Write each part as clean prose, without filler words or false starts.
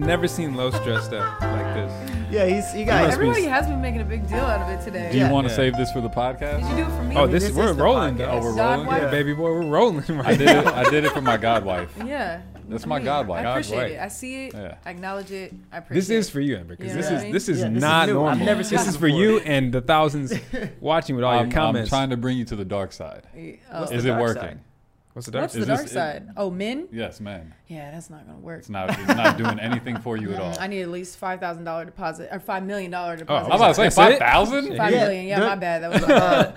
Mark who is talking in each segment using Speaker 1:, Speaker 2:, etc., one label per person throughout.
Speaker 1: never seen Los dressed up like this.
Speaker 2: Yeah, he got.
Speaker 3: Everybody has been making a big deal out of it today.
Speaker 4: Do you want to save this for the podcast?
Speaker 3: Did you do it for me?
Speaker 1: Oh, we're rolling.
Speaker 2: podcast.
Speaker 4: Oh, we're
Speaker 3: God
Speaker 4: rolling.
Speaker 3: wife?
Speaker 1: Yeah, baby boy, we're rolling. Right
Speaker 4: I did it for my god wife.
Speaker 3: Yeah.
Speaker 4: That's my god wife.
Speaker 3: I appreciate
Speaker 1: wife.
Speaker 3: it. I see it.
Speaker 4: Yeah.
Speaker 3: I acknowledge it. I appreciate
Speaker 1: This is
Speaker 3: it.
Speaker 1: for you, Amber, because
Speaker 3: You know what I mean?
Speaker 1: this is
Speaker 2: Yeah, this is
Speaker 1: not
Speaker 2: new.
Speaker 1: normal.
Speaker 2: I've never seen
Speaker 1: this
Speaker 2: this
Speaker 1: is for
Speaker 2: before.
Speaker 1: you and the thousands watching with all your comments.
Speaker 4: I'm trying to bring you to the dark side.
Speaker 3: Oh.
Speaker 2: What's
Speaker 4: Is
Speaker 2: the
Speaker 4: it
Speaker 2: dark
Speaker 4: working?
Speaker 2: side?
Speaker 1: What's the dark
Speaker 3: What's
Speaker 1: side?
Speaker 3: the
Speaker 4: Is
Speaker 3: dark
Speaker 4: this-
Speaker 3: side? Oh, men?
Speaker 4: Yes, man.
Speaker 3: Yeah, that's not gonna work.
Speaker 4: It's not doing anything for you at all.
Speaker 3: I need at least $5,000 deposit or $5 million deposit.
Speaker 4: I'm about to say
Speaker 1: That's it?
Speaker 4: 5,000.
Speaker 3: $5
Speaker 2: Yeah.
Speaker 3: million. Yeah,
Speaker 2: Don't-
Speaker 3: my bad. That was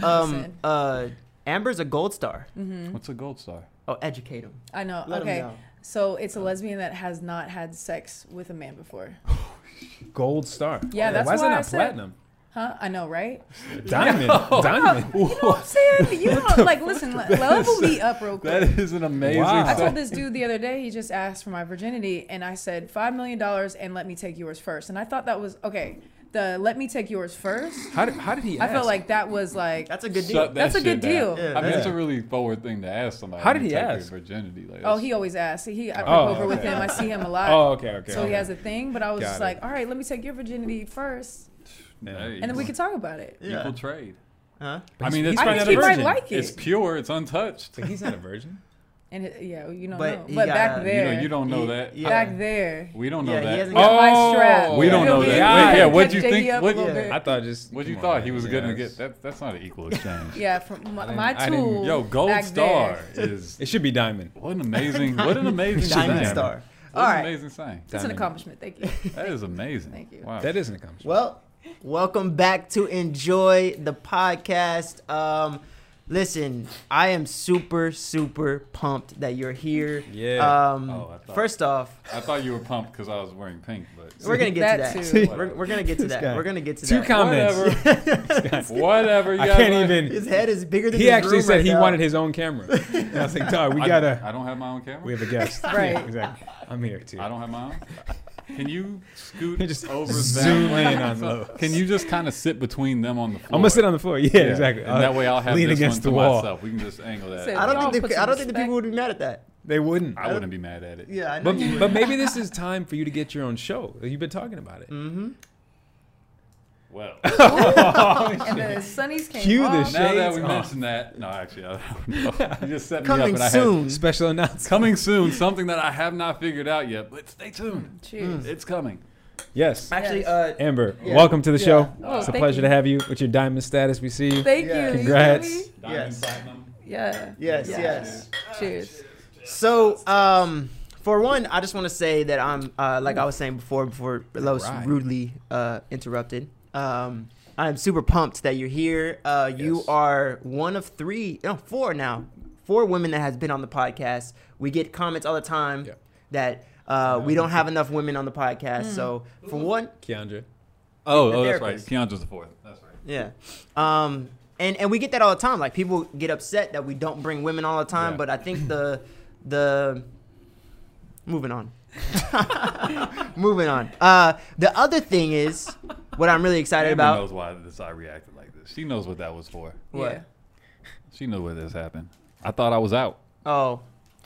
Speaker 3: bad.
Speaker 2: Amber's a gold star.
Speaker 4: What's a gold star?
Speaker 2: Oh, educate him.
Speaker 3: I know.
Speaker 2: Let him
Speaker 3: Okay.
Speaker 2: know.
Speaker 3: So it's a lesbian that has not had sex with a man before.
Speaker 1: Gold star.
Speaker 3: Yeah, that's
Speaker 1: why is it
Speaker 3: why I
Speaker 1: not
Speaker 3: said-
Speaker 1: platinum?
Speaker 3: Huh? I know, right?
Speaker 1: Diamond. Diamond.
Speaker 3: You know what I'm saying? You know, like, listen, level me up real quick.
Speaker 4: That is an amazing.
Speaker 1: Wow.
Speaker 3: I
Speaker 4: stat.
Speaker 3: told this dude the other day, he just asked for my virginity, and I said $5 million and let me take yours first. And I thought that was, okay, the let me take yours first.
Speaker 1: How did he
Speaker 3: I
Speaker 1: ask?
Speaker 3: felt like that was like,
Speaker 2: That's a good deal.
Speaker 4: Shut that
Speaker 3: That's a good
Speaker 4: shit down.
Speaker 3: deal.
Speaker 2: Yeah.
Speaker 4: I mean, it's
Speaker 1: Yeah.
Speaker 4: a really forward thing to ask somebody.
Speaker 1: How did he
Speaker 4: take your
Speaker 1: ask?
Speaker 4: Virginity. Like,
Speaker 3: oh, he always asks. I flip
Speaker 1: Oh,
Speaker 3: over with
Speaker 1: okay.
Speaker 3: him. I see him a lot.
Speaker 1: Oh, okay.
Speaker 3: So he has a thing, but I was
Speaker 1: Got
Speaker 3: just
Speaker 1: it.
Speaker 3: like, all right, let me take your virginity first,
Speaker 4: Hey,
Speaker 3: and then we can talk about it.
Speaker 2: Yeah.
Speaker 4: equal trade.
Speaker 2: Huh?
Speaker 4: I mean,
Speaker 1: he's
Speaker 4: it's,
Speaker 3: I
Speaker 1: probably
Speaker 3: think
Speaker 1: not
Speaker 3: he
Speaker 1: a
Speaker 3: might
Speaker 1: virgin.
Speaker 3: like
Speaker 4: it's
Speaker 3: it.
Speaker 4: pure. It's untouched.
Speaker 1: But he's not a virgin.
Speaker 3: And yeah, you don't
Speaker 2: But
Speaker 3: know.
Speaker 2: he
Speaker 3: But
Speaker 2: got-
Speaker 3: back
Speaker 2: you
Speaker 3: there,
Speaker 4: You don't know that.
Speaker 2: Yeah.
Speaker 3: back there,
Speaker 4: We don't know
Speaker 2: Yeah, he
Speaker 4: that.
Speaker 2: hasn't
Speaker 3: you got my
Speaker 1: Oh,
Speaker 3: strap.
Speaker 4: We don't
Speaker 3: You
Speaker 4: know
Speaker 3: feel
Speaker 4: that.
Speaker 3: me?
Speaker 1: Yeah.
Speaker 4: Wait, yeah,
Speaker 3: Catch
Speaker 4: what'd you
Speaker 3: JD
Speaker 4: think?
Speaker 3: up a
Speaker 4: What
Speaker 3: little
Speaker 2: yeah.
Speaker 3: bit.
Speaker 1: I thought just.
Speaker 4: What you
Speaker 1: come
Speaker 4: thought
Speaker 1: on,
Speaker 4: he was gonna
Speaker 1: yes.
Speaker 4: get? That's not an equal exchange.
Speaker 3: Yeah, from
Speaker 1: I
Speaker 3: my
Speaker 1: didn't- I didn't-
Speaker 3: tool.
Speaker 4: Yo, gold
Speaker 3: back
Speaker 4: star
Speaker 3: there.
Speaker 4: is
Speaker 1: It should be diamond.
Speaker 4: what an amazing
Speaker 2: Diamond
Speaker 4: thing.
Speaker 2: star.
Speaker 4: What
Speaker 3: All
Speaker 4: an
Speaker 3: right.
Speaker 4: amazing thing.
Speaker 3: It's an
Speaker 1: Diamond.
Speaker 3: accomplishment. Thank you.
Speaker 4: That is amazing.
Speaker 3: Thank you.
Speaker 4: Wow.
Speaker 1: That is an accomplishment.
Speaker 2: Well, welcome back to Enjoy the Podcast. Listen, I am super pumped that you're here.
Speaker 1: Yeah.
Speaker 4: Oh, I thought-
Speaker 2: First off,
Speaker 4: I thought you were pumped because I was wearing pink, but
Speaker 2: we're gonna get to
Speaker 3: That
Speaker 2: that.
Speaker 3: too.
Speaker 2: We're gonna get to
Speaker 1: This
Speaker 2: that.
Speaker 1: guy.
Speaker 2: We're gonna get to
Speaker 1: Two
Speaker 2: that.
Speaker 1: comments.
Speaker 4: whatever. You
Speaker 1: I
Speaker 4: guys
Speaker 1: can't
Speaker 4: like-
Speaker 1: even.
Speaker 2: His head is bigger than
Speaker 1: He
Speaker 2: his
Speaker 1: actually
Speaker 2: room
Speaker 1: said
Speaker 2: right
Speaker 1: he
Speaker 2: now.
Speaker 1: wanted his own camera. And I was like, dog, we
Speaker 4: I
Speaker 1: gotta.
Speaker 4: don't have my own camera.
Speaker 1: We have a guest.
Speaker 3: Right.
Speaker 1: Yeah, exactly. I'm here too.
Speaker 4: I don't have my own. Can you scoot
Speaker 1: Just
Speaker 4: over
Speaker 1: zoom
Speaker 4: that?
Speaker 1: in on low.
Speaker 4: Can you just kind of sit between them on the floor?
Speaker 1: I'm gonna sit on the floor. Yeah, exactly.
Speaker 4: And that way I'll have
Speaker 1: lean
Speaker 4: this
Speaker 1: against
Speaker 4: one
Speaker 1: the
Speaker 4: to
Speaker 1: wall.
Speaker 4: myself. We can just angle that.
Speaker 3: Say-
Speaker 2: I don't
Speaker 3: Y'all
Speaker 2: think
Speaker 3: put
Speaker 2: the
Speaker 3: some
Speaker 2: people
Speaker 3: respect.
Speaker 2: would be mad at that.
Speaker 1: They wouldn't.
Speaker 4: I wouldn't be mad at it.
Speaker 2: Yeah, I know.
Speaker 1: But but maybe this is time for you to get your own show. You've been talking about it.
Speaker 2: Mm-hmm.
Speaker 4: Well,
Speaker 3: And the sunnies came
Speaker 1: Cue the
Speaker 3: off.
Speaker 4: now that
Speaker 1: Shades
Speaker 4: we
Speaker 1: off.
Speaker 4: mentioned that, no, actually, I don't know. You just set me
Speaker 2: Coming
Speaker 4: up, and I had
Speaker 2: soon.
Speaker 1: Special announcement.
Speaker 4: coming soon. Something that I have not figured out yet, but stay tuned.
Speaker 3: Cheers.
Speaker 4: It's coming.
Speaker 1: Yes.
Speaker 2: Actually,
Speaker 3: Yes.
Speaker 1: Amber,
Speaker 2: Yeah.
Speaker 1: welcome to the show.
Speaker 3: Oh,
Speaker 1: It's a
Speaker 3: thank
Speaker 1: pleasure
Speaker 3: you.
Speaker 1: to have you with your diamond status. We see you.
Speaker 3: Thank
Speaker 2: Yeah.
Speaker 3: you. You
Speaker 1: Congrats.
Speaker 3: feel me?
Speaker 2: Yes.
Speaker 4: Platinum.
Speaker 3: Yeah.
Speaker 2: yes,
Speaker 3: Yeah.
Speaker 2: yes.
Speaker 3: Cheers.
Speaker 2: So, for one, I just want to say that I'm, like I was saying before Los
Speaker 1: Right.
Speaker 2: rudely interrupted. I'm super pumped that you're here. You
Speaker 1: Yes.
Speaker 2: are one of four now. 4 women that has been on the podcast. We get comments all the time
Speaker 1: Yeah.
Speaker 2: that we don't have enough women on the podcast. So, for one,
Speaker 1: Keandra.
Speaker 4: Oh,
Speaker 2: There
Speaker 4: that's
Speaker 2: it
Speaker 4: right.
Speaker 2: is.
Speaker 4: Keandre's the fourth. That's right.
Speaker 2: yeah. And we get that all the time. Like, people get upset that we don't bring women all the time.
Speaker 4: Yeah.
Speaker 2: But I think the moving on. Moving on. The other thing is what I'm really excited
Speaker 4: Amber
Speaker 2: about.
Speaker 4: knows why I reacted like this. She knows what that was for.
Speaker 2: What?
Speaker 3: Yeah.
Speaker 4: She knows where this happened. I thought I was out.
Speaker 2: Oh,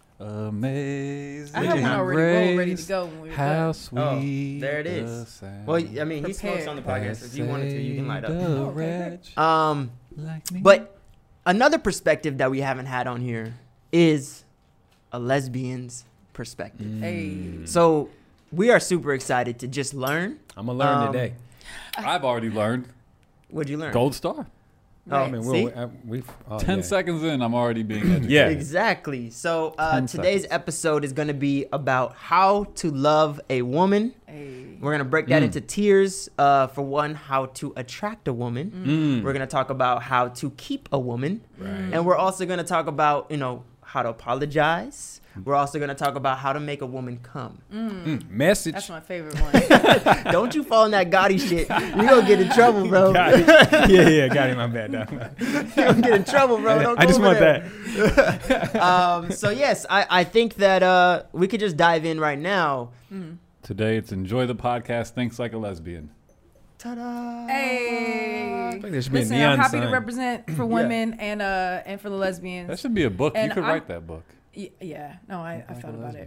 Speaker 4: Amazing.
Speaker 3: I had one already ready to go when we were
Speaker 4: How
Speaker 3: done.
Speaker 4: sweet.
Speaker 2: there it
Speaker 4: the
Speaker 2: is.
Speaker 4: sound
Speaker 2: well, I mean, he smokes
Speaker 3: Prepared.
Speaker 2: on the podcast. So if you wanted to, you can light
Speaker 4: that
Speaker 2: up.
Speaker 4: saved a
Speaker 3: Oh, okay.
Speaker 4: wretch like me.
Speaker 2: But another perspective that we haven't had on here is a lesbian's perspective.
Speaker 3: Hey.
Speaker 2: So we are super excited to just learn.
Speaker 1: I'm gonna learn
Speaker 2: Um,
Speaker 1: today.
Speaker 4: I've already learned.
Speaker 2: What'd you learn?
Speaker 4: Gold star.
Speaker 2: Oh,
Speaker 1: I mean,
Speaker 2: see?
Speaker 1: we've
Speaker 4: 10
Speaker 1: yeah.
Speaker 4: seconds in, I'm already being educated.
Speaker 1: Yeah.
Speaker 2: Exactly. So
Speaker 4: 10
Speaker 2: today's
Speaker 4: seconds.
Speaker 2: episode is going to be about how to love a woman.
Speaker 3: Hey.
Speaker 2: We're going to break that into tiers. For one, how to attract a woman.
Speaker 1: Mm.
Speaker 2: We're going to talk about how to keep a woman.
Speaker 1: Right.
Speaker 2: And we're also going to talk about, how to apologize. We're also going to talk about how to make a woman come.
Speaker 1: Message.
Speaker 3: That's my favorite one.
Speaker 2: Don't you fall in that Gotti shit. You're going to get in trouble, bro.
Speaker 1: Got it. Yeah, got him. My bad.
Speaker 2: You're going to get in trouble, bro. Don't
Speaker 1: I
Speaker 2: go
Speaker 1: just
Speaker 2: over
Speaker 1: want
Speaker 2: there.
Speaker 1: that.
Speaker 2: So, yes, I think that we could just dive in right now.
Speaker 4: Today, it's Enjoy the Podcast Thinks Like a Lesbian.
Speaker 2: Ta-da.
Speaker 3: Hey.
Speaker 1: like there should be a
Speaker 3: Listen, I'm
Speaker 1: neon
Speaker 3: happy to
Speaker 1: sign.
Speaker 3: represent for women and for the lesbians.
Speaker 4: That should be a book.
Speaker 3: And
Speaker 4: You could
Speaker 3: I'm-
Speaker 4: write that book.
Speaker 3: Yeah, no, I
Speaker 4: Like
Speaker 3: thought
Speaker 4: a
Speaker 3: about it.
Speaker 4: lesbian.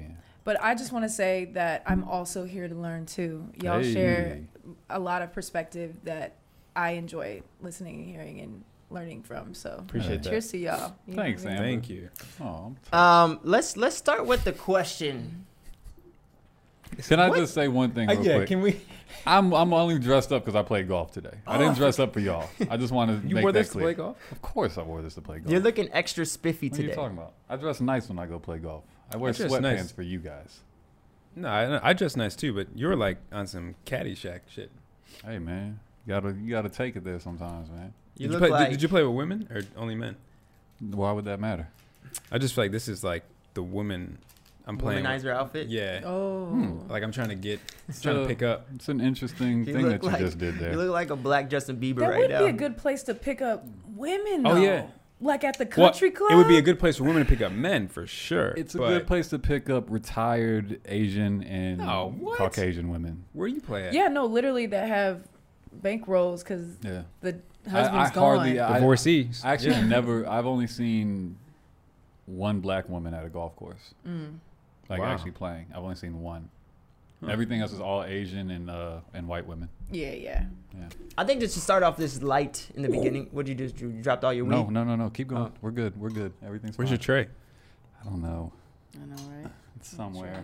Speaker 3: But I just want to say that I'm also here to learn too. Y'all
Speaker 4: Hey.
Speaker 3: share a lot of perspective that I enjoy listening and hearing and learning from. So
Speaker 1: Appreciate that.
Speaker 3: cheers to y'all. You know
Speaker 4: Thanks,
Speaker 3: what I mean?
Speaker 4: Amber.
Speaker 1: Thank you.
Speaker 4: Oh,
Speaker 2: Let's start with the question.
Speaker 4: can I
Speaker 2: What?
Speaker 4: just say one thing real
Speaker 1: Yeah,
Speaker 4: quick?
Speaker 1: can we?
Speaker 4: I'm only dressed up because I played golf today. I didn't dress up for y'all. I just want to
Speaker 1: You
Speaker 4: make
Speaker 1: wore
Speaker 4: that
Speaker 1: this to
Speaker 4: clear.
Speaker 1: play golf?
Speaker 4: Of course I wore this to play golf.
Speaker 2: You're looking extra spiffy
Speaker 4: What are you
Speaker 2: today.
Speaker 4: talking about? I dress nice when I go play golf. I wear
Speaker 1: I dress
Speaker 4: sweatpants
Speaker 1: nice.
Speaker 4: for you guys.
Speaker 1: No, I dress nice too, but you're like on some Caddyshack shit.
Speaker 4: Hey man, you gotta take it there sometimes, man.
Speaker 2: You
Speaker 1: Did
Speaker 2: look
Speaker 1: play,
Speaker 2: like
Speaker 1: did you play with women or only men?
Speaker 4: Why would that matter?
Speaker 1: I just feel like this is like the woman I'm playing with.
Speaker 2: womanizer outfit.
Speaker 1: Yeah.
Speaker 3: Oh.
Speaker 1: Like I'm trying to
Speaker 4: So,
Speaker 1: pick up.
Speaker 4: It's an interesting
Speaker 2: You
Speaker 4: thing
Speaker 2: look
Speaker 4: that you
Speaker 2: like-
Speaker 4: just did there.
Speaker 2: You look like a black Justin Bieber
Speaker 3: That
Speaker 2: right
Speaker 3: would
Speaker 2: now.
Speaker 3: be a good place to pick up women, though.
Speaker 1: Oh, yeah.
Speaker 3: Like at the
Speaker 1: Well,
Speaker 3: country club?
Speaker 1: It would be a good place for women to pick up men for sure.
Speaker 4: It's a
Speaker 1: but
Speaker 4: good place to pick up retired Asian and
Speaker 1: No, what?
Speaker 4: Caucasian women.
Speaker 1: Where you play at?
Speaker 3: Yeah, no, literally that have bankrolls because
Speaker 4: Yeah.
Speaker 3: the husband's
Speaker 4: hardly-
Speaker 3: gone.
Speaker 1: Divorcees.
Speaker 4: I actually
Speaker 1: Yeah.
Speaker 4: never. I've only seen one black woman at a golf course, like
Speaker 1: Wow.
Speaker 4: actually playing. I've only seen one. Everything else is all Asian and white women.
Speaker 3: Yeah.
Speaker 4: Yeah.
Speaker 2: I think just to start off this light in the beginning. What'd you do? You dropped all your weed?
Speaker 4: No. Keep going.
Speaker 2: Oh.
Speaker 4: We're good. Everything's
Speaker 1: Where's
Speaker 4: fine.
Speaker 1: your tray?
Speaker 4: I don't know.
Speaker 3: I know, right?
Speaker 4: It's somewhere.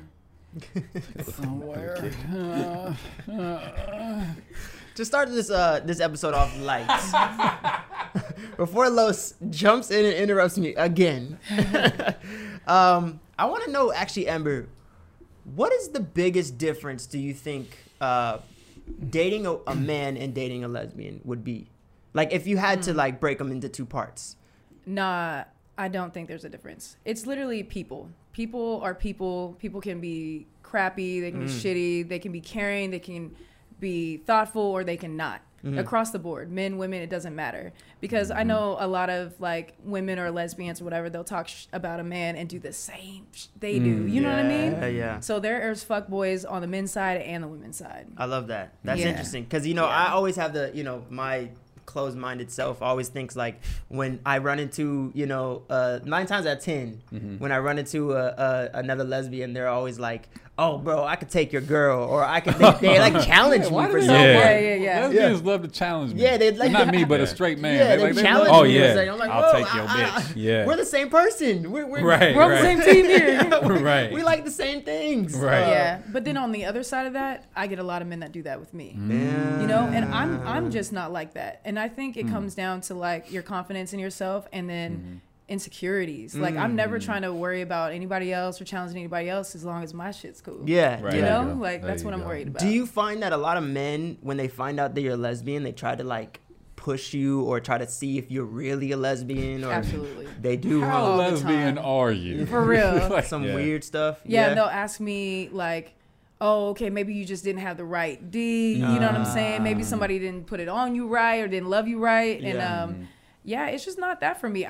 Speaker 2: To start this episode off light, before Los jumps in and interrupts me again, I want to know actually, Amber, what is the biggest difference do you think dating a man and dating a lesbian would be? Like if you had to like break them into two parts.
Speaker 3: Nah, I don't think there's a difference. It's literally people. People are people. People can be crappy. They can be shitty. They can be caring. They can be thoughtful, or they can not. Across the board, men, women, it doesn't matter. Because I know a lot of like women or lesbians or whatever, they'll talk about a man and do the same they do. You know what I mean?
Speaker 2: Yeah.
Speaker 3: So there's fuck boys on the men's side and the women's side.
Speaker 2: I love that. That's
Speaker 3: Yeah.
Speaker 2: interesting because I always have my closed-minded self always thinks like when I run into 9 times out of 10 when I run into another lesbian, they're always like, "Oh, bro, I could take your girl," or I could. They like challenge me for something.
Speaker 1: Yeah.
Speaker 4: Lesbians love to challenge me.
Speaker 2: Yeah, they like
Speaker 4: not me, but a straight man.
Speaker 2: Yeah,
Speaker 4: they
Speaker 2: they challenge
Speaker 1: Oh,
Speaker 2: me.
Speaker 1: yeah.
Speaker 2: It's like, I'm like,
Speaker 4: I'll
Speaker 2: "Whoa,
Speaker 4: take your bitch."
Speaker 1: Yeah.
Speaker 2: We're the same person. We're
Speaker 1: Right.
Speaker 3: We're on the same team here.
Speaker 1: Right.
Speaker 2: We like the same things.
Speaker 1: Right.
Speaker 3: Yeah, but then on the other side of that, I get a lot of men that do that with me.
Speaker 2: Yeah.
Speaker 3: You know, and I'm just not like that. And I think it comes down to like your confidence in yourself and then insecurities. Like I'm never trying to worry about anybody else or challenging anybody else as long as my shit's cool.
Speaker 2: Yeah.
Speaker 1: Right.
Speaker 3: You
Speaker 2: yeah.
Speaker 3: know, like
Speaker 4: There
Speaker 3: that's
Speaker 4: you
Speaker 3: what I'm
Speaker 4: go.
Speaker 3: worried about.
Speaker 2: Do you find that a lot of men, when they find out that you're a lesbian, they try to like push you or try to see if you're really a lesbian? Or
Speaker 3: Absolutely.
Speaker 2: They do
Speaker 4: How
Speaker 3: All the
Speaker 4: lesbian
Speaker 3: time.
Speaker 4: are you?
Speaker 3: For real.
Speaker 4: Like,
Speaker 2: some
Speaker 1: Yeah.
Speaker 2: weird stuff.
Speaker 3: Yeah, they'll ask me like, "Oh, okay, maybe you just didn't have the right D." You know what I'm saying? Maybe somebody didn't put it on you right or didn't love you right.
Speaker 2: Yeah.
Speaker 3: And yeah, it's just not that for me.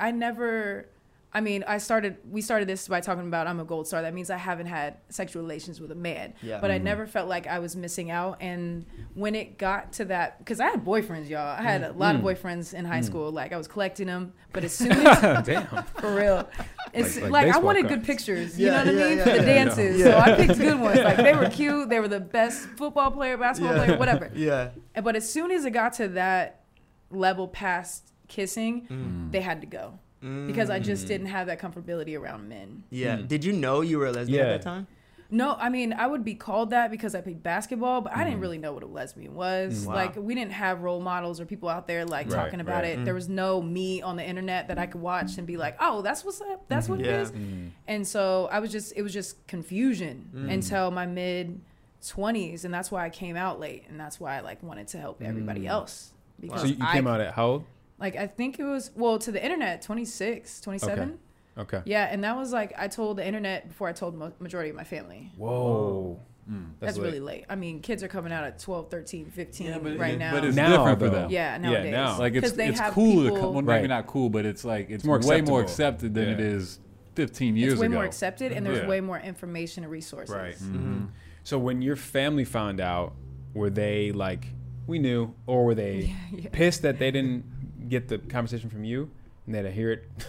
Speaker 3: We started this by talking about I'm a gold star. That means I haven't had sexual relations with a man.
Speaker 2: Yeah.
Speaker 3: But I never felt like I was missing out. And when it got to that, because I had boyfriends, y'all. I had a lot of boyfriends in high school. Like I was collecting them. But as soon as
Speaker 1: Damn.
Speaker 3: for real. It's
Speaker 1: Like
Speaker 3: like I
Speaker 1: baseball
Speaker 3: wanted
Speaker 1: cards.
Speaker 3: good pictures. You
Speaker 2: Yeah,
Speaker 3: know what
Speaker 2: yeah,
Speaker 3: I mean?
Speaker 2: yeah,
Speaker 3: For the
Speaker 2: yeah.
Speaker 3: dances.
Speaker 2: Yeah.
Speaker 3: So I picked good ones. Like they were cute. They were the best football player, basketball player, whatever.
Speaker 2: Yeah.
Speaker 3: But as soon as it got to that level past kissing, they had to go. Because I just didn't have that comfortability around men.
Speaker 2: Yeah. Did you know you were a lesbian
Speaker 1: Yeah.
Speaker 2: at that time?
Speaker 3: No, I mean, I would be called that because I played basketball, but I didn't really know what a lesbian was.
Speaker 2: Wow.
Speaker 3: Like, we didn't have role models or people out there, like,
Speaker 1: Right,
Speaker 3: talking about
Speaker 1: right.
Speaker 3: it. There was no me on the internet that I could watch and be like, oh, that's what's up. That's what
Speaker 2: Yeah.
Speaker 3: it is. And so it was just confusion until my mid-20s. And that's why I came out late. And that's why I, like, wanted to help everybody else. Because
Speaker 1: So you came out at how old?
Speaker 3: like, I think it was, well, to the internet, 26, 27.
Speaker 1: Okay.
Speaker 3: Yeah, and that was like, I told the internet before I told the majority of my family.
Speaker 1: Whoa.
Speaker 3: That's
Speaker 1: late.
Speaker 3: really late. I mean, kids are coming out at 12, 13, 15
Speaker 4: Yeah, but
Speaker 3: right now.
Speaker 4: But it's
Speaker 1: Now,
Speaker 4: different for
Speaker 1: though.
Speaker 4: them.
Speaker 3: Yeah, nowadays.
Speaker 1: now.
Speaker 4: Like it's
Speaker 3: 'Cause they have
Speaker 4: cool to
Speaker 3: people-
Speaker 4: come. Well, maybe
Speaker 1: Right.
Speaker 4: not cool, but it's like it's
Speaker 1: more
Speaker 4: way more
Speaker 1: acceptable.
Speaker 4: accepted than it
Speaker 1: Yeah.
Speaker 4: is 15 years
Speaker 3: It's way
Speaker 4: ago.
Speaker 3: more accepted, and there's
Speaker 4: Yeah.
Speaker 3: way more information and resources.
Speaker 1: Right.
Speaker 2: Mm-hmm.
Speaker 1: So when your family found out, were they like, we knew, or were they
Speaker 3: Yeah.
Speaker 1: pissed that they didn't get the conversation from you and they had to hear it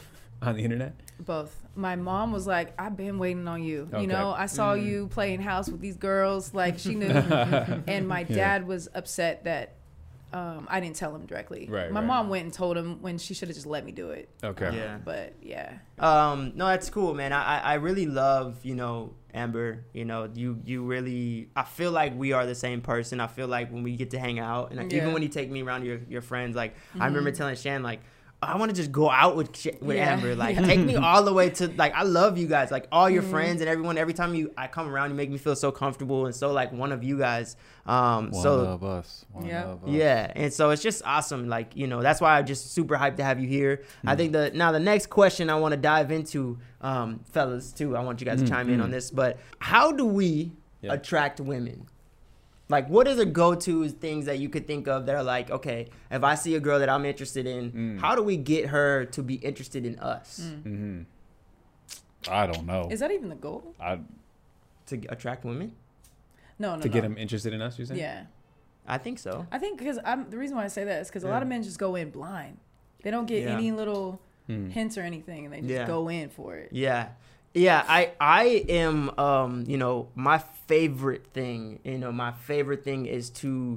Speaker 1: on the internet?
Speaker 3: Both. My mom was like, I've been waiting on you.
Speaker 1: Okay.
Speaker 3: You know, I saw you playing house with these girls. Like, she knew. And my dad was upset that I didn't tell him directly.
Speaker 1: Right,
Speaker 3: my
Speaker 1: right.
Speaker 3: mom went and told him when she should have just let me do it.
Speaker 1: Okay.
Speaker 2: Yeah.
Speaker 3: But yeah.
Speaker 2: No, that's cool, man. I really love, you know, Amber. You know, you really. I feel like we are the same person. I feel like when we get to hang out, and
Speaker 3: Yeah.
Speaker 2: even when you take me around your friends, like I remember telling Shan, like, I want to just go out with
Speaker 3: Yeah.
Speaker 2: Amber. Like, take me all the way to, like, I love you guys. Like, all your friends and everyone. Every time I come around, you make me feel so comfortable and so like one of you guys.
Speaker 4: One
Speaker 2: So
Speaker 4: of us. One
Speaker 3: Yeah.
Speaker 4: of us.
Speaker 2: yeah, and so it's just awesome. Like, you know, that's why I'm just super hyped to have you here. I think the next question I want to dive into, fellas, too. I want you guys to chime in on this. But how do we attract women? Like, what are the go-to things that you could think of that are like, okay, if I see a girl that I'm interested in, how do we get her to be interested in us?
Speaker 1: Mm-hmm.
Speaker 4: I don't know.
Speaker 3: Is that even the goal?
Speaker 2: To attract women?
Speaker 3: No.
Speaker 1: To get them interested in us, you say?
Speaker 3: Yeah.
Speaker 2: I think so.
Speaker 3: I think because the reason why I say that is because a lot of men just go in blind. They don't get
Speaker 2: Yeah.
Speaker 3: any little hints or anything, and they just go in for it.
Speaker 2: Yeah. Yeah, I am, you know, my favorite thing is to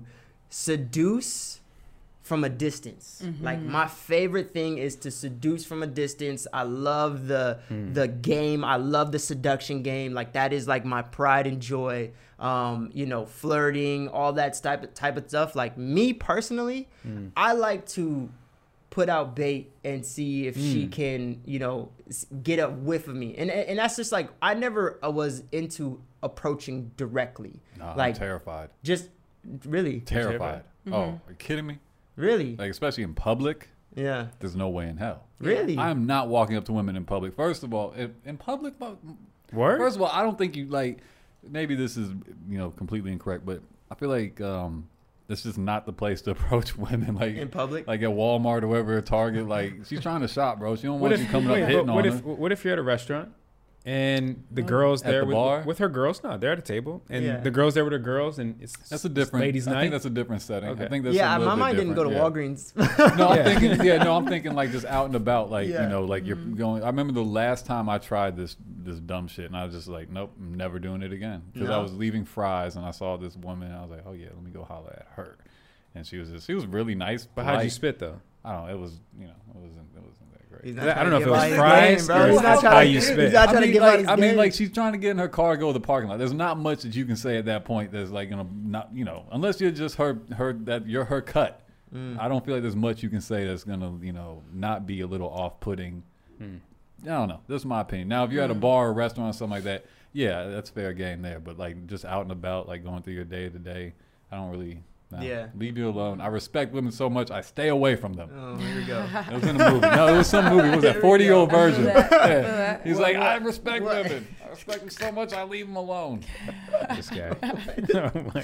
Speaker 2: seduce from a distance. Like, my favorite thing is to seduce from a distance. I love the game. I love the seduction game. Like, that is like my pride and joy. You know, flirting, all that type of stuff. Like, me personally, I like to put out bait and see if she can, you know, get a whiff of me. And that's just like, I never was into approaching directly.
Speaker 4: No,
Speaker 2: like,
Speaker 4: I'm terrified.
Speaker 2: just really,
Speaker 4: Terrified. Oh, are you kidding me?
Speaker 2: really,
Speaker 4: Like, especially in public,
Speaker 2: yeah,
Speaker 4: there's no way in hell.
Speaker 2: really.
Speaker 4: I am not walking up to women in public. First of all, in public,
Speaker 1: Word?
Speaker 4: first of all, I don't think you, like, maybe this is, you know, completely incorrect, but I feel like this is not the place to approach women, like
Speaker 2: In public?
Speaker 4: like at Walmart or wherever, Target. Like, she's trying to shop, bro. She don't
Speaker 1: What
Speaker 4: want
Speaker 1: if
Speaker 4: you coming up hitting on her.
Speaker 1: what if you're at a restaurant and the girls
Speaker 4: At
Speaker 1: there
Speaker 4: the bar?
Speaker 1: with her girls? No, they're at a table and
Speaker 2: Yeah.
Speaker 1: the girls there with her girls, and
Speaker 4: That's a different.
Speaker 1: ladies'
Speaker 4: I
Speaker 1: night.
Speaker 4: think that's a different setting.
Speaker 1: Okay.
Speaker 4: I think that's
Speaker 2: Yeah,
Speaker 4: a little
Speaker 2: my
Speaker 4: bit
Speaker 2: mind didn't go to
Speaker 4: different,
Speaker 2: Walgreens.
Speaker 4: No, I'm
Speaker 1: Yeah.
Speaker 4: thinking. Yeah, no, I'm thinking like just out and about, like
Speaker 2: Yeah.
Speaker 4: you know, like you're going. I remember the last time I tried this dumb shit, and I was just like, nope, I'm never doing it again. Because I
Speaker 2: No.
Speaker 4: was leaving Fry's, and I saw this woman, and I was like, oh yeah, let me go holler at her. And she was really nice.
Speaker 1: But how'd you
Speaker 4: polite.
Speaker 1: spit though?
Speaker 4: I don't know. It was, you know, it wasn't that great.
Speaker 2: He's
Speaker 1: I
Speaker 2: not
Speaker 1: don't
Speaker 2: trying
Speaker 1: know
Speaker 2: to
Speaker 1: if it
Speaker 2: give
Speaker 1: was
Speaker 2: out his
Speaker 1: fries
Speaker 2: game, bro.
Speaker 1: or
Speaker 2: He's not
Speaker 1: how
Speaker 2: trying to-
Speaker 1: you
Speaker 2: he's
Speaker 1: spit.
Speaker 2: not trying to give out his game.
Speaker 4: like she's trying to get in her car, go to the parking lot. There's not much that you can say at that point that's like gonna not, you know, unless you're just her that you're her cut. I don't feel like there's much you can say that's gonna, you know, not be a little off-putting. I don't know. That's my opinion. Now, if you're at a bar or restaurant or something like that, yeah, that's fair game there. But like just out and about, like going through your day to day, I don't really. No,
Speaker 2: Yeah.
Speaker 4: leave you alone. I respect women so much, I stay away from them.
Speaker 2: Oh, here we go.
Speaker 4: It was in a movie. No, it was some movie. It was that 40-year-old version.
Speaker 3: that. I feel
Speaker 4: Yeah.
Speaker 3: that.
Speaker 4: He's
Speaker 2: What-
Speaker 4: like,
Speaker 2: what-
Speaker 4: I respect
Speaker 2: what-
Speaker 4: women. I respect them so much, I leave them alone.
Speaker 1: This guy. Oh my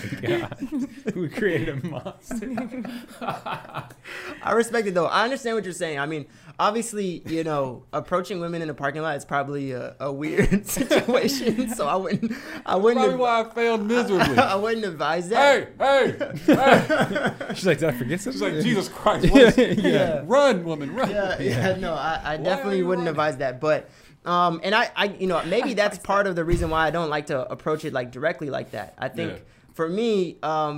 Speaker 1: god. We created a monster.
Speaker 2: I respect it though. I understand what you're saying. I mean, obviously, you know, approaching women in a parking lot is probably a weird situation. So I wouldn't.
Speaker 4: Probably why I failed miserably.
Speaker 2: I wouldn't advise that.
Speaker 4: Hey!
Speaker 1: She's like, did I forget
Speaker 4: She's
Speaker 1: something?
Speaker 4: like, Jesus Christ. What is
Speaker 2: Yeah.
Speaker 4: Run, woman, run.
Speaker 2: Yeah. No, I
Speaker 4: are
Speaker 2: definitely
Speaker 4: you
Speaker 2: wouldn't
Speaker 4: running?
Speaker 2: advise that. But and I you know, maybe that's part of the reason why I don't like to approach it like directly like that. I think
Speaker 4: Yeah.
Speaker 2: for me,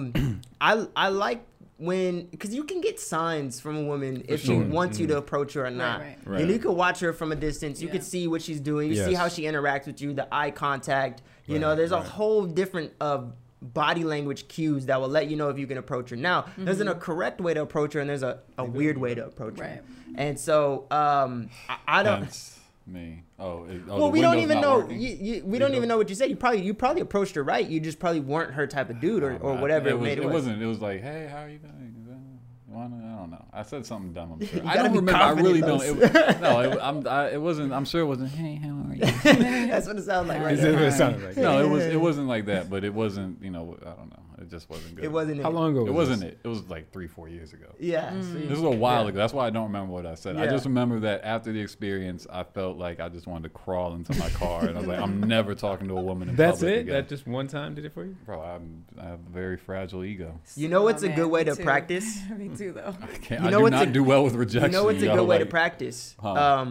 Speaker 2: I like when, because you can get signs from a woman if she
Speaker 4: sure.
Speaker 2: wants you to approach her or not.
Speaker 3: right.
Speaker 2: And you can watch her from a distance. You
Speaker 3: Yeah.
Speaker 2: can see what she's doing. You see
Speaker 1: Yes.
Speaker 2: how she interacts with you, the eye contact. You
Speaker 1: Right,
Speaker 2: know, there's a
Speaker 1: right.
Speaker 2: whole different body language cues that will let you know if you can approach her. Now, there's a correct way to approach her and there's a weird way to approach her.
Speaker 3: Right.
Speaker 2: And so I don't.
Speaker 4: Hence me. Oh,
Speaker 2: Well,
Speaker 4: the
Speaker 2: we don't
Speaker 4: window's
Speaker 2: even
Speaker 4: not
Speaker 2: know.
Speaker 4: working?
Speaker 2: We don't even know what you said. You probably approached her right. You just probably weren't her type of dude or whatever it made it was.
Speaker 4: wasn't. It was like, hey, how are you doing? I don't know. I said something dumb. I'm sure.
Speaker 2: You
Speaker 4: I
Speaker 2: gotta
Speaker 4: don't
Speaker 2: be
Speaker 4: remember. I really don't.
Speaker 2: confident,
Speaker 4: It wasn't. I'm sure it wasn't. Hey, how are you?
Speaker 2: That's what it sounds like right
Speaker 1: Is it
Speaker 2: now.
Speaker 1: what it sounded like?
Speaker 4: No, it wasn't like that. But it wasn't. You know, I don't know. It just wasn't good.
Speaker 2: It wasn't.
Speaker 1: How long ago?
Speaker 4: It
Speaker 1: was
Speaker 4: wasn't
Speaker 1: this?
Speaker 4: it. It was like 3-4 years ago.
Speaker 2: Yeah.
Speaker 4: This was a while
Speaker 2: Yeah.
Speaker 4: ago. That's why I don't remember what I said. I
Speaker 2: Yeah.
Speaker 4: just remember that after the experience, I felt like I just wanted to crawl into my car, and I was like, I'm never talking to a woman in
Speaker 1: That's
Speaker 4: public
Speaker 1: it.
Speaker 4: again.
Speaker 1: That just one time did it for you?
Speaker 4: Bro, I have a very fragile ego.
Speaker 2: You know what's a
Speaker 3: man,
Speaker 2: good way
Speaker 3: me
Speaker 2: to
Speaker 3: too.
Speaker 2: practice?
Speaker 3: Me too, though.
Speaker 4: I can't.
Speaker 2: You
Speaker 4: I
Speaker 2: know
Speaker 4: do
Speaker 2: what's
Speaker 4: not
Speaker 2: a-
Speaker 4: do well with rejection.
Speaker 2: You know what's a
Speaker 4: gotta,
Speaker 2: good way to
Speaker 4: like-
Speaker 2: practice?
Speaker 4: Huh.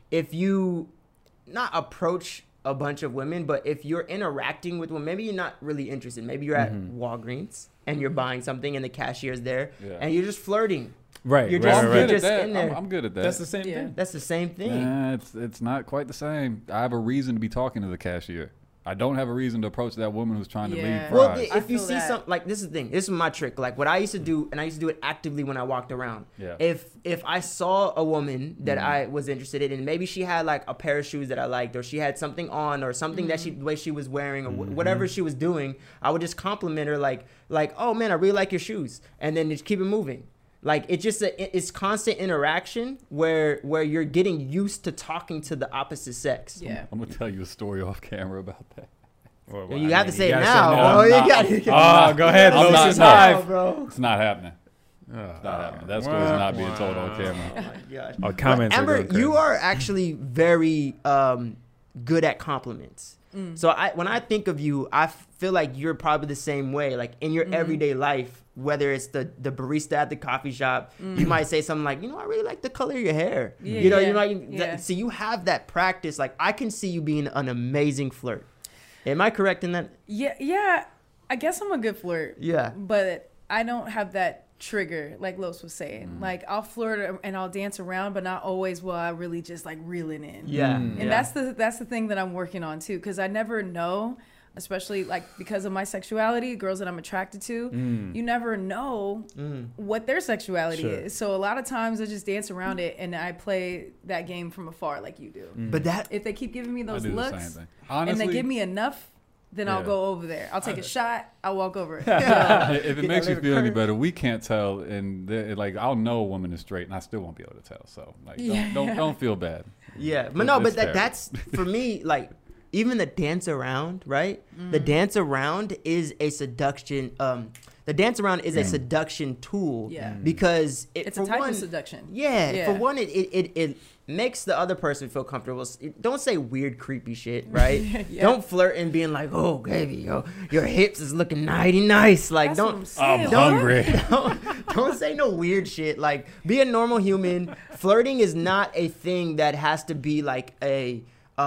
Speaker 2: if you not approach a bunch of women, but if you're interacting with women, maybe you're not really interested. Maybe you're at Walgreens and you're buying something and the cashier's there and you're just flirting.
Speaker 1: Right.
Speaker 2: You're
Speaker 1: right,
Speaker 2: just,
Speaker 1: right,
Speaker 2: you're
Speaker 1: right.
Speaker 2: just in there.
Speaker 4: I'm good at that.
Speaker 1: That's the same
Speaker 3: Yeah.
Speaker 1: thing.
Speaker 2: That's the same thing.
Speaker 4: It's not quite the same. I have a reason to be talking to the cashier. I don't have a reason to approach that woman who's trying to leave
Speaker 3: Yeah.
Speaker 2: Well,
Speaker 4: fries.
Speaker 2: if you
Speaker 3: feel
Speaker 2: see
Speaker 3: that.
Speaker 2: some, like, this is the thing. This is my trick. Like, what I used to do, and I used to do it actively when I walked around.
Speaker 4: Yeah.
Speaker 2: If I saw a woman that I was interested in, and maybe she had like a pair of shoes that I liked, or she had something on, or something that the way she was wearing, or whatever she was doing, I would just compliment her, like, oh man, I really like your shoes, and then just keep it moving. Like, it's just it's constant interaction where you're getting used to talking to the opposite sex.
Speaker 3: Yeah.
Speaker 4: I'm gonna tell you a story off camera about that.
Speaker 1: Well,
Speaker 2: You have to say it
Speaker 1: gotta
Speaker 2: now.
Speaker 1: say
Speaker 2: Bro. You got
Speaker 1: Oh, go ahead.
Speaker 4: I'm
Speaker 1: Los
Speaker 4: not-
Speaker 1: is
Speaker 4: no.
Speaker 1: live.
Speaker 2: bro.
Speaker 4: It's not happening.
Speaker 1: Oh,
Speaker 4: It's not happening. That story's not being told on camera.
Speaker 2: Oh my gosh.
Speaker 1: Oh, comments.
Speaker 2: But
Speaker 1: are
Speaker 2: Amber,
Speaker 1: going
Speaker 2: you
Speaker 1: crazy.
Speaker 2: are actually very good at compliments. So when I think of you, I feel like you're probably the same way. Like in your everyday life, whether it's the barista at the coffee shop, you might say something like, I really like the color of your hair.
Speaker 3: Yeah,
Speaker 2: you know,
Speaker 3: yeah,
Speaker 2: you might.
Speaker 3: yeah.
Speaker 2: So you have that practice. Like I can see you being an amazing flirt. Am I correct in that?
Speaker 3: Yeah. I guess I'm a good flirt.
Speaker 2: Yeah.
Speaker 3: But I don't have that trigger, like Los was saying. Like I'll flirt and I'll dance around, but not always will I really just like reeling in.
Speaker 2: Yeah.
Speaker 3: And that's the thing that I'm working on too, because I never know, especially like because of my sexuality, girls that I'm attracted to, you never know what their sexuality
Speaker 1: Sure.
Speaker 3: is. So a lot of times I just dance around it and I play that game from afar like you do.
Speaker 2: But that
Speaker 3: If they keep giving me
Speaker 4: I
Speaker 3: those
Speaker 4: do the same
Speaker 3: looks
Speaker 4: thing.
Speaker 3: and
Speaker 4: Honestly,
Speaker 3: they give me enough, then I'll
Speaker 1: Yeah.
Speaker 3: go over there. I'll take a shot. I'll walk over it.
Speaker 4: if it makes you
Speaker 2: leave it
Speaker 4: feel any
Speaker 2: curved.
Speaker 4: better, we can't tell, and like I'll know a woman is straight, and I still won't be able to tell. So like, don't feel bad.
Speaker 2: Yeah, but no, but
Speaker 4: It's fair.
Speaker 2: that's for me. Like even the dance around, right? The dance around is a seduction. The dance around is a seduction tool.
Speaker 3: Yeah.
Speaker 2: Because
Speaker 3: It's
Speaker 2: for
Speaker 3: a type
Speaker 2: one,
Speaker 3: of seduction.
Speaker 2: Yeah, for one, it makes the other person feel comfortable. Don't say weird, creepy shit, right?
Speaker 3: Yeah.
Speaker 2: Don't flirt and being like, "Oh, baby, your hips is looking mighty nice." Like,
Speaker 3: That's what
Speaker 2: don't.
Speaker 3: I'm saying.
Speaker 2: Don't say no weird shit. Like, be a normal human. Flirting is not a thing that has to be like a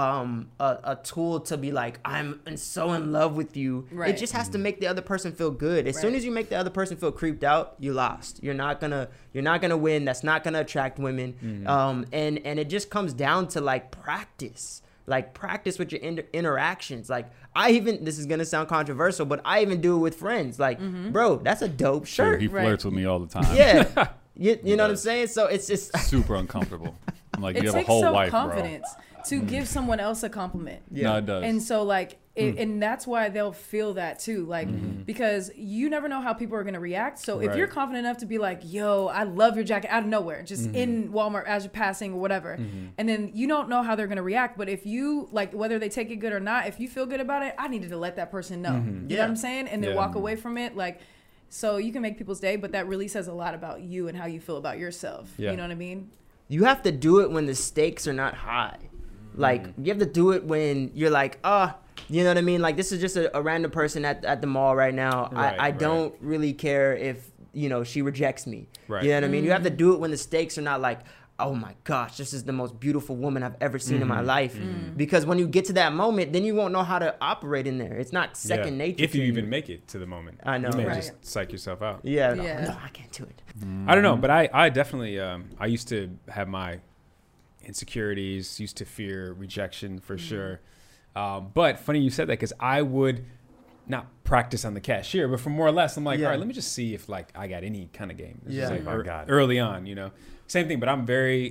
Speaker 2: tool to be like, I'm so in love with you.
Speaker 3: Right.
Speaker 2: It just has to make the other person feel good. As soon
Speaker 3: Right.
Speaker 2: as you make the other person feel creeped out, you lost. You're not gonna win. That's not gonna attract women. And it just comes down to like practice. Like practice with your interactions. Like this is gonna sound controversial, but I even do it with friends. Like, bro, that's a dope
Speaker 4: Sure,
Speaker 2: shirt.
Speaker 4: he
Speaker 3: Right.
Speaker 4: flirts with me all the time.
Speaker 2: Yeah, you know what I'm
Speaker 4: does.
Speaker 2: saying. So it's just
Speaker 4: Super uncomfortable. I'm like,
Speaker 3: It
Speaker 4: you have a
Speaker 3: takes
Speaker 4: whole wife, bro.
Speaker 3: self-confidence to give someone else a compliment.
Speaker 4: No, it does.
Speaker 3: And so like and that's why they'll feel that too, like because you never know how people are going to react. So if
Speaker 1: Right.
Speaker 3: you're confident enough to be like, yo, I love your jacket out of nowhere, just in Walmart as you're passing or whatever, and then you don't know how they're going to react, but if you like, whether they take it good or not, if you feel good about it, I needed to let that person know. You know
Speaker 2: Yeah.
Speaker 3: what I'm saying? And then
Speaker 1: Yeah.
Speaker 3: walk away from it, like, so you can make people's day, but that really says a lot about you and how you feel about yourself.
Speaker 1: Yeah.
Speaker 3: You know what I mean?
Speaker 2: you have to do it when the stakes are not high. Like you have to do it when you're like, you know what I mean? Like this is just a random person at the mall right now.
Speaker 1: Right,
Speaker 2: I
Speaker 1: right.
Speaker 2: don't really care if, she rejects me.
Speaker 1: Right.
Speaker 2: You know what I mean? You have to do it when the stakes are not like, oh my gosh, this is the most beautiful woman I've ever seen in my life. Because when you get to that moment, then you won't know how to operate in there. It's not second
Speaker 1: Yeah.
Speaker 2: nature.
Speaker 1: If you
Speaker 2: to
Speaker 1: even make it to the moment.
Speaker 2: I know.
Speaker 1: You may
Speaker 3: Right.
Speaker 1: just psych yourself out.
Speaker 2: Yeah.
Speaker 3: Yeah.
Speaker 2: No, I can't do it.
Speaker 1: I don't know, but I definitely I used to have my insecurities, used to fear rejection for sure. But funny you said that because I would not practice on the cashier, but for more or less, I'm like,
Speaker 2: Yeah.
Speaker 1: all right, let me just see if like I got any kind of game. This is,
Speaker 2: Yeah.
Speaker 1: like,
Speaker 2: If
Speaker 4: I got it.
Speaker 1: early on, same thing. But I'm very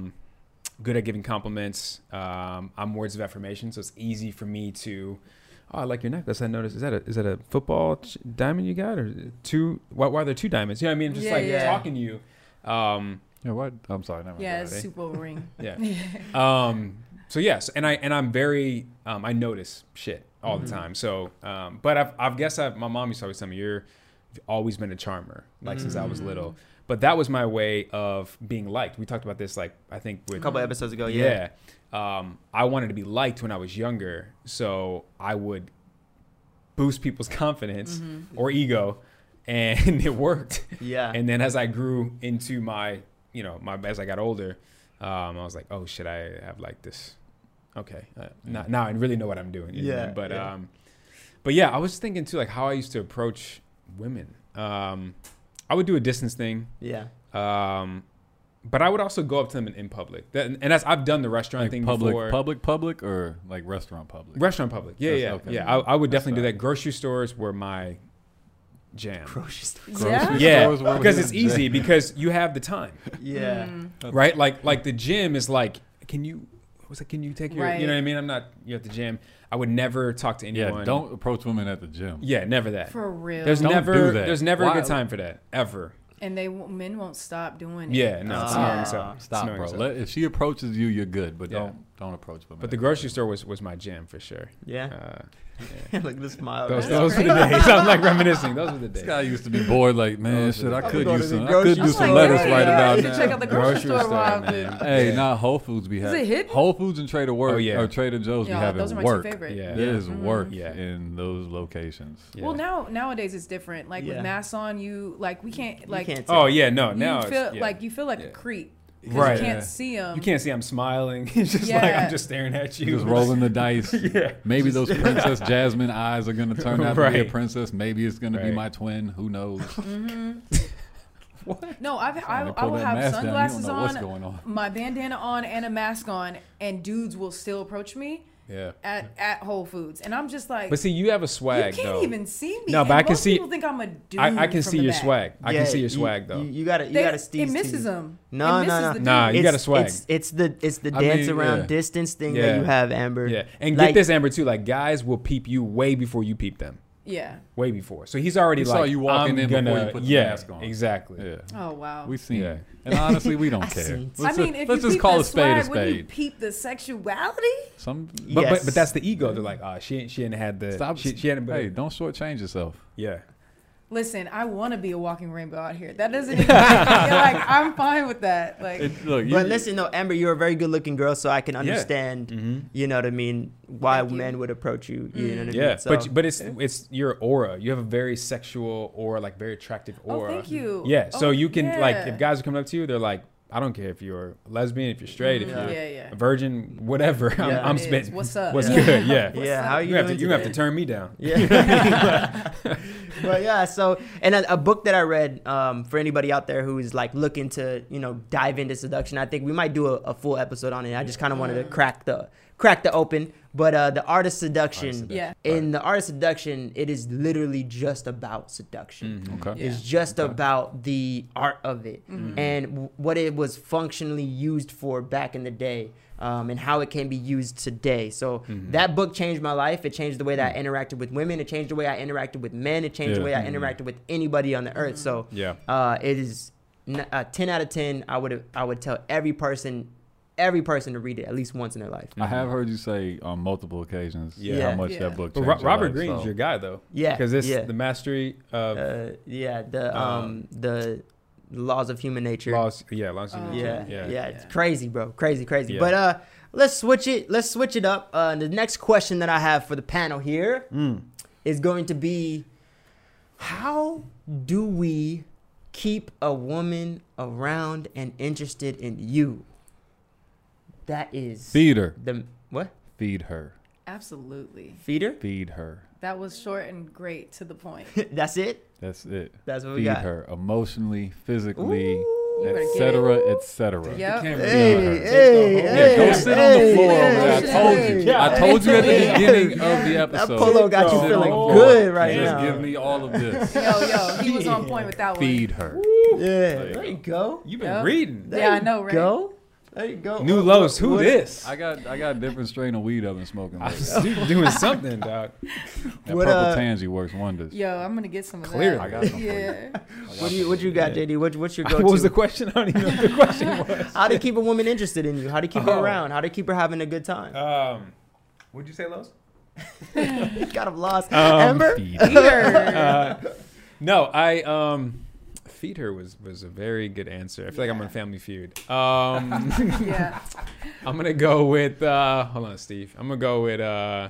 Speaker 1: good at giving compliments. I'm words of affirmation, so it's easy for me to. Oh, I like your necklace. I noticed. Is that a football diamond you got, or two? Why are there two diamonds? You know what I mean? Just
Speaker 3: Yeah,
Speaker 1: like
Speaker 3: yeah.
Speaker 1: talking to you.
Speaker 4: Yeah, what? I'm sorry. Never mind.
Speaker 3: Yeah,
Speaker 4: Go
Speaker 3: it's
Speaker 4: ahead.
Speaker 3: super ring.
Speaker 1: Yeah. So yes, and I'm very I notice shit all the time. So but I guess my mom used to always tell me you've always been a charmer, like since I was little. But that was my way of being liked. We talked about this like I think with
Speaker 2: A couple episodes ago,
Speaker 1: yeah. I wanted to be liked when I was younger, so I would boost people's confidence or ego, and it worked.
Speaker 2: Yeah.
Speaker 1: And then as I grew into my as I got older, I was like, oh shit, I have like this. Okay, now I really know what I'm doing. You know what I mean? But yeah, I was thinking too, like how I used to approach women. I would do a distance thing.
Speaker 2: Yeah.
Speaker 1: But I would also go up to them in public. I've done the restaurant
Speaker 4: Like
Speaker 1: thing
Speaker 4: public,
Speaker 1: before.
Speaker 4: public, or like restaurant public.
Speaker 1: Restaurant public. Yeah,
Speaker 4: That's-
Speaker 1: yeah,
Speaker 4: okay.
Speaker 1: yeah. I would
Speaker 4: That's
Speaker 1: definitely do
Speaker 4: fine.
Speaker 1: that. Grocery stores were my jam.
Speaker 2: Grocery store.
Speaker 3: Yeah.
Speaker 4: Grocery
Speaker 1: Yeah,
Speaker 4: stores were
Speaker 1: because
Speaker 4: his
Speaker 1: it's easy
Speaker 4: jam.
Speaker 1: because you have the time,
Speaker 2: Yeah.
Speaker 1: right? Like the gym is like, can you take your,
Speaker 3: Right.
Speaker 1: you know what I mean? You're at the gym. I would never talk to anyone.
Speaker 4: Yeah, don't approach women at the gym.
Speaker 1: Yeah, never that.
Speaker 3: For real.
Speaker 1: There's
Speaker 4: Don't
Speaker 1: never
Speaker 4: do that.
Speaker 1: there's never
Speaker 4: Why-
Speaker 1: a good time for that ever.
Speaker 3: And men won't stop doing it.
Speaker 1: Yeah, no, it's annoying as hell. It's
Speaker 4: Stop,
Speaker 1: annoying
Speaker 4: bro.
Speaker 1: as hell.
Speaker 4: If she approaches you, you're good, but
Speaker 1: Yeah.
Speaker 4: don't approach women.
Speaker 1: But the
Speaker 4: at
Speaker 1: grocery
Speaker 4: gym.
Speaker 1: store was my jam for sure.
Speaker 2: Yeah.
Speaker 1: Yeah.
Speaker 2: Look at the smile.
Speaker 1: Those
Speaker 2: man.
Speaker 1: were the days. I'm like reminiscing. Those were the
Speaker 4: This
Speaker 1: days.
Speaker 4: guy used to be bored, like, man,
Speaker 1: Those
Speaker 4: shit,
Speaker 1: are
Speaker 4: I
Speaker 1: the-
Speaker 4: could
Speaker 2: I'm
Speaker 4: use
Speaker 2: going
Speaker 4: some,
Speaker 2: to the
Speaker 4: I
Speaker 2: grocery
Speaker 4: could use
Speaker 2: store.
Speaker 4: some
Speaker 2: I'm like,
Speaker 4: lettuce
Speaker 2: yeah,
Speaker 4: right
Speaker 2: yeah,
Speaker 4: about
Speaker 3: you
Speaker 4: now.
Speaker 3: can check out the grocery store while
Speaker 1: man.
Speaker 4: Hey,
Speaker 1: Yeah.
Speaker 4: not Whole Foods be having.
Speaker 3: it hidden?
Speaker 4: Whole Foods and Trader
Speaker 1: Oh, yeah.
Speaker 4: or Trader Joe's be
Speaker 3: Yeah,
Speaker 4: having
Speaker 3: those are my
Speaker 4: work.
Speaker 3: two favorite.
Speaker 1: Yeah.
Speaker 4: There's work
Speaker 1: Yeah.
Speaker 4: in those locations.
Speaker 1: Yeah.
Speaker 3: Well, nowadays it's different. Like
Speaker 2: Yeah.
Speaker 3: with masks on, we can't like
Speaker 2: can't
Speaker 1: Oh yeah, no.
Speaker 3: you
Speaker 1: Now
Speaker 3: feel
Speaker 1: it's, yeah.
Speaker 3: like you feel like
Speaker 1: Yeah.
Speaker 3: a creep. 'Cause
Speaker 1: Right.
Speaker 3: You can't
Speaker 4: Yeah.
Speaker 3: see them.
Speaker 1: You can't see I'm smiling. It's just like
Speaker 3: Yeah.
Speaker 1: I'm just staring at you.
Speaker 4: Just rolling the dice.
Speaker 1: Yeah.
Speaker 4: Maybe those Princess Jasmine eyes are gonna turn out to be a
Speaker 1: Right.
Speaker 4: princess. Maybe it's gonna be
Speaker 1: Right.
Speaker 4: my twin. Who knows?
Speaker 3: No, I
Speaker 4: They
Speaker 3: I
Speaker 4: pull
Speaker 3: will
Speaker 4: that
Speaker 3: have
Speaker 4: mask down, you don't
Speaker 3: sunglasses
Speaker 4: know what's
Speaker 3: on,
Speaker 4: going on.
Speaker 3: my bandana on, and a mask on, and dudes will still approach me
Speaker 1: Yeah.
Speaker 3: at Whole Foods, and I'm just like,
Speaker 1: But see, you have a
Speaker 3: you
Speaker 1: swag
Speaker 3: can't
Speaker 1: though.
Speaker 3: even see me.
Speaker 1: No,
Speaker 3: And
Speaker 1: but I can
Speaker 3: most
Speaker 1: see-
Speaker 3: people think I'm a dude.
Speaker 1: I can
Speaker 3: from
Speaker 1: see
Speaker 3: the
Speaker 1: your
Speaker 3: back.
Speaker 1: swag. I
Speaker 2: Yeah,
Speaker 1: can see your swag though.
Speaker 2: You gotta
Speaker 3: It
Speaker 2: steez
Speaker 3: misses
Speaker 2: to.
Speaker 3: them.
Speaker 2: No,
Speaker 3: it
Speaker 2: no,
Speaker 3: misses
Speaker 2: no.
Speaker 3: the dude.
Speaker 1: Nah, you got a swag.
Speaker 2: It's the
Speaker 4: I
Speaker 2: dance
Speaker 4: mean,
Speaker 2: around
Speaker 4: yeah.
Speaker 2: distance thing
Speaker 1: Yeah.
Speaker 2: that you have, Amber.
Speaker 1: Yeah, and
Speaker 2: Like-
Speaker 1: get this, Amber, too. Like guys will peep you way before you peep them.
Speaker 3: Yeah.
Speaker 1: Way before. So he's already
Speaker 4: He
Speaker 1: like,
Speaker 4: saw you walking
Speaker 1: I'm
Speaker 4: in before you
Speaker 1: gonna,
Speaker 4: put the
Speaker 1: yeah,
Speaker 4: mask on.
Speaker 1: exactly.
Speaker 4: Yeah,
Speaker 3: Oh wow.
Speaker 4: we seen.
Speaker 1: Yeah.
Speaker 4: it. And honestly, we don't
Speaker 2: I
Speaker 4: care.
Speaker 2: seen.
Speaker 3: I mean, if
Speaker 4: let's
Speaker 3: you
Speaker 4: just
Speaker 3: peep
Speaker 4: call
Speaker 3: the
Speaker 4: a spade a
Speaker 3: swag, when you
Speaker 4: spade.
Speaker 3: peep the sexuality,
Speaker 4: Some.
Speaker 1: But
Speaker 2: Yes.
Speaker 1: that's the ego. They're like, she hadn't had the.
Speaker 4: Stop.
Speaker 1: She hadn't.
Speaker 4: Hey, don't shortchange yourself.
Speaker 1: Yeah.
Speaker 3: listen, I want to be a walking rainbow out here. That doesn't even like I'm fine with that. Like
Speaker 4: Look,
Speaker 2: But listen, no, Amber, you're a very good looking girl, so I can understand.
Speaker 1: Mm-hmm.
Speaker 2: You know what I mean? Why
Speaker 3: Thank you.
Speaker 2: men would approach you. You know what I mean?
Speaker 1: Yeah,
Speaker 2: So,
Speaker 1: but it's your aura. You have a very sexual aura, like very attractive
Speaker 3: oh,
Speaker 1: aura.
Speaker 3: thank you.
Speaker 1: Yeah, so
Speaker 3: Oh,
Speaker 1: you can like
Speaker 3: yeah.
Speaker 1: if guys are coming up to you, they're like, I don't care if you're a lesbian, if you're straight, if
Speaker 2: Yeah.
Speaker 1: you're
Speaker 3: yeah.
Speaker 1: a virgin, whatever.
Speaker 2: Yeah.
Speaker 1: I'm
Speaker 3: It is.
Speaker 1: spitting.
Speaker 3: What's up?
Speaker 1: What's
Speaker 2: Yeah.
Speaker 1: good? Yeah.
Speaker 2: yeah, how are you,
Speaker 1: You have to
Speaker 2: doing
Speaker 1: you have to
Speaker 2: today?
Speaker 1: turn me down.
Speaker 2: Yeah. But yeah, so and a book that I read for anybody out there who is like looking to dive into seduction, I think we might do a full episode on it. I just kind of wanted to crack the open. But the art of seduction.
Speaker 3: Yeah.
Speaker 2: In the art of seduction, it is literally just about seduction.
Speaker 1: Mm-hmm.
Speaker 4: Okay.
Speaker 3: Yeah.
Speaker 2: It's just about the art of it and what it was functionally used for back in the day. And how it can be used today. So that book changed my life. It changed the way that I interacted with women. It changed the way I interacted with men. It changed the way I interacted with anybody on the earth. So
Speaker 1: Yeah.
Speaker 2: it is 10 out of 10. I would tell every person to read it at least once in their life.
Speaker 4: I have heard you say on multiple occasions
Speaker 1: Yeah.
Speaker 4: how much
Speaker 3: Yeah.
Speaker 4: that book
Speaker 1: But
Speaker 4: changed your
Speaker 1: Robert
Speaker 4: life,
Speaker 1: Greene's
Speaker 4: so.
Speaker 1: your guy though.
Speaker 2: Yeah,
Speaker 1: Because it's
Speaker 2: yeah.
Speaker 1: the mastery of
Speaker 2: The laws of human nature.
Speaker 1: laws. Yeah, laws. of
Speaker 3: Oh.
Speaker 1: nature.
Speaker 2: Yeah, it's crazy, bro. Crazy.
Speaker 1: Yeah.
Speaker 2: But let's switch it up. The next question that I have for the panel here is going to be, how do we keep a woman around and interested in you? That is
Speaker 4: Feed her.
Speaker 2: the what?
Speaker 4: Feed her.
Speaker 3: Absolutely.
Speaker 2: Feeder?
Speaker 4: Feed her.
Speaker 3: That was short and great to the point.
Speaker 2: That's it.
Speaker 4: That's it.
Speaker 2: That's what we
Speaker 4: Feed
Speaker 2: got.
Speaker 4: her emotionally, physically,
Speaker 2: Ooh.
Speaker 3: You better get
Speaker 4: etc., etc.
Speaker 3: Yep.
Speaker 1: Can't
Speaker 2: Hey,
Speaker 1: really-
Speaker 2: hey,
Speaker 4: Yeah, go
Speaker 2: hey,
Speaker 4: sit on the
Speaker 2: hey,
Speaker 4: floor.
Speaker 2: hey,
Speaker 4: man. I told you.
Speaker 2: hey.
Speaker 4: I told you at the
Speaker 2: Hey.
Speaker 4: beginning of the
Speaker 2: That
Speaker 4: episode.
Speaker 2: polo got you
Speaker 4: Sit
Speaker 2: feeling
Speaker 4: on the
Speaker 2: good
Speaker 4: floor.
Speaker 2: right
Speaker 4: Just
Speaker 2: now.
Speaker 4: give me all of this.
Speaker 3: Yo, he was on point with that one.
Speaker 4: Feed her.
Speaker 2: Yeah, there you go.
Speaker 1: You've been
Speaker 3: Yep.
Speaker 1: reading.
Speaker 2: There
Speaker 3: Yeah, I
Speaker 2: you
Speaker 3: know, right?
Speaker 2: Go. There you go.
Speaker 1: New Los. Who
Speaker 2: What-
Speaker 1: this?
Speaker 4: I got a different strain of weed I've been smoking
Speaker 1: I
Speaker 4: lately.
Speaker 1: was doing something, dog.
Speaker 4: That
Speaker 2: What,
Speaker 4: purple tansy works wonders.
Speaker 3: Yo, I'm gonna get some of
Speaker 1: Clearly.
Speaker 3: that.
Speaker 4: I got some for you.
Speaker 3: Yeah.
Speaker 2: What you got,
Speaker 4: Yeah.
Speaker 2: JD? What's your go-to?
Speaker 1: What was the question? I don't even know what the question was.
Speaker 2: How to keep a woman interested in you? How to keep her
Speaker 1: Oh.
Speaker 2: around? How to keep her having a good time?
Speaker 1: What'd you say, Los?
Speaker 2: Got him lost.
Speaker 1: Um,
Speaker 2: Amber?
Speaker 4: Feed
Speaker 3: Peter.
Speaker 1: No, I Feed Her was a very good answer. I feel like I'm on Family Feud.
Speaker 3: Yeah.
Speaker 1: I'm gonna go with hold on, Steve. I'm gonna go with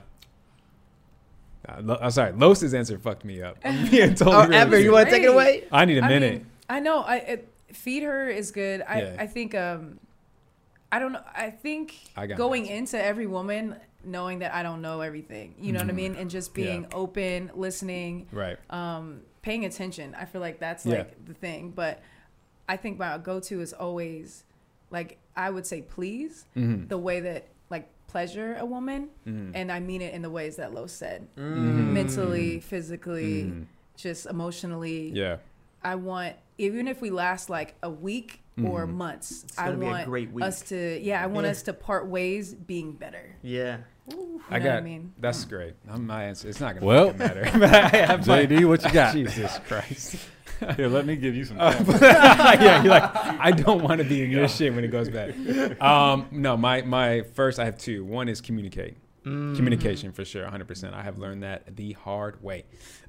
Speaker 1: I'm sorry, Los's answer fucked me up. I'm being totally
Speaker 2: Oh,
Speaker 1: real
Speaker 2: Amber,
Speaker 1: with
Speaker 2: you
Speaker 1: you.
Speaker 2: want to take it away?
Speaker 1: I need a
Speaker 3: I
Speaker 1: minute.
Speaker 3: mean, I know. Feed Her is good.
Speaker 1: Yeah.
Speaker 3: I think I don't know. I think
Speaker 1: I got
Speaker 3: going
Speaker 1: mine.
Speaker 3: into every woman knowing that I don't know everything, you know what I mean, and just being open, listening,
Speaker 1: Right.
Speaker 3: paying attention. I feel like that's
Speaker 1: Yeah.
Speaker 3: like the thing. But I think my go-to is always like I would say please the way that like pleasure a woman, and I mean it in the ways that Lo said, mentally, physically, just emotionally.
Speaker 1: Yeah.
Speaker 3: I want, even if we last like a week or months, I
Speaker 2: gonna be a
Speaker 3: want
Speaker 2: great week.
Speaker 3: us to, I want us to part ways being better.
Speaker 2: Yeah.
Speaker 3: You
Speaker 1: I
Speaker 3: know
Speaker 1: got.
Speaker 3: what I mean?
Speaker 1: That's great. My answer. It's not gonna
Speaker 4: Well,
Speaker 1: fucking matter. But I have my-
Speaker 4: JD, what you got?
Speaker 1: Jesus Christ.
Speaker 4: Here, let me give you some.
Speaker 1: Yeah, you're like, I don't want to be in your shit when it goes bad. No, my first, I have two. One is communicate. Communication for sure, 100%. I have learned that the hard way.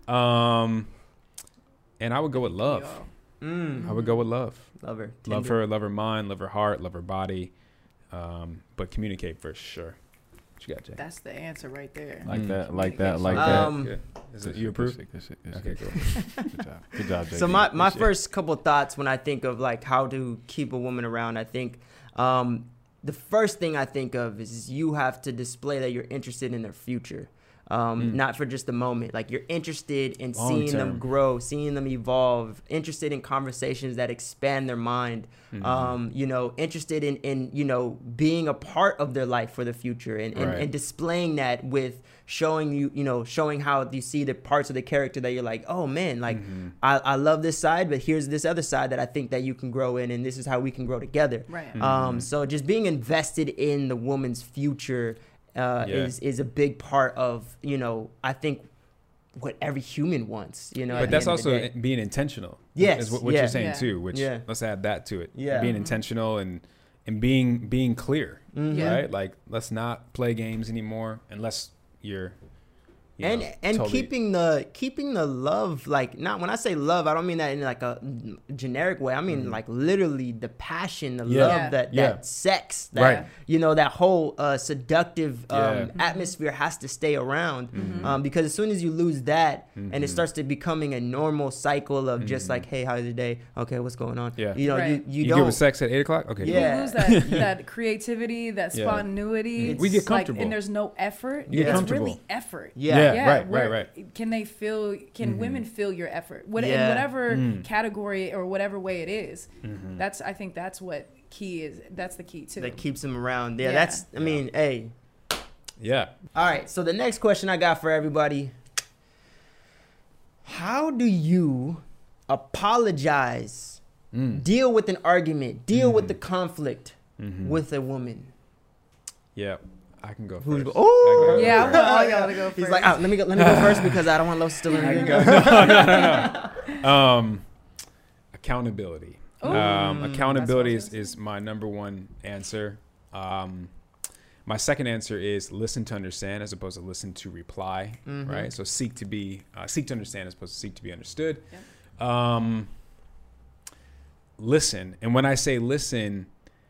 Speaker 1: And I would go with love. I would go with love.
Speaker 2: Love her.
Speaker 1: Love
Speaker 2: Tender.
Speaker 1: her, love her mind, love her heart, love her body. But communicate for sure. What you got, Jay?
Speaker 3: That's the answer right there.
Speaker 4: Like that.
Speaker 1: Good. Is it, you approve?
Speaker 4: Good shit.
Speaker 1: Okay, cool.
Speaker 4: Good job, JD.
Speaker 2: So my
Speaker 1: Appreciate it.
Speaker 2: first couple thoughts when I think of like how to keep a woman around, I think the first thing I think of is you have to display that you're interested in their future. Not for just a moment. Like you're interested in
Speaker 1: Long
Speaker 2: seeing them
Speaker 1: term.
Speaker 2: grow, seeing them evolve, interested in conversations that expand their mind, interested in being a part of their life for the future and
Speaker 1: Right.
Speaker 2: displaying that with showing how you see the parts of the character that you're like, oh man, like I love this side, but here's this other side that I think that you can grow in, and this is how we can grow together.
Speaker 3: Right.
Speaker 2: So just being invested in the woman's future is a big part of, I think what every human wants, at
Speaker 1: But
Speaker 2: the
Speaker 1: that's
Speaker 2: end of the
Speaker 1: also
Speaker 2: day.
Speaker 1: being intentional.
Speaker 2: Yes,
Speaker 1: Is what
Speaker 2: yeah.
Speaker 1: you're saying
Speaker 3: Yeah.
Speaker 1: too, which
Speaker 2: Yeah.
Speaker 1: let's add that to it.
Speaker 2: Yeah.
Speaker 1: Being intentional and being clear,
Speaker 3: Yeah.
Speaker 1: right? Like let's not play games anymore unless you're
Speaker 2: and
Speaker 1: totally-
Speaker 2: keeping the love, like, not when I say love, I don't mean that in like a generic way. I mean like literally the passion, the
Speaker 1: Yeah.
Speaker 2: love,
Speaker 3: Yeah.
Speaker 2: that
Speaker 1: Yeah.
Speaker 2: sex, that
Speaker 1: Right.
Speaker 2: that whole seductive
Speaker 1: Yeah.
Speaker 2: atmosphere has to stay around, because as soon as you lose that and it starts to becoming a normal cycle of just like, hey, how's your day? Okay, what's going on?
Speaker 1: Yeah.
Speaker 3: Right.
Speaker 2: you
Speaker 1: you
Speaker 2: don't
Speaker 1: give with sex at 8:00. Okay.
Speaker 2: Yeah.
Speaker 3: We lose that creativity, that
Speaker 1: Yeah.
Speaker 3: spontaneity.
Speaker 1: We get
Speaker 3: It's like,
Speaker 1: comfortable.
Speaker 3: and there's no effort.
Speaker 1: You get
Speaker 3: It's
Speaker 1: comfortable.
Speaker 3: really effort.
Speaker 2: Yeah.
Speaker 1: right,
Speaker 3: where-
Speaker 1: right.
Speaker 3: Can they feel? Can women feel your effort? In
Speaker 2: Yeah.
Speaker 3: whatever category or whatever way it is. I think that's what key is. That's the key too.
Speaker 2: that keeps them around. Yeah,
Speaker 3: Yeah.
Speaker 2: that's, I mean, hey.
Speaker 1: Yeah.
Speaker 2: All right, so the next question I got for everybody: how do you apologize, deal with an argument, deal with the conflict with a woman?
Speaker 1: Yeah. I can go
Speaker 2: Who's
Speaker 1: first.
Speaker 2: go- oh!
Speaker 1: I can go
Speaker 3: yeah, I
Speaker 1: first.
Speaker 3: want all y'all to go first.
Speaker 2: He's like, let me go first because I don't want Los still in
Speaker 1: I can
Speaker 2: here.
Speaker 1: go. No. Accountability.
Speaker 3: Ooh.
Speaker 1: Accountability
Speaker 3: That's what I
Speaker 1: is my number one answer. My second answer is listen to understand as opposed to listen to reply. Right. So seek to understand as opposed to seek to be understood. Listen, and when I say listen,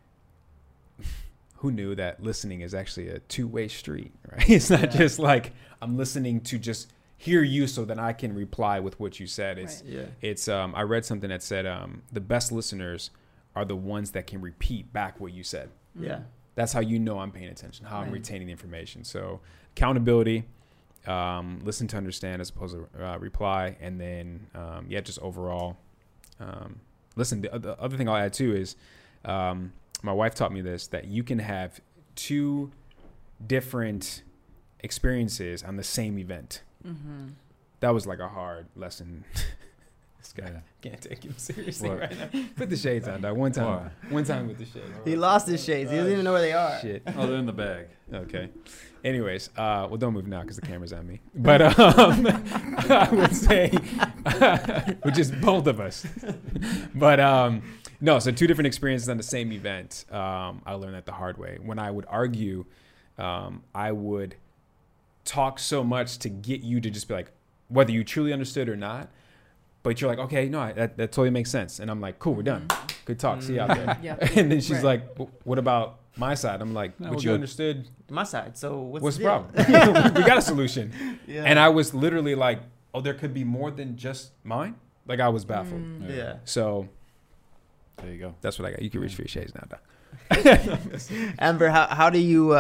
Speaker 1: who knew that listening is actually a two-way street, right? It's not just like I'm listening to just hear you so that I can reply with what you said. It's
Speaker 3: Right.
Speaker 1: it's I read something that said the best listeners are the ones that can repeat back what you said.
Speaker 2: Yeah.
Speaker 1: That's how you know I'm paying attention, how I'm
Speaker 3: Right.
Speaker 1: retaining the information. So accountability, listen to understand as opposed to reply, and then just overall listen. The other thing I'll add too is my wife taught me this, that you can have two different experiences on the same event. That was like a hard lesson. This guy can't take him seriously
Speaker 4: What?
Speaker 1: right now. Put the shades on, dog. One time with the shades.
Speaker 2: He lost his shades. He doesn't even know where they are.
Speaker 1: Shit.
Speaker 4: Oh, they're in the bag.
Speaker 1: Okay. Anyways, well, don't move now because the camera's on me. But I would say, which is both of us. But no, so two different experiences on the same event. I learned that the hard way. When I would argue, I would talk so much to get you to just be like, whether you truly understood or not. But you're like, okay, no, that totally makes sense. And I'm like, cool, we're done. Good talk. See you out there.
Speaker 3: Yeah.
Speaker 1: And then she's
Speaker 3: Right.
Speaker 1: like, what about my side? I'm like,
Speaker 4: No,
Speaker 1: but
Speaker 4: we're
Speaker 1: you
Speaker 4: good.
Speaker 1: understood.
Speaker 2: My side. So
Speaker 1: What's
Speaker 2: the
Speaker 1: the
Speaker 2: deal?
Speaker 1: problem? We got a solution.
Speaker 2: Yeah.
Speaker 1: And I was literally like, oh, there could be more than just mine. Like I was baffled.
Speaker 2: Yeah.
Speaker 1: So
Speaker 4: There you go.
Speaker 1: that's what I got. You can reach for your shades now, dog.
Speaker 2: Amber, how do you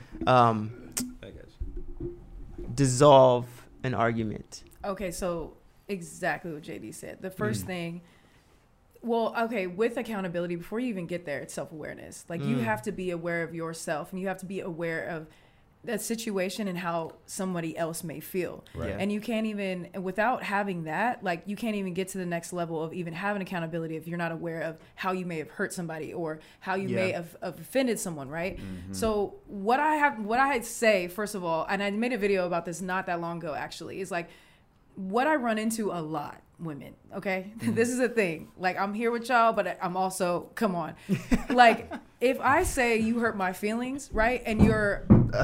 Speaker 2: dissolve an argument?
Speaker 3: Okay, so exactly what JD said. The first thing, well, okay, with accountability, before you even get there, it's self-awareness. Like, you have to be aware of yourself, and you have to be aware of that situation and how somebody else may feel.
Speaker 1: Right.
Speaker 2: Yeah.
Speaker 3: And you can't even, without having that, like, you can't even get to the next level of even having accountability if you're not aware of how you may have hurt somebody or how you may have offended someone, right? So what I say, first of all, and I made a video about this not that long ago, actually, is like, what I run into a lot, women, okay? This is a thing. Like, I'm here with y'all, but I'm also, come on. Like, if I say you hurt my feelings, right? And your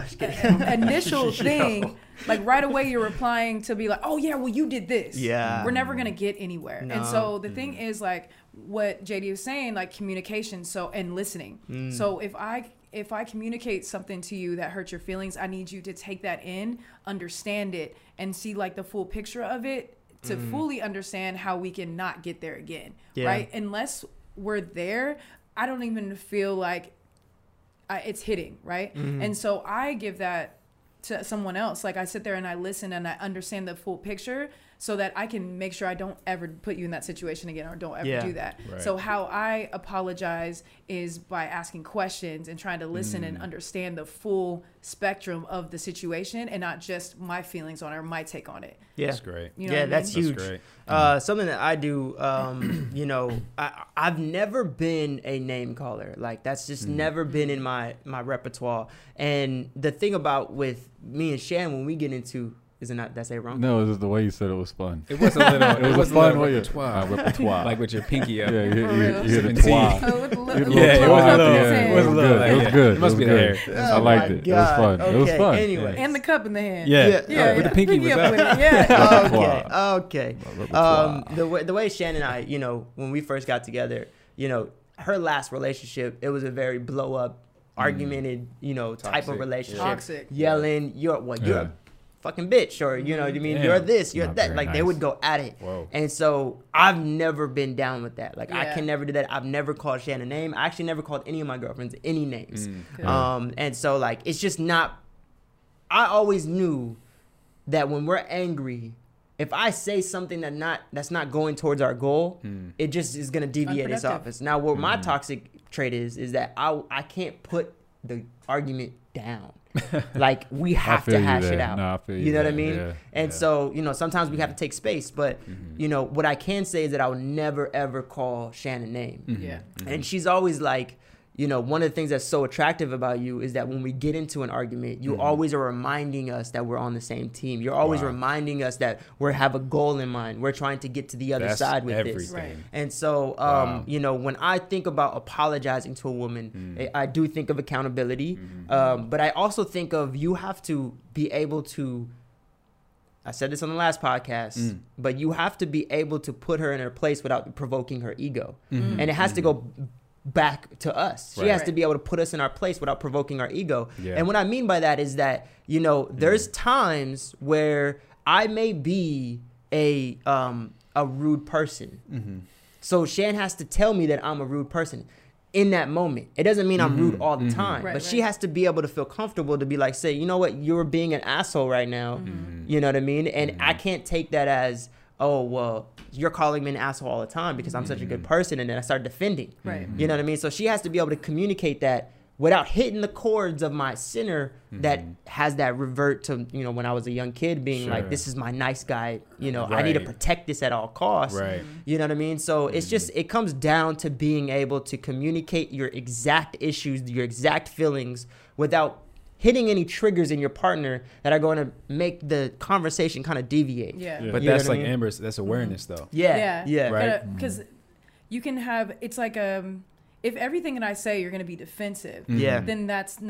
Speaker 3: initial thing, like, right away you're replying to be like, oh yeah, well, you did this.
Speaker 2: Yeah.
Speaker 3: We're never gonna get anywhere.
Speaker 2: No.
Speaker 3: And so the thing is, like, what JD was saying, like, communication, and listening. So if I communicate something to you that hurts your feelings, I need you to take that in, understand it, and see, like, the full picture of it to fully understand how we can not get there again, right? Unless we're there, I don't even feel like it's hitting, right? And so I give that to someone else. Like, I sit there and I listen and I understand the full picture so that I can make sure I don't ever put you in that situation again or don't ever do that.
Speaker 1: Right.
Speaker 3: So how I apologize is by asking questions and trying to listen and understand the full spectrum of the situation and not just my feelings on it or my take on it.
Speaker 2: Yeah.
Speaker 1: That's great.
Speaker 3: You know
Speaker 2: Yeah,
Speaker 3: what I
Speaker 2: that's
Speaker 3: mean?
Speaker 2: huge.
Speaker 1: That's great.
Speaker 2: Something that I do, you know, I've never been a name caller. Like, that's just never been in my repertoire. And the thing about with me and Shan, when we get into, is it not, did I say it wrong?
Speaker 4: No, it was the way you said it was fun.
Speaker 1: It was a little.
Speaker 4: It was a
Speaker 1: a
Speaker 4: fun
Speaker 1: little
Speaker 4: way.
Speaker 1: repertoire.
Speaker 4: Repertoire.
Speaker 1: Like with your pinky up.
Speaker 4: Yeah,
Speaker 3: For
Speaker 4: you
Speaker 3: real.
Speaker 4: hit
Speaker 1: Sipping
Speaker 4: the
Speaker 1: tea.
Speaker 4: twat.
Speaker 3: Oh, with the
Speaker 4: You hit the
Speaker 1: Yeah, it was a
Speaker 4: twat at
Speaker 1: little-
Speaker 4: the end.
Speaker 1: it was a little
Speaker 4: good.
Speaker 1: like
Speaker 4: It was
Speaker 1: that.
Speaker 4: good.
Speaker 1: It must
Speaker 4: It
Speaker 1: be
Speaker 4: was
Speaker 1: the
Speaker 4: good.
Speaker 1: hair.
Speaker 4: I
Speaker 2: Oh
Speaker 4: liked
Speaker 2: my
Speaker 4: it. It was fun.
Speaker 2: God.
Speaker 4: It was
Speaker 2: Okay,
Speaker 4: fun.
Speaker 2: anyway.
Speaker 3: And the cup in the hand.
Speaker 1: Yeah.
Speaker 2: Yeah.
Speaker 1: With the pinky was
Speaker 3: up
Speaker 1: up.
Speaker 3: with it. Yeah.
Speaker 2: Okay. The way Shan and I, you know, when we first got together, you know, her last relationship, it was a very blow up, argumented, you know, type of
Speaker 1: Toxic.
Speaker 2: relationship.
Speaker 3: Toxic.
Speaker 2: Yelling, you're a fucking bitch, or you know what I mean,
Speaker 1: Damn.
Speaker 2: you're this, you're
Speaker 4: Not
Speaker 2: that.
Speaker 4: very
Speaker 2: Like, they
Speaker 4: nice.
Speaker 2: would go at it.
Speaker 1: Whoa.
Speaker 2: And so I've never been down with that. Like, I
Speaker 3: Yeah.
Speaker 2: can never do that. I've never called Shan a name. I actually never called any of my girlfriends any names.
Speaker 3: Good.
Speaker 2: And so, like, it's just not. I always knew that when we're angry, if I say something that's not going towards our goal, it just is gonna deviate its
Speaker 3: Unproductive.
Speaker 2: office. Now, what my toxic trait is that I can't put the argument down. Like, we have
Speaker 4: feel
Speaker 2: to
Speaker 4: you
Speaker 2: hash
Speaker 4: there.
Speaker 2: it out.
Speaker 4: No, I feel
Speaker 2: you
Speaker 4: you
Speaker 2: know what I
Speaker 4: there.
Speaker 2: mean?
Speaker 4: Yeah,
Speaker 2: And
Speaker 4: yeah.
Speaker 2: so, you know, sometimes we have to take space. But you know, what I can say is that I would never ever call Shannon name.
Speaker 3: Yeah.
Speaker 2: And she's always like, you know, one of the things that's so attractive about you is that when we get into an argument, you always are reminding us that we're on the same team. You're always
Speaker 1: Wow.
Speaker 2: reminding us that we have a goal in mind. We're trying to get to the other
Speaker 1: That's
Speaker 2: side with
Speaker 1: everything.
Speaker 2: this.
Speaker 3: Right.
Speaker 2: And so,
Speaker 1: Wow.
Speaker 2: you know, when I think about apologizing to a woman, I do think of accountability. But I also think of, you have to be able to, I said this on the last podcast, but you have to be able to put her in her place without provoking her ego. And it has to go back to us. She
Speaker 1: Right.
Speaker 2: has to be able to put us in our place without provoking our ego.
Speaker 1: Yeah.
Speaker 2: And what I mean by that is that, you know, there's times where I may be a rude person. So Shan has to tell me that I'm a rude person in that moment. It doesn't mean I'm rude all the time,
Speaker 3: Right,
Speaker 2: but she
Speaker 3: right.
Speaker 2: has to be able to feel comfortable to be like, say, you know what, you're being an asshole right now. You know what I mean? And I can't take that as, oh, well, you're calling me an asshole all the time because I'm such a good person, and then I start defending.
Speaker 3: Right.
Speaker 2: You know what I mean? So she has to be able to communicate that without hitting the chords of my center that has that revert to, you know, when I was a young kid being like,
Speaker 1: Sure.
Speaker 2: this is my nice guy, you know, I need to
Speaker 1: Right.
Speaker 2: protect this at all costs.
Speaker 1: Right.
Speaker 2: You know what I mean? So it's just, it comes down to being able to communicate your exact issues, your exact feelings without hitting any triggers in your partner that are going to make the conversation kind of deviate.
Speaker 3: Yeah.
Speaker 4: Yeah.
Speaker 1: But
Speaker 2: You know
Speaker 1: that's
Speaker 2: what I
Speaker 1: like
Speaker 2: mean?
Speaker 1: Amber's. That's awareness, though.
Speaker 2: Yeah. Yeah.
Speaker 1: Right.
Speaker 3: Because you can have, it's like, if everything that I say you're going to be defensive,
Speaker 2: Yeah.
Speaker 3: then that's not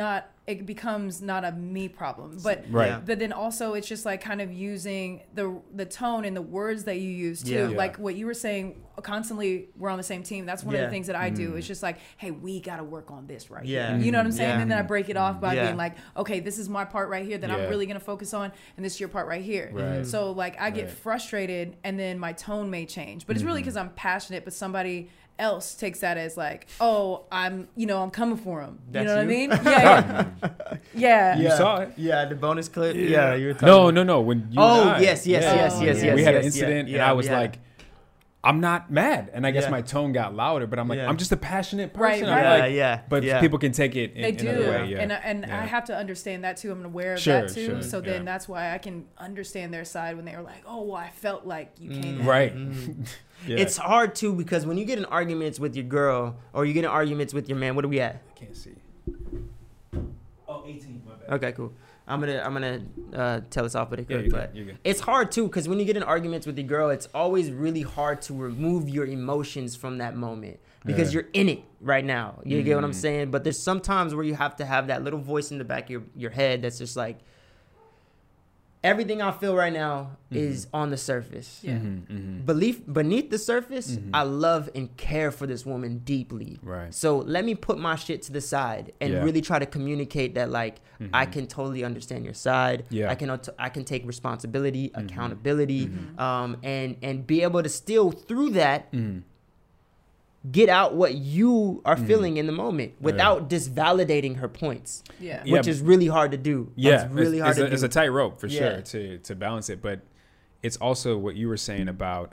Speaker 3: it becomes not a me problem. But
Speaker 1: Right.
Speaker 2: Yeah.
Speaker 3: but then also it's just like kind of using the tone and the words that you use too.
Speaker 2: Yeah.
Speaker 3: Like what you were saying, constantly we're on the same team. That's one of
Speaker 2: Yeah.
Speaker 3: the things that I do. It's just like, hey, we got to work on this right
Speaker 2: Yeah.
Speaker 3: here. You know what I'm saying?
Speaker 2: Yeah.
Speaker 3: And then I break it off by
Speaker 2: Yeah.
Speaker 3: being like, okay, this is my part right here that
Speaker 1: Yeah.
Speaker 3: I'm really going to focus on, and this is your part right here.
Speaker 1: Right.
Speaker 3: So like I get
Speaker 1: Right.
Speaker 3: frustrated, and then my tone may change. But it's really because I'm passionate, but somebody else takes that as like, oh, I'm coming for him. You
Speaker 2: That's
Speaker 3: know what I
Speaker 2: you?
Speaker 3: mean? Yeah. Yeah.
Speaker 1: You saw it.
Speaker 2: Yeah, the bonus clip. Yeah, you were talking.
Speaker 1: No. When you
Speaker 2: Oh,
Speaker 1: and I,
Speaker 2: yes.
Speaker 1: we had an
Speaker 2: yes,
Speaker 1: incident,
Speaker 2: yeah.
Speaker 1: and
Speaker 2: Yeah,
Speaker 1: I was
Speaker 2: we had-
Speaker 1: like, I'm not mad, and I guess
Speaker 2: Yeah.
Speaker 1: my tone got louder, but I'm like,
Speaker 2: Yeah.
Speaker 1: I'm just a passionate
Speaker 3: Right,
Speaker 1: person.
Speaker 3: right.
Speaker 1: I'm like,
Speaker 2: Yeah.
Speaker 1: But
Speaker 2: Yeah.
Speaker 1: people can take it
Speaker 3: They
Speaker 1: in
Speaker 3: do,
Speaker 1: another way. Yeah.
Speaker 3: and
Speaker 1: Yeah.
Speaker 3: I have to understand that too. I'm aware of
Speaker 1: Sure,
Speaker 3: that too.
Speaker 1: sure,
Speaker 3: So then
Speaker 1: yeah.
Speaker 3: that's why I can understand their side when they were like, "Oh, well, I felt like you came at
Speaker 1: Right.
Speaker 3: me."
Speaker 1: Yeah.
Speaker 2: It's hard too because when you get in arguments with your girl or you get in arguments with your man, what are we at?
Speaker 1: I can't see. Oh, 18. My bad.
Speaker 2: Okay, cool. I'm gonna tell us off with it,
Speaker 1: Yeah, you're
Speaker 2: but
Speaker 1: good, you're good.
Speaker 2: it's hard too because when you get in arguments with your girl, it's always really hard to remove your emotions from that moment because
Speaker 1: Yeah.
Speaker 2: you're in it right now. You get what I'm
Speaker 1: Mm.
Speaker 2: saying? But there's sometimes where you have to have that little voice in the back of your head that's just like, everything I feel right now is on the surface.
Speaker 3: Yeah.
Speaker 2: Beneath the surface, I love and care for this woman deeply.
Speaker 1: Right.
Speaker 2: So let me put my shit to the side and
Speaker 1: Yeah.
Speaker 2: really try to communicate that, like, I can totally understand your side.
Speaker 1: Yeah.
Speaker 2: I can take responsibility, accountability, and be able to still through that get out what you are feeling in the moment without disvalidating her points,
Speaker 3: Yeah.
Speaker 1: Yeah.
Speaker 2: which is really hard to do.
Speaker 1: Yeah,
Speaker 2: it's really hard to do.
Speaker 1: It's a tightrope for
Speaker 2: Yeah.
Speaker 1: sure to balance it, but it's also what you were saying about,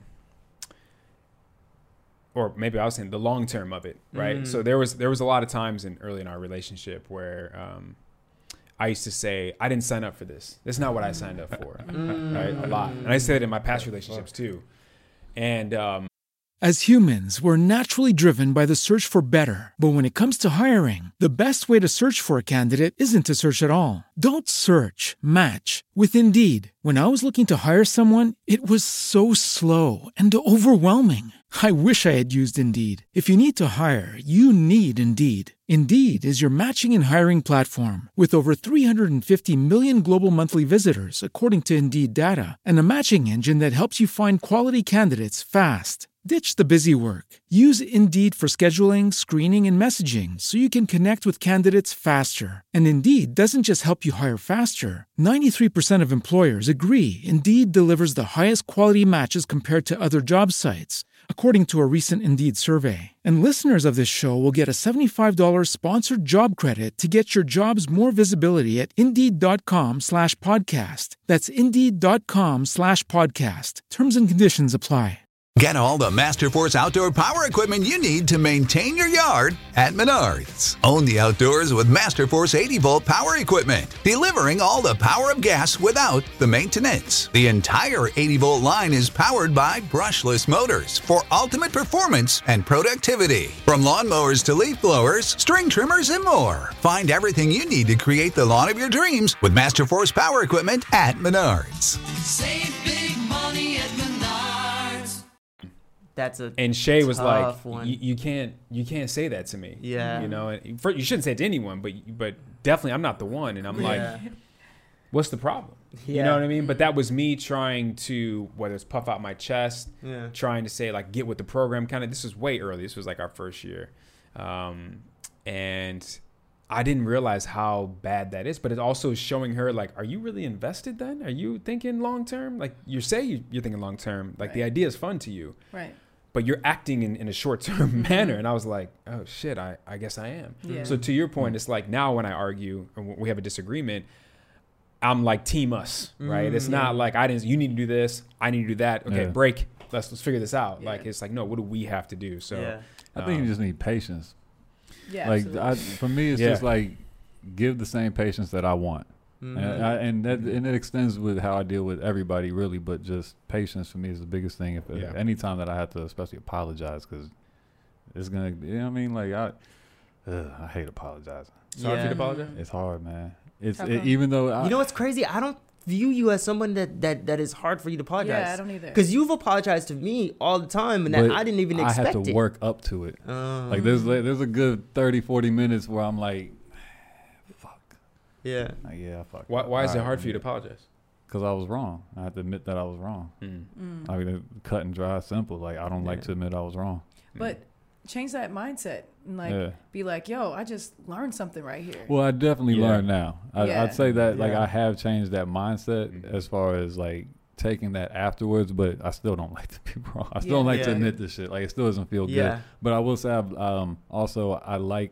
Speaker 1: or maybe I was saying the long term of it, right? So there was a lot of times early in our relationship where I used to say, I didn't sign up for this. That's not what I signed up for, right? A lot, and I said it in my past relationships too, and
Speaker 5: As humans, we're naturally driven by the search for better. But when it comes to hiring, the best way to search for a candidate isn't to search at all. Don't search, match with Indeed. When I was looking to hire someone, it was so slow and overwhelming. I wish I had used Indeed. If you need to hire, you need Indeed. Indeed is your matching and hiring platform with over 350 million global monthly visitors, according to Indeed data, and a matching engine that helps you find quality candidates fast. Ditch the busy work. Use Indeed for scheduling, screening, and messaging so you can connect with candidates faster. And Indeed doesn't just help you hire faster. 93% of employers agree Indeed delivers the highest quality matches compared to other job sites, according to a recent Indeed survey. And listeners of this show will get a $75 sponsored job credit to get your jobs more visibility at Indeed.com/podcast. That's Indeed.com/podcast. Terms and conditions apply.
Speaker 6: Get all the Masterforce outdoor power equipment you need to maintain your yard at Menards. Own the outdoors with Masterforce 80-volt power equipment, delivering all the power of gas without the maintenance. The entire 80-volt line is powered by brushless motors for ultimate performance and productivity. From lawnmowers to leaf blowers, string trimmers, and more. Find everything you need to create the lawn of your dreams with Masterforce power equipment at Menards.
Speaker 7: Save big money at Menards.
Speaker 2: That's a
Speaker 1: And Shay was like,
Speaker 2: tough one.
Speaker 1: you can't say that to me.
Speaker 2: Yeah.
Speaker 1: You know, and you shouldn't say it to anyone, but definitely I'm not the one. And I'm like, what's the problem? You
Speaker 2: Yeah.
Speaker 1: know what I mean? But that was me trying to, whether it's puff out my chest,
Speaker 2: Yeah.
Speaker 1: trying to say like, get with the program kind of. This was way early. This was like our first year. And I didn't realize how bad that is, but it's also showing her like, are you really invested then? Are you thinking long-term? Like you're thinking long-term, like the idea is fun to you.
Speaker 3: Right.
Speaker 1: But you're acting in a short-term manner. And I was like, oh shit, I guess I am.
Speaker 3: Yeah.
Speaker 1: So to your point, it's like now when I argue or we have a disagreement, I'm like team us, right? It's not like you need to do this, I need to do that. Okay,
Speaker 4: Yeah.
Speaker 1: break. Let's figure this out.
Speaker 3: Yeah.
Speaker 1: Like, it's like, no, what do we have to do? So
Speaker 2: Yeah.
Speaker 4: I think you just need patience.
Speaker 3: Yeah.
Speaker 4: Like
Speaker 3: absolutely.
Speaker 4: for me, it's
Speaker 1: Yeah.
Speaker 4: just like give the same patience that I want, and it extends with how I deal with everybody really. But just patience for me is the biggest thing. If
Speaker 1: Yeah.
Speaker 4: anytime that I have to, especially apologize, because it's gonna, you know what I mean? Like I hate apologizing.
Speaker 1: Sorry for you to
Speaker 2: Yeah.
Speaker 1: apologize.
Speaker 4: It's hard, man. It's
Speaker 3: How come?
Speaker 4: even though
Speaker 2: You know what's crazy? I don't view you as someone that is hard for you to apologize.
Speaker 3: Yeah, I don't either.
Speaker 2: Because you've apologized to me all the time, and that
Speaker 4: but
Speaker 2: I didn't even expect
Speaker 4: I have to
Speaker 2: it.
Speaker 4: work up to it. Like there's a good 30, 40 minutes where I'm like,
Speaker 2: Yeah.
Speaker 4: Like, yeah, fuck.
Speaker 1: Why is it hard for you to apologize?
Speaker 4: Because I was wrong. I have to admit that I was wrong. I mean, cut and dry, simple. Like, I don't like to admit I was wrong.
Speaker 3: But change that mindset and like
Speaker 4: Yeah.
Speaker 3: be like, yo, I just learned something right here.
Speaker 4: Well, I definitely
Speaker 1: Yeah.
Speaker 4: learned now.
Speaker 3: Yeah.
Speaker 4: I'd say that like
Speaker 2: Yeah.
Speaker 4: I have changed that mindset as far as like taking that afterwards, but I still don't like to be wrong. I still don't like to
Speaker 2: Yeah.
Speaker 4: admit this shit. Like it still doesn't feel good.
Speaker 2: Yeah.
Speaker 4: But I will say also I like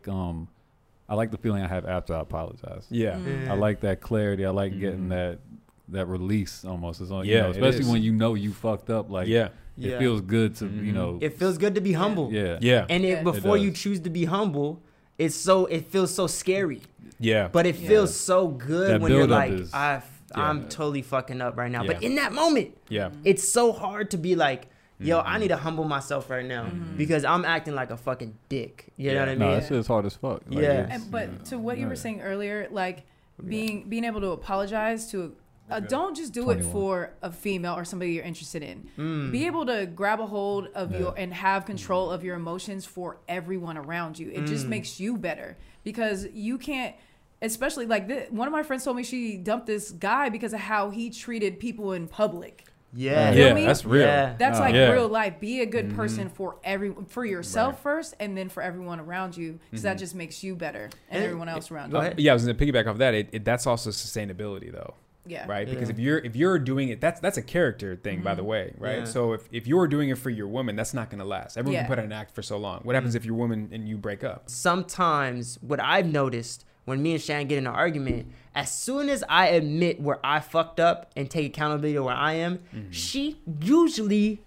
Speaker 4: the feeling I have after I apologize.
Speaker 1: Yeah.
Speaker 4: I like that clarity. I like getting that release almost. It's like,
Speaker 1: Yeah, it
Speaker 4: especially
Speaker 1: is.
Speaker 4: when you know you fucked up. Like
Speaker 1: Yeah.
Speaker 2: Yeah.
Speaker 4: it feels good to
Speaker 2: It feels good to be humble.
Speaker 4: yeah.
Speaker 1: Yeah.
Speaker 2: And
Speaker 3: Yeah.
Speaker 2: before
Speaker 4: It
Speaker 2: you
Speaker 4: does.
Speaker 2: choose to be humble, it feels so scary.
Speaker 1: Yeah.
Speaker 2: But it feels so good
Speaker 4: That
Speaker 2: when you're
Speaker 4: buildup
Speaker 2: like,
Speaker 4: is-
Speaker 2: I'm totally fucking up right now. But
Speaker 1: Yeah.
Speaker 2: in that moment,
Speaker 1: Yeah.
Speaker 2: it's so hard to be like, yo, I need to humble myself right now because I'm acting like a fucking dick. You know what I mean?
Speaker 4: No, that shit is hard as fuck. Like,
Speaker 2: Yeah.
Speaker 4: it's-
Speaker 3: But to what you were saying earlier, like being able to apologize to don't just do it
Speaker 4: 21.
Speaker 3: for a female or somebody you're interested in. Be able to grab a hold of your and have control of your emotions for everyone around you. It just makes you better because you can't. Especially like one of my friends told me she dumped this guy because of how he treated people in public.
Speaker 2: Yeah.
Speaker 3: You know
Speaker 1: Yeah.
Speaker 3: me?
Speaker 1: That's real.
Speaker 2: Yeah.
Speaker 3: That's like
Speaker 1: Yeah.
Speaker 3: real life. Be a good person for yourself first, and then for everyone around you, because that just makes you better and everyone else around
Speaker 2: Go
Speaker 3: you.
Speaker 2: ahead.
Speaker 1: Yeah, I was going to piggyback off that. That's also sustainability, though.
Speaker 3: Yeah.
Speaker 1: Right, because
Speaker 2: Yeah.
Speaker 1: if you're doing it, that's a character thing, by the way, right?
Speaker 2: Yeah.
Speaker 1: So if you're doing it for your woman, that's not going to last. Everyone
Speaker 3: Yeah.
Speaker 1: can put on an act for so long. What happens if your woman and you break up?
Speaker 2: Sometimes what I've noticed when me and Shan get in an argument, as soon as I admit where I fucked up and take accountability to where I am, she usually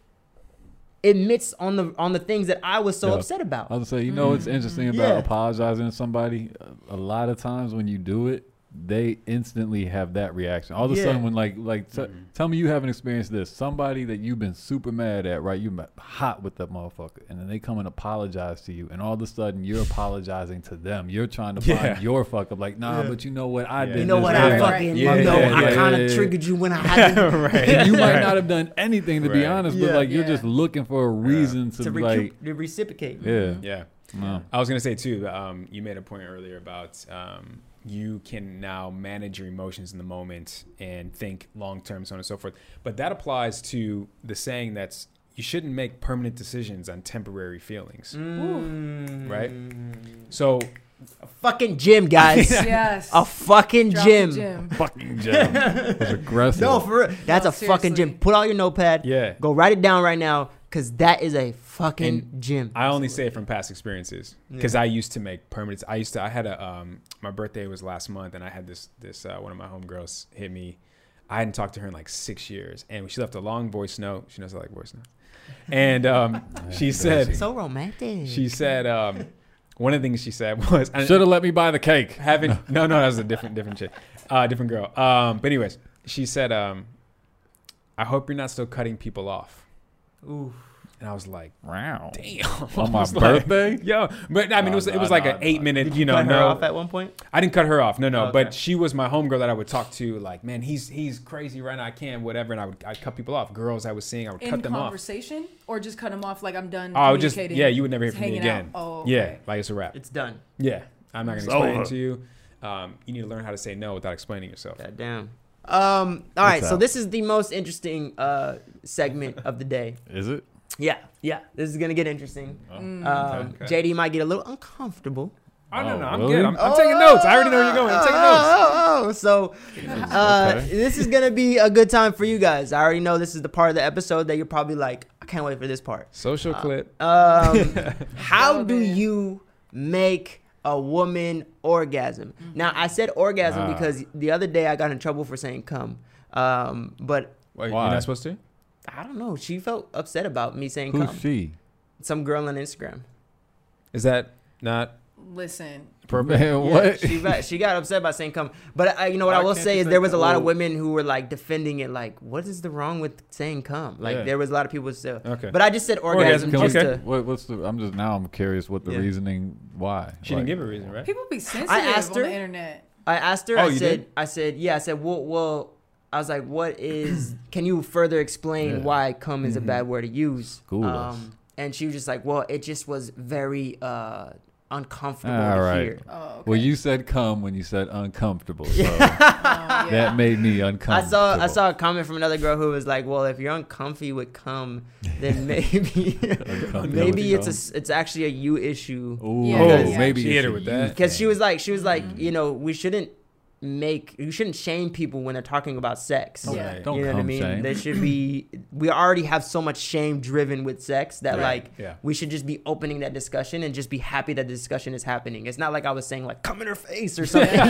Speaker 2: admits on the things that I was so
Speaker 4: Yeah.
Speaker 2: upset about.
Speaker 4: I was gonna say, you know what's interesting about
Speaker 2: Yeah.
Speaker 4: apologizing to somebody? A lot of times when you do it, they instantly have that reaction. All of a
Speaker 2: Yeah.
Speaker 4: sudden, when tell me you haven't experienced this. Somebody that you've been super mad at, right? You've been hot with that motherfucker, and then they come and apologize to you, and all of a sudden you're apologizing to them. You're trying to find your fuck up, like, nah, but you know what I
Speaker 1: Yeah.
Speaker 4: did.
Speaker 2: You know
Speaker 4: this
Speaker 2: what
Speaker 4: and
Speaker 2: I
Speaker 4: that.
Speaker 2: fucking,
Speaker 1: Yeah,
Speaker 2: you know, I
Speaker 1: yeah,
Speaker 2: kind of
Speaker 4: yeah.
Speaker 2: triggered you when I had to,
Speaker 1: Right.
Speaker 4: You might not have done anything to be
Speaker 1: Right.
Speaker 4: honest,
Speaker 2: Yeah.
Speaker 4: but like you're
Speaker 3: Yeah.
Speaker 4: just looking for a reason to be like,
Speaker 2: to reciprocate.
Speaker 4: yeah,
Speaker 1: Yeah.
Speaker 4: no.
Speaker 1: I was gonna say too. You made a point earlier about you can now manage your emotions in the moment and think long term, so on and so forth. But that applies to the saying that's you shouldn't make permanent decisions on temporary feelings, right? So
Speaker 2: Fucking gym, guys.
Speaker 3: Yes.
Speaker 2: A fucking
Speaker 3: Drop the
Speaker 2: gym.
Speaker 3: gym.
Speaker 4: Fucking Jim was aggressive.
Speaker 2: No, for real. That's
Speaker 3: No,
Speaker 2: a fucking
Speaker 3: seriously.
Speaker 2: gym. Pull out your notepad.
Speaker 1: Yeah.
Speaker 2: Go write it down right now, because that is a fucking gym.
Speaker 1: I only say it from past experiences because I used to make permanent. I had a my birthday was last month and I had this one of my homegirls hit me. I hadn't talked to her in like 6 years and she left a long voice note. She knows I like voice notes. And she said,
Speaker 2: So romantic.
Speaker 1: she said, one of the things she said was,
Speaker 4: Should have let me buy the cake.
Speaker 1: haven't, no, that was a different chick, different girl. But anyways, she said, I hope you're not still cutting people off.
Speaker 2: Ooh.
Speaker 1: And I was like,
Speaker 4: Wow.
Speaker 1: damn.
Speaker 4: On my
Speaker 1: I was like,
Speaker 4: birthday?
Speaker 1: Yo, but I mean, it was like an 8 minute, you know,
Speaker 2: Cut her
Speaker 1: no.
Speaker 2: off at one point.
Speaker 1: I didn't cut her off, no,
Speaker 2: Okay.
Speaker 1: but she was my homegirl that I would talk to, like, man, he's crazy right now, I can't, whatever, and I'd cut people off. Girls I was seeing, I would
Speaker 3: In
Speaker 1: cut them off.
Speaker 3: conversation, or just cut them off like I'm done.
Speaker 1: Oh, I would just,
Speaker 3: communicating,
Speaker 1: yeah, you would never hear
Speaker 3: just
Speaker 1: from me
Speaker 3: hanging out.
Speaker 1: again.
Speaker 3: Oh,
Speaker 1: Yeah,
Speaker 3: okay.
Speaker 1: like it's a wrap.
Speaker 2: It's done.
Speaker 1: Yeah, I'm not gonna
Speaker 4: It's
Speaker 1: explain
Speaker 4: over.
Speaker 1: it to you. You need to learn how to say no without explaining yourself.
Speaker 2: God damn. All right, so
Speaker 4: out?
Speaker 2: this is the most interesting segment of the day.
Speaker 4: Is it?
Speaker 2: Yeah. This is gonna get interesting.
Speaker 1: Okay.
Speaker 2: JD might get a little uncomfortable.
Speaker 1: Oh, no, I'm
Speaker 4: really?
Speaker 1: good. I'm taking notes. I already know where you're going. I'm taking notes.
Speaker 2: So
Speaker 4: Okay.
Speaker 2: this is gonna be a good time for you guys. I already know this is the part of the episode that you're probably like, I can't wait for this part.
Speaker 1: Social clip.
Speaker 2: How do
Speaker 3: Relevant.
Speaker 2: you make a woman orgasm? Now I said orgasm
Speaker 4: Wow.
Speaker 2: because the other day I got in trouble for saying come. But
Speaker 1: Wait,
Speaker 4: Why?
Speaker 1: you're not supposed to?
Speaker 2: I don't know. She felt upset about me saying
Speaker 4: Who's
Speaker 2: come.
Speaker 4: she?
Speaker 2: Some girl on Instagram.
Speaker 1: Is that not
Speaker 3: Listen,
Speaker 1: appropriate?
Speaker 4: Man,
Speaker 2: Yeah,
Speaker 4: what?
Speaker 2: she got upset by saying come. But you know what
Speaker 4: Why
Speaker 2: I will
Speaker 4: can't
Speaker 2: say
Speaker 4: you
Speaker 2: is
Speaker 4: say
Speaker 2: there was a
Speaker 4: come?
Speaker 2: lot of
Speaker 4: Well-
Speaker 2: women who were like defending it, like, what is the wrong with saying come? Like
Speaker 1: Yeah.
Speaker 2: there was a lot of people still.
Speaker 1: Okay.
Speaker 2: But I just said orgasm
Speaker 1: Orgasm,
Speaker 2: just
Speaker 1: okay.
Speaker 2: to.
Speaker 4: What's the? I'm curious what the
Speaker 2: Yeah.
Speaker 4: reasoning. Why?
Speaker 1: She didn't give a reason, right?
Speaker 3: people be sensitive
Speaker 2: asked
Speaker 3: on
Speaker 2: her.
Speaker 3: the internet.
Speaker 2: I asked her.
Speaker 1: Oh,
Speaker 2: I
Speaker 1: you
Speaker 2: said.
Speaker 1: did?
Speaker 2: I said. Yeah. I said. Well. I was like, what is? Can you further explain
Speaker 4: Yeah.
Speaker 2: why come is a bad word to use?
Speaker 4: School us.
Speaker 2: And she was just like, well, it just was very uncomfortable
Speaker 4: All
Speaker 2: to
Speaker 4: right.
Speaker 2: hear.
Speaker 3: Oh, okay.
Speaker 4: Well, you said come when you said uncomfortable. So
Speaker 3: yeah.
Speaker 4: that made me uncomfortable.
Speaker 2: I saw a comment from another girl who was like, "Well, if you're uncomfy with cum, then maybe maybe it's actually a you issue."
Speaker 4: Ooh,
Speaker 3: Yeah, yeah.
Speaker 4: maybe
Speaker 1: She hit her
Speaker 4: it's
Speaker 1: with
Speaker 4: a
Speaker 1: that.
Speaker 4: you
Speaker 2: Because she
Speaker 4: thing.
Speaker 2: was like, you know, you shouldn't shame people when they're talking about sex.
Speaker 3: Yeah.
Speaker 1: Right.
Speaker 4: Don't
Speaker 2: You know what I
Speaker 4: come
Speaker 2: mean?
Speaker 4: shame.
Speaker 2: There should be. We already have so much shame driven with sex that
Speaker 1: Right.
Speaker 2: like
Speaker 4: Yeah.
Speaker 2: we should just be opening that discussion and just be happy that the discussion is happening. It's not like I was saying like come in her face or something.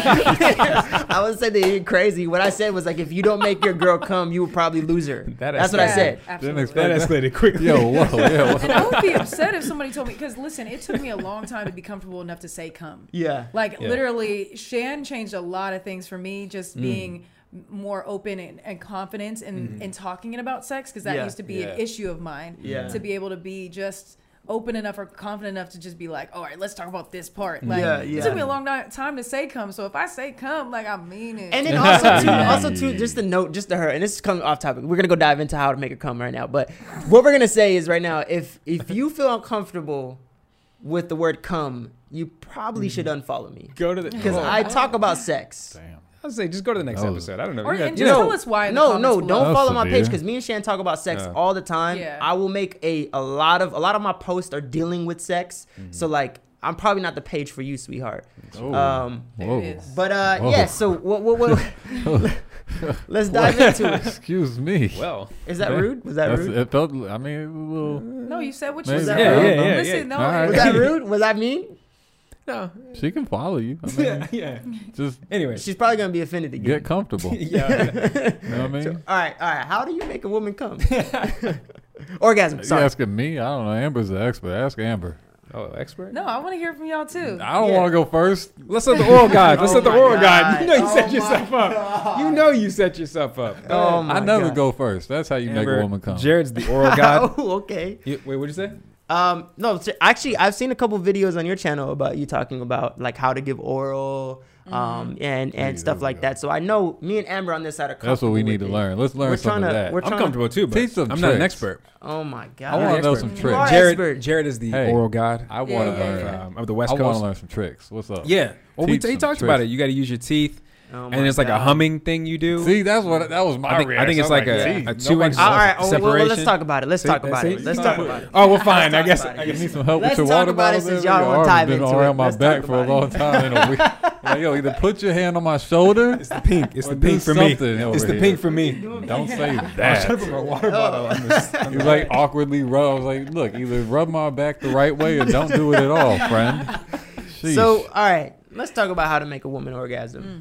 Speaker 2: I was saying that you're crazy. What I said was like if you don't make your girl come, you will probably lose her. That's what I
Speaker 3: Yeah,
Speaker 2: said.
Speaker 3: Absolutely.
Speaker 4: expect
Speaker 1: That escalated quickly.
Speaker 4: Yo, whoa, yeah.
Speaker 3: And I would be upset if somebody told me, because listen, it took me a long time to be comfortable enough to say come.
Speaker 2: Yeah.
Speaker 3: Like
Speaker 1: Yeah.
Speaker 3: literally, Shan changed a lot of things for me. Just being more open and confident in talking about sex, because that
Speaker 2: Yeah.
Speaker 3: used to be an
Speaker 1: Yeah.
Speaker 3: issue of mine.
Speaker 2: Yeah.
Speaker 3: To be able to be just open enough or confident enough to just be like, all right, let's talk about this part. Like
Speaker 2: Yeah,
Speaker 3: it
Speaker 2: yeah.
Speaker 3: took me a long time to say come. So if I say come, like I mean it.
Speaker 2: And then also too, just a note, just to her, and this is coming off topic. We're gonna go dive into how to make her come right now. But what we're gonna say is right now, if you feel uncomfortable with the word come, you probably should unfollow me
Speaker 1: Go to the.
Speaker 2: because
Speaker 1: Oh,
Speaker 2: I talk about sex.
Speaker 4: Damn.
Speaker 1: I would say just go to the next
Speaker 4: Oh.
Speaker 1: episode. I don't know.
Speaker 3: Or
Speaker 1: You got-
Speaker 3: and
Speaker 1: you
Speaker 3: just
Speaker 1: know-
Speaker 3: tell us why. In the
Speaker 2: No,
Speaker 3: comments below.
Speaker 2: don't
Speaker 4: That's
Speaker 2: follow my
Speaker 4: severe.
Speaker 2: page because me and Shan talk about sex
Speaker 1: Yeah.
Speaker 2: all the time.
Speaker 3: Yeah.
Speaker 2: I will make a lot of my posts are dealing with sex. So like I'm probably not the page for you, sweetheart.
Speaker 4: Oh.
Speaker 3: There
Speaker 4: Whoa.
Speaker 3: it is.
Speaker 2: But
Speaker 4: Whoa.
Speaker 2: yeah. So what let's dive into it.
Speaker 4: Excuse me.
Speaker 1: Well,
Speaker 2: Is that rude? Was that
Speaker 4: That's-
Speaker 2: rude?
Speaker 4: It felt. I mean, it was a little.
Speaker 3: No, you said what you
Speaker 4: Maybe.
Speaker 3: said.
Speaker 2: Yeah,
Speaker 1: yeah, yeah,
Speaker 3: Listen, no.
Speaker 4: All right.
Speaker 2: Was that rude? Was that mean?
Speaker 1: no.
Speaker 4: She can follow you. I mean,
Speaker 1: Yeah.
Speaker 4: just
Speaker 1: Anyway.
Speaker 2: She's probably gonna be offended again.
Speaker 4: get comfortable.
Speaker 1: Yeah.
Speaker 4: You know what I mean?
Speaker 2: All right. How do you make a woman come? Orgasm.
Speaker 4: You
Speaker 2: Sorry.
Speaker 4: asking me? I don't know. Amber's the expert. Ask Amber.
Speaker 1: Oh, expert.
Speaker 3: No, I want to hear from y'all too.
Speaker 4: I don't
Speaker 2: Yeah.
Speaker 4: want to go first.
Speaker 1: Let's let the oral guide. Let's
Speaker 2: Oh
Speaker 1: let the
Speaker 2: my
Speaker 1: oral
Speaker 2: God.
Speaker 1: guide. You know you
Speaker 2: Oh
Speaker 1: set
Speaker 2: my
Speaker 1: yourself up. You know you set yourself up.
Speaker 2: Oh my
Speaker 4: I never
Speaker 2: God.
Speaker 4: go first. That's how you make a woman come.
Speaker 1: Jared's the oral guide.
Speaker 2: Oh, okay.
Speaker 1: Wait, what'd you say?
Speaker 2: No, actually, I've seen a couple videos on your channel about you talking about like how to give oral, and
Speaker 4: there
Speaker 2: stuff
Speaker 4: we
Speaker 2: like
Speaker 4: go.
Speaker 2: that. So I know me and Amber on this side are comfortable.
Speaker 4: That's what we need
Speaker 2: with
Speaker 4: to
Speaker 2: it.
Speaker 4: learn. Let's learn
Speaker 2: We're
Speaker 4: some
Speaker 2: trying
Speaker 4: of
Speaker 2: to-
Speaker 4: that.
Speaker 2: we're
Speaker 1: I'm
Speaker 2: trying
Speaker 1: comfortable too, but
Speaker 4: Teach some
Speaker 1: I'm not an
Speaker 4: tricks.
Speaker 1: expert.
Speaker 2: Oh my God.
Speaker 4: I want to know
Speaker 1: expert.
Speaker 4: some
Speaker 2: You are
Speaker 4: tricks.
Speaker 2: expert.
Speaker 1: Jared is the
Speaker 4: Hey.
Speaker 1: oral guide
Speaker 4: I want to
Speaker 3: Yeah,
Speaker 4: learn.
Speaker 3: yeah.
Speaker 1: of the West
Speaker 4: I want to
Speaker 1: Coast.
Speaker 4: learn some tricks. What's up?
Speaker 1: Yeah. Well,
Speaker 4: Teach
Speaker 1: he
Speaker 4: some
Speaker 1: talked
Speaker 4: tricks.
Speaker 1: about it. You got to use your teeth,
Speaker 2: Oh
Speaker 1: and
Speaker 2: my
Speaker 1: it's like a
Speaker 2: God.
Speaker 1: humming thing you do.
Speaker 4: See, that was my
Speaker 1: I think
Speaker 4: reaction.
Speaker 1: it's
Speaker 4: I'm
Speaker 1: like a
Speaker 4: "Gee,
Speaker 1: 2
Speaker 4: nobody-
Speaker 1: inch
Speaker 2: All right. Well,
Speaker 1: separation.
Speaker 2: let's talk about it. Let's
Speaker 1: See,
Speaker 2: talk about
Speaker 1: see?
Speaker 2: it. Let's
Speaker 1: You
Speaker 2: talk
Speaker 1: talk-
Speaker 2: about it.
Speaker 1: Oh, well, fine. I
Speaker 2: talk
Speaker 1: guess.
Speaker 2: about it.
Speaker 1: I
Speaker 4: You
Speaker 1: guess.
Speaker 4: need some help
Speaker 2: Let's
Speaker 4: with your
Speaker 2: talk
Speaker 4: water
Speaker 2: about it
Speaker 4: bottle.
Speaker 2: since
Speaker 4: there?
Speaker 2: y'all
Speaker 4: Your
Speaker 2: wanna
Speaker 4: arm's
Speaker 2: dive
Speaker 4: been
Speaker 2: into
Speaker 4: around
Speaker 2: it.
Speaker 4: my
Speaker 2: Let's
Speaker 4: back
Speaker 2: talk
Speaker 4: for a
Speaker 2: about
Speaker 4: long
Speaker 2: it.
Speaker 4: time. In a week. Like, yo, either put your hand on my shoulder.
Speaker 1: It's the pink. It's
Speaker 4: Or
Speaker 1: the
Speaker 4: do
Speaker 1: pink for me.
Speaker 4: something over
Speaker 1: It's the
Speaker 4: here.
Speaker 1: pink for me.
Speaker 4: Don't say
Speaker 1: I was trying to
Speaker 4: that.
Speaker 1: put my water bottle on this.
Speaker 4: He was like awkwardly rub. I was like, look, either rub my back the right way or don't do it at all, friend. Sheesh.
Speaker 2: So, all right. Let's talk about how to make a woman orgasm.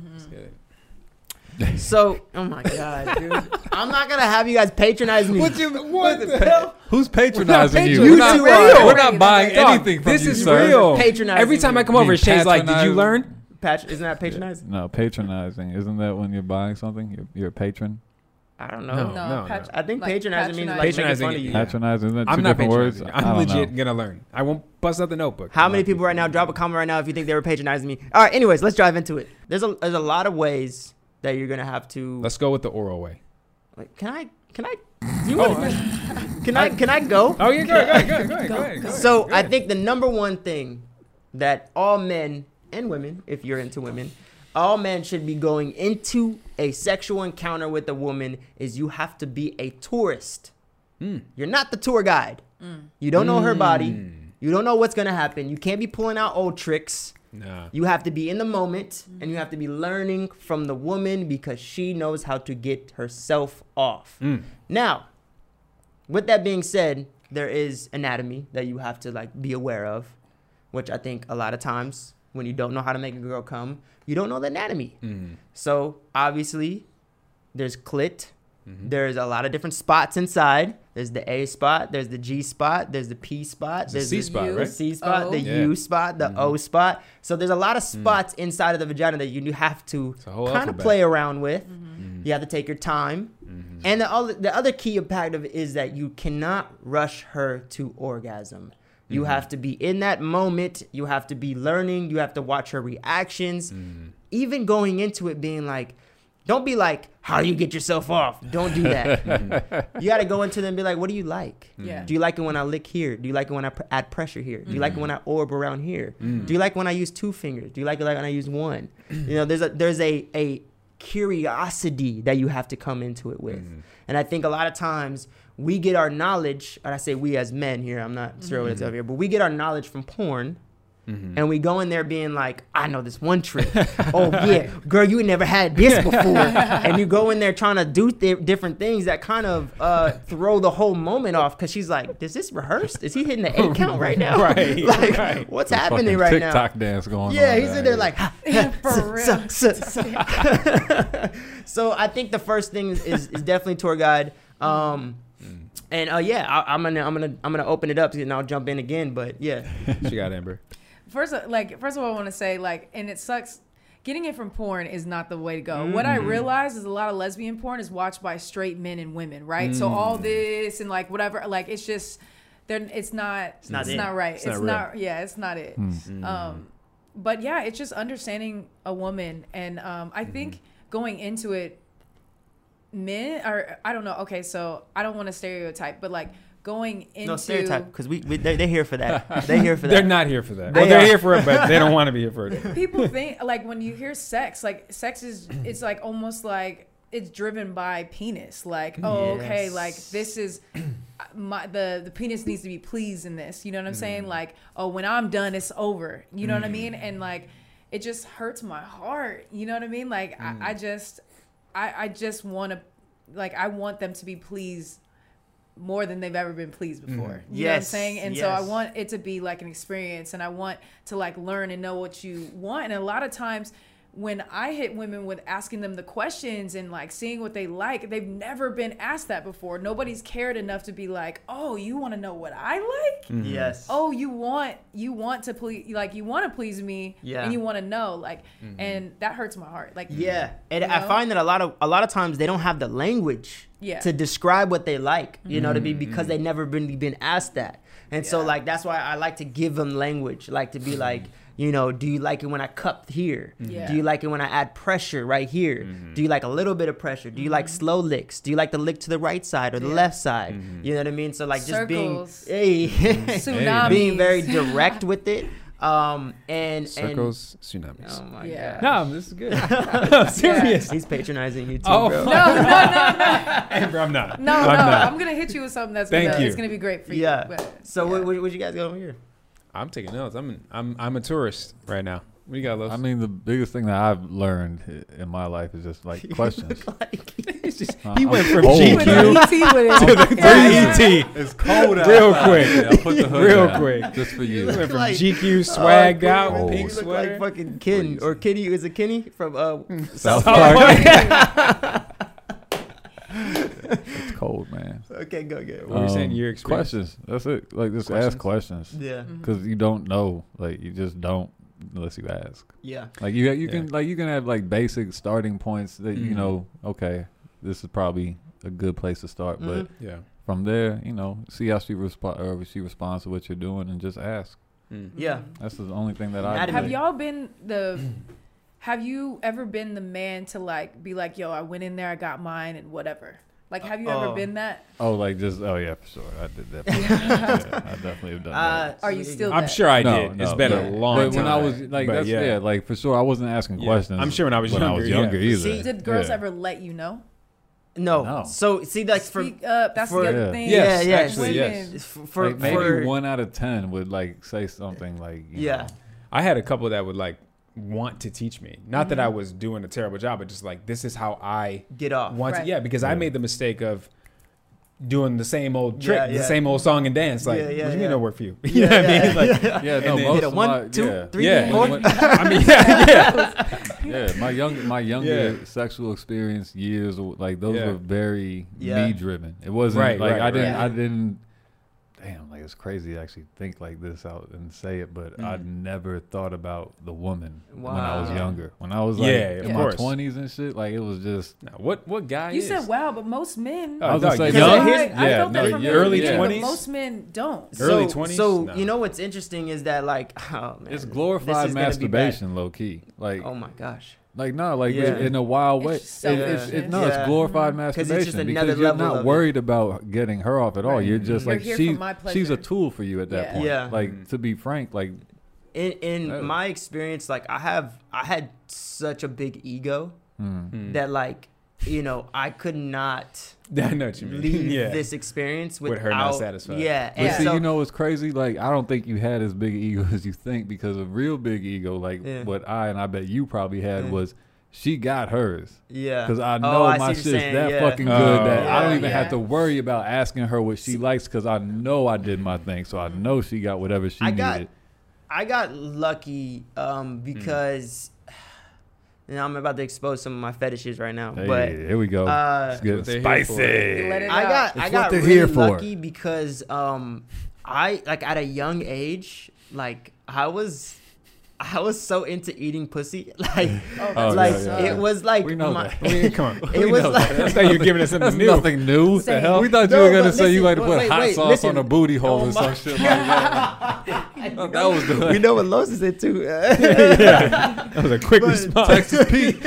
Speaker 3: Mm-hmm.
Speaker 2: So, oh my God, dude. I'm not going to have you guys patronize me.
Speaker 1: What the hell?
Speaker 4: who's patronizing you?
Speaker 1: patronizing.
Speaker 2: You
Speaker 4: We're
Speaker 2: two
Speaker 4: not,
Speaker 2: are.
Speaker 4: we're not buying
Speaker 1: Dog,
Speaker 4: anything from
Speaker 1: this
Speaker 4: you,
Speaker 1: is
Speaker 4: sir.
Speaker 1: real.
Speaker 2: Patronizing
Speaker 1: Every time I come
Speaker 4: You
Speaker 1: over,
Speaker 4: mean
Speaker 1: Shay's like, "Did you
Speaker 4: patronizing?
Speaker 1: learn?"
Speaker 2: Isn't that patronizing?
Speaker 4: No, patronizing. Isn't that when you're buying something? You're a patron?
Speaker 2: I don't know.
Speaker 1: No.
Speaker 3: No,
Speaker 2: I think
Speaker 3: like
Speaker 2: patronizing means like
Speaker 1: Patronizing,
Speaker 2: making fun of you.
Speaker 1: yeah.
Speaker 4: Patronizing, isn't that
Speaker 1: I'm
Speaker 4: two
Speaker 1: not
Speaker 4: different words?
Speaker 1: patronizing.
Speaker 4: I
Speaker 1: I'm
Speaker 4: don't
Speaker 1: legit
Speaker 4: know.
Speaker 1: gonna learn. I won't bust out the notebook.
Speaker 2: How many people right now drop a comment right now if you think they were patronizing me? All right, anyways, let's dive into it. There's a lot of ways that you're going to have to
Speaker 1: Let's go with the oral way.
Speaker 2: like, can I you wanna- can I go?
Speaker 1: Oh yeah, go ahead.
Speaker 2: So I think the number one thing that all men and women, if you're into women, all men should be going into a sexual encounter with a woman is you have to be a tourist. You're not the tour guide. You don't know her body. You don't know what's gonna happen. You can't be pulling out old tricks.
Speaker 1: Nah.
Speaker 2: You have to be in the moment and you have to be learning from the woman because she knows how to get herself off. Now, with that being said, there is anatomy that you have to like be aware of, which I think a lot of times when you don't know how to make a girl come, you don't know the anatomy. So obviously there's clit. There's a lot of different spots inside. There's the A spot, there's the G spot, there's the P spot, there's
Speaker 1: C
Speaker 2: the
Speaker 1: spot,
Speaker 3: U.
Speaker 2: the
Speaker 1: right?
Speaker 2: C spot,
Speaker 3: O.
Speaker 2: the
Speaker 1: Yeah.
Speaker 2: U spot, the O spot. So there's a lot of spots inside of the vagina that you have to
Speaker 1: a whole
Speaker 2: kind of
Speaker 1: alphabet.
Speaker 2: play around with. You have to take your time. And the other key impact of it is that you cannot rush her to orgasm. You have to be in that moment. You have to be learning. You have to watch her reactions. Even going into it being like, Don't be like, how do you get yourself off? Don't do that. You got to go into them and be like, what do you like?
Speaker 3: Yeah.
Speaker 2: Do you like it when I lick here? Do you like it when I add pressure here? Do you like it when I orb around here? Do you like when I use 2 fingers? Do you like it when I use 1? You know, there's a curiosity that you have to come into it with. And I think a lot of times we get our knowledge, and I say we as men here, I'm not sure what it's over here, but we get our knowledge from porn. And we go in there being like, I know this one trick. Oh, yeah, girl, you never had this before. And you go in there trying to do different things that kind of throw the whole moment off because she's like, is this rehearsed? Is he hitting the 8 count right now?
Speaker 1: Right,
Speaker 2: Like,
Speaker 1: right.
Speaker 2: what's
Speaker 4: The
Speaker 2: happening
Speaker 4: fucking
Speaker 2: right now?
Speaker 4: TikTok dance going on.
Speaker 2: Yeah, he's
Speaker 4: down
Speaker 2: in there
Speaker 4: here.
Speaker 2: like,
Speaker 3: For real.
Speaker 2: So I think the first thing is definitely tour guide. And yeah, I'm gonna open it up and I'll jump in again. But yeah,
Speaker 1: She got Amber.
Speaker 3: First of all, I want to say, like, and it sucks. Getting it from porn is not the way to go. What I realize is a lot of lesbian porn is watched by straight men and women, right? So all this and like whatever, like it's just, it's not right. It's not. Yeah, it's not it. But yeah, it's just understanding a woman, and I think going into it, men are, I don't know. Okay, so I don't want to stereotype, but like going into
Speaker 2: no stereotype because they're here for that. They're here for that.
Speaker 1: They're not here for that.
Speaker 2: They
Speaker 1: Well, they're
Speaker 2: are.
Speaker 1: here for it, but they don't want to be here for it.
Speaker 3: people think like when you hear sex, like sex is, it's like almost like it's driven by penis. Like, oh, okay,
Speaker 2: Yes.
Speaker 3: like this is the penis needs to be pleased in this. You know what I'm saying? Like, oh, when I'm done, it's over. You know what I mean? And like, it just hurts my heart. You know what I mean? Like, I just want to, like, I want them to be pleased more than they've ever been pleased before. You know what I'm
Speaker 2: Yes,
Speaker 3: saying? And so I
Speaker 2: yes.
Speaker 3: want it to be like an experience, and I want to like learn and know what you want. And a lot of times when I hit women with asking them the questions and like seeing what they like, they've never been asked that before. Nobody's cared enough to be like, oh, you want to know what I like?
Speaker 2: Yes.
Speaker 3: Oh, you want to please, like, you want to please me,
Speaker 2: Yeah.
Speaker 3: and you want to know, like, and that hurts my heart. Like,
Speaker 2: Yeah, and
Speaker 3: you
Speaker 2: I
Speaker 3: know?
Speaker 2: find that a lot of times they don't have the language
Speaker 3: Yeah.
Speaker 2: to describe what they like, you know, to be because they never really been asked that, and so like that's why I like to give them language, like to be like, you know, do you like it when I cup here?
Speaker 3: Yeah.
Speaker 2: Do you like it when I add pressure right here? Do you like a little bit of pressure? Do you like slow licks? Do you like the lick to the right side or the left side? You know what I mean? So like just
Speaker 3: Circles.
Speaker 2: being,
Speaker 3: Tsunamis.
Speaker 2: being very direct with it, and
Speaker 1: Circles, tsunamis.
Speaker 2: oh my
Speaker 3: Yeah.
Speaker 2: god.
Speaker 1: No, this is good. I'm serious.
Speaker 2: He's patronizing you too,
Speaker 1: Oh,
Speaker 2: bro.
Speaker 3: no,
Speaker 1: Amber, I'm not.
Speaker 3: no, I'm gonna hit you with something that's
Speaker 1: Thank you.
Speaker 3: it's gonna be great for you.
Speaker 2: Yeah.
Speaker 3: But,
Speaker 2: So
Speaker 3: yeah.
Speaker 2: what you guys got over here?
Speaker 1: I'm taking notes. I'm a tourist right now. What do you got, Los?
Speaker 4: I mean, the biggest thing that I've learned in my life is just like questions.
Speaker 1: It's just,
Speaker 4: I'm
Speaker 1: he went from
Speaker 4: old.
Speaker 3: He went
Speaker 1: GQ
Speaker 3: ET with it.
Speaker 1: to the ET.
Speaker 4: It's cold out.
Speaker 1: Real quick.
Speaker 4: Yeah, I'll put the hood
Speaker 1: Real
Speaker 4: down
Speaker 1: quick.
Speaker 4: just for
Speaker 1: He
Speaker 4: you.
Speaker 1: went from
Speaker 2: Like-
Speaker 1: GQ swagged out,
Speaker 4: cool.
Speaker 1: pink
Speaker 2: You look
Speaker 1: sweater.
Speaker 2: like fucking Ken or Kitty. Is it Kenny from
Speaker 4: South
Speaker 1: Park.
Speaker 4: It's cold, man.
Speaker 2: Okay, go get it.
Speaker 1: What were you saying? Your experience?
Speaker 4: Questions. That's it. Like just
Speaker 1: Questions?
Speaker 4: ask questions.
Speaker 2: Yeah,
Speaker 4: Because you don't know. Like you just don't unless you ask.
Speaker 2: yeah,
Speaker 4: Like you can have like basic starting points that you know. Okay, this is probably a good place to start. But
Speaker 1: Yeah.
Speaker 4: from there, see how she responds to what you're doing, and just ask.
Speaker 2: yeah.
Speaker 4: That's the only thing that I
Speaker 2: Anatomy.
Speaker 3: Have y'all been have you ever been the man to like be like, yo, I went in there, I got mine and whatever? Like, have you ever been that?
Speaker 4: Oh, like just yeah, for sure. I did that. Yeah, I definitely have done that.
Speaker 3: Are you still
Speaker 1: I'm
Speaker 3: that?
Speaker 1: sure I
Speaker 4: No,
Speaker 1: did. It's
Speaker 4: no,
Speaker 1: been
Speaker 4: yeah.
Speaker 1: a long
Speaker 4: But
Speaker 1: time.
Speaker 4: when I was like,
Speaker 1: But
Speaker 4: that's
Speaker 1: yeah.
Speaker 4: like for sure, I wasn't asking
Speaker 1: Yeah.
Speaker 4: questions.
Speaker 1: I'm sure when I was younger, yeah.
Speaker 4: either.
Speaker 2: See,
Speaker 3: Did girls
Speaker 4: Yeah.
Speaker 3: ever let you know?
Speaker 2: No.
Speaker 4: No.
Speaker 2: So see, like for
Speaker 3: Speak up. That's
Speaker 2: for-
Speaker 3: the other
Speaker 4: Yeah.
Speaker 3: thing.
Speaker 1: Yes,
Speaker 2: Yeah, yeah.
Speaker 1: actually,
Speaker 3: Women.
Speaker 1: yes.
Speaker 2: for
Speaker 4: Like maybe
Speaker 2: for
Speaker 4: 1 out of 10 would like say something like, you
Speaker 2: yeah.
Speaker 4: know,
Speaker 1: I had a couple that would like want to teach me. Not that I was doing a terrible job, but just like this is how I
Speaker 2: Get off.
Speaker 1: want
Speaker 3: Right.
Speaker 1: to. Yeah, because I made the mistake of doing the same old trick,
Speaker 2: Yeah,
Speaker 1: the
Speaker 2: yeah.
Speaker 1: same old song and dance. Like,
Speaker 2: Yeah,
Speaker 1: what
Speaker 2: yeah,
Speaker 1: do you mean
Speaker 2: yeah.
Speaker 1: it'll work for you? You
Speaker 2: Yeah,
Speaker 1: know what I
Speaker 2: yeah,
Speaker 1: mean? Like,
Speaker 4: yeah, no,
Speaker 1: And then
Speaker 4: most
Speaker 2: Hit a
Speaker 4: of
Speaker 2: 1,
Speaker 4: my
Speaker 2: 2,
Speaker 4: yeah.
Speaker 2: 3,
Speaker 1: Yeah.
Speaker 2: 4.
Speaker 1: I mean, yeah.
Speaker 4: Yeah, my younger
Speaker 1: Yeah.
Speaker 4: sexual experience years, like those
Speaker 1: Yeah.
Speaker 4: were very
Speaker 2: Yeah.
Speaker 4: me driven. It wasn't
Speaker 1: Right,
Speaker 4: like
Speaker 1: right,
Speaker 4: I didn't
Speaker 3: right.
Speaker 4: I didn't. Damn, like it's crazy to actually think like this out and say it, but I never thought about the woman when I was
Speaker 2: Wow.
Speaker 4: younger. When I was like
Speaker 1: Yeah,
Speaker 4: in
Speaker 1: of
Speaker 4: my
Speaker 1: course.
Speaker 4: 20s and shit, like it was just
Speaker 1: Now, what guy
Speaker 3: You
Speaker 1: is?
Speaker 3: said wow, but most men.
Speaker 1: Oh,
Speaker 4: I was gonna
Speaker 1: no,
Speaker 4: say,
Speaker 1: young?
Speaker 3: I
Speaker 1: Yeah,
Speaker 3: felt that
Speaker 1: no,
Speaker 3: from
Speaker 1: your
Speaker 3: the
Speaker 1: early
Speaker 3: beginning, but
Speaker 1: 20s?
Speaker 3: most men don't.
Speaker 1: Early
Speaker 2: So-
Speaker 1: 20s?
Speaker 2: So
Speaker 1: No.
Speaker 2: you know what's interesting is that like, oh man,
Speaker 4: it's
Speaker 2: this
Speaker 4: glorified
Speaker 2: is gonna be bad.
Speaker 4: masturbation, low key. Like
Speaker 2: Oh my gosh.
Speaker 4: Like no, like
Speaker 2: Yeah.
Speaker 4: in a wild way.
Speaker 3: It's just selfish.
Speaker 4: It's
Speaker 2: Yeah.
Speaker 4: glorified
Speaker 2: it's
Speaker 4: masturbation
Speaker 2: just another
Speaker 4: because you're
Speaker 2: level
Speaker 4: not
Speaker 2: of
Speaker 4: worried about getting her off at all.
Speaker 3: Right.
Speaker 4: You're just
Speaker 3: You're
Speaker 4: like
Speaker 3: here for my
Speaker 4: she's a
Speaker 3: pleasure.
Speaker 4: tool for you at that
Speaker 3: Yeah.
Speaker 4: point.
Speaker 2: Yeah.
Speaker 4: Like to be frank, like
Speaker 2: In
Speaker 4: Oh.
Speaker 2: my experience, like I had such a big ego that like, you know, I could not
Speaker 1: I know what you mean.
Speaker 2: leave
Speaker 1: yeah.
Speaker 2: this experience without
Speaker 1: With her not satisfied.
Speaker 2: Yeah,
Speaker 4: But
Speaker 2: and
Speaker 4: see,
Speaker 2: so
Speaker 4: you know what's crazy? Like, I don't think you had as big an ego as you think because a real big ego, like
Speaker 2: Yeah.
Speaker 4: what I bet you probably had
Speaker 2: Yeah.
Speaker 4: was she got hers.
Speaker 2: yeah,
Speaker 4: Because I
Speaker 2: Oh,
Speaker 4: know
Speaker 2: I
Speaker 4: my
Speaker 2: see what
Speaker 4: shit's
Speaker 2: you're saying,
Speaker 4: that
Speaker 2: yeah.
Speaker 4: fucking good
Speaker 1: Oh,
Speaker 4: that I don't even
Speaker 3: yeah.
Speaker 4: have to worry about asking her what she likes because I know I did my thing. So I know she got whatever she needed.
Speaker 2: I got lucky because and I'm about to expose some of my fetishes right now,
Speaker 4: Hey,
Speaker 2: but
Speaker 4: here we go. It's
Speaker 1: what
Speaker 4: getting
Speaker 1: they're here
Speaker 4: spicy.
Speaker 3: Let it
Speaker 2: I
Speaker 3: out.
Speaker 2: got
Speaker 4: It's
Speaker 2: I
Speaker 4: what
Speaker 2: got
Speaker 4: they're
Speaker 2: really
Speaker 4: here for.
Speaker 2: lucky because I like at a young age, like I was so into eating pussy, like
Speaker 3: Oh,
Speaker 2: like
Speaker 4: yeah, yeah.
Speaker 2: it was like
Speaker 4: We know
Speaker 2: my,
Speaker 4: that.
Speaker 1: I mean, come on.
Speaker 2: it was like
Speaker 1: That's not you giving us something
Speaker 4: That's
Speaker 1: new.
Speaker 4: nothing new.
Speaker 3: What the
Speaker 4: hell? We thought
Speaker 2: No,
Speaker 4: you were gonna
Speaker 2: but
Speaker 4: say you
Speaker 2: listen,
Speaker 4: like to put
Speaker 2: wait,
Speaker 4: hot
Speaker 2: wait,
Speaker 4: sauce
Speaker 2: listen.
Speaker 4: on a booty hole
Speaker 2: Oh
Speaker 4: or
Speaker 2: my
Speaker 4: some shit like that. That was the
Speaker 2: we know what Los is into.
Speaker 1: That was a quick
Speaker 2: But-
Speaker 1: response.
Speaker 4: Texas Pete.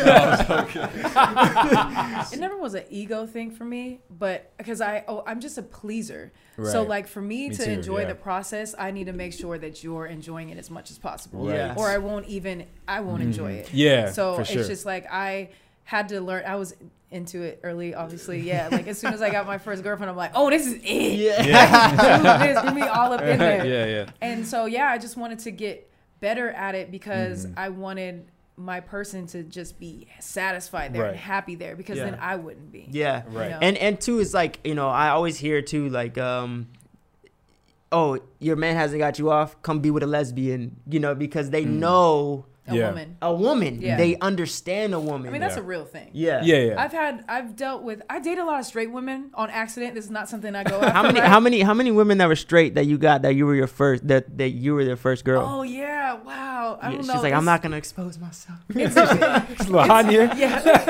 Speaker 3: It never was an ego thing for me, but because I'm just a pleaser. So
Speaker 1: Right.
Speaker 3: like for me
Speaker 1: Me
Speaker 3: to
Speaker 1: too,
Speaker 3: enjoy
Speaker 1: yeah.
Speaker 3: the process, I need to make sure that you're enjoying it as much as possible.
Speaker 1: Right.
Speaker 2: Yes.
Speaker 3: Or I won't enjoy it.
Speaker 1: Yeah,
Speaker 3: So
Speaker 1: for
Speaker 3: it's
Speaker 1: sure.
Speaker 3: just like I had to learn. I was into it early, obviously. Yeah. Like as soon as I got my first girlfriend, I'm like, oh, this is it.
Speaker 2: Yeah.
Speaker 3: Give me all up in there.
Speaker 1: yeah.
Speaker 3: And so yeah, I just wanted to get better at it because
Speaker 1: Mm-hmm.
Speaker 3: I wanted my person to just be satisfied there
Speaker 1: Right.
Speaker 3: and happy there because
Speaker 2: Yeah.
Speaker 3: then I wouldn't be.
Speaker 2: Yeah.
Speaker 1: Right.
Speaker 3: You know?
Speaker 2: And two is like, you know, I always hear too like oh, your man hasn't got you off, come be with a lesbian, you know, because they know
Speaker 3: A
Speaker 1: Yeah.
Speaker 3: woman.
Speaker 2: a woman.
Speaker 3: Yeah.
Speaker 2: They understand a woman.
Speaker 3: I mean, that's
Speaker 1: Yeah.
Speaker 3: a real thing.
Speaker 2: yeah.
Speaker 1: Yeah.
Speaker 3: I've dealt with, I date a lot of straight women on accident. This is not something I go after.
Speaker 2: How many
Speaker 3: right?
Speaker 2: how many women that were straight that you got that you were your first that you were their first girl?
Speaker 3: Oh yeah, wow. I
Speaker 2: Yeah,
Speaker 3: don't
Speaker 2: she's
Speaker 3: know.
Speaker 2: like, I'm
Speaker 3: It's-
Speaker 2: not gonna expose myself.
Speaker 3: It's,
Speaker 1: It's a little hot in here.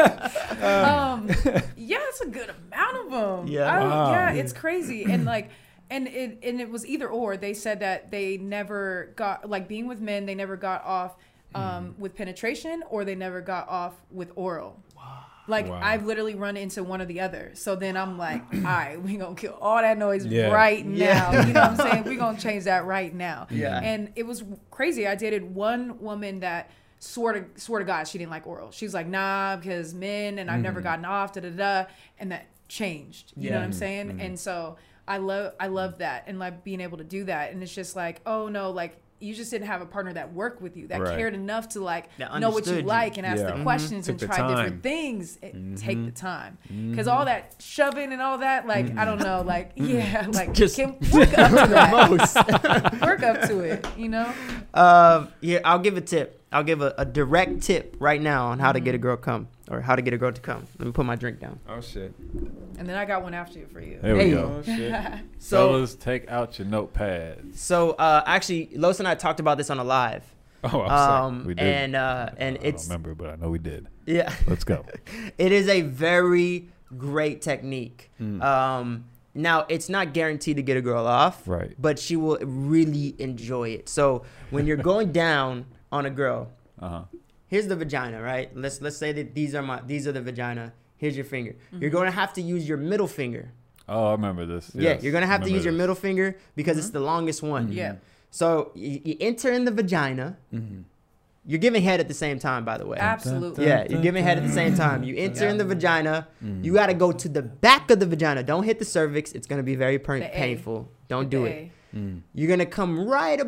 Speaker 3: yeah. Yeah, it's a good amount of them.
Speaker 2: Yeah.
Speaker 1: Wow.
Speaker 3: Yeah, it's crazy. And like, and it was either or. They said that they never got, like being with men, they never got off with penetration or they never got off with oral. Like
Speaker 1: Wow.
Speaker 3: I've literally run into one or the other. So then I'm like, all right, we gonna kill all that noise
Speaker 1: Yeah.
Speaker 3: right
Speaker 2: Yeah.
Speaker 3: now. You know what I'm saying? We gonna change that right now.
Speaker 2: Yeah.
Speaker 3: And it was crazy. I dated one woman that swore to God she didn't like oral. She was like, nah, because men and I've never gotten off, da da da, and that changed. You know what I'm saying? And so I love that and like being able to do that. And it's just like, oh no, like you just didn't have a partner that worked with you, that
Speaker 1: Right.
Speaker 3: cared enough to like
Speaker 2: That
Speaker 3: know what
Speaker 2: understood
Speaker 3: you
Speaker 2: you.
Speaker 3: like and ask
Speaker 1: Yeah.
Speaker 3: the questions
Speaker 1: Took
Speaker 3: and
Speaker 1: the
Speaker 3: try
Speaker 1: time.
Speaker 3: different things. Take the time. Because all that shoving and all that, like, I don't know, like, yeah, like,
Speaker 2: Just-
Speaker 3: can work up to that.
Speaker 2: Most.
Speaker 3: Work up to it, you know?
Speaker 2: Yeah, I'll give a tip. I'll give a direct tip right now on how to get a girl come or how to get a girl to come. Let me put my drink down.
Speaker 1: Oh shit.
Speaker 3: And then I got one after you for you.
Speaker 4: There we
Speaker 2: Hey.
Speaker 4: go.
Speaker 1: Oh shit.
Speaker 2: So
Speaker 4: Fellas, take out your notepads.
Speaker 2: actually, Los and I talked about this on a live.
Speaker 1: Oh, I'm sorry.
Speaker 4: We did.
Speaker 2: And
Speaker 4: I
Speaker 2: it's
Speaker 4: don't remember, but I know we did.
Speaker 2: yeah.
Speaker 4: Let's go.
Speaker 2: It is a very great technique.
Speaker 1: Mm.
Speaker 2: Now, it's not guaranteed to get a girl off,
Speaker 4: Right.
Speaker 2: but she will really enjoy it. So when you're going down on a girl,
Speaker 4: Uh-huh.
Speaker 2: here's the vagina, right? Let's say that these are the vagina. Here's your finger. You're going to have to use your middle finger.
Speaker 4: Oh, I remember this.
Speaker 2: Yeah,
Speaker 4: Yes,
Speaker 2: you're going to have to
Speaker 4: remember
Speaker 2: use your
Speaker 4: this.
Speaker 2: middle finger because it's the longest one.
Speaker 3: Yeah.
Speaker 2: So you enter in the vagina. You're giving head at the same time, by the way.
Speaker 3: Absolutely.
Speaker 2: Yeah, you're giving head at the same time. You enter in the vagina. You got to go to the back of the vagina. Don't hit the cervix. It's going to be very
Speaker 3: The A.
Speaker 2: painful. Don't do it.
Speaker 3: A.
Speaker 2: You're going to come right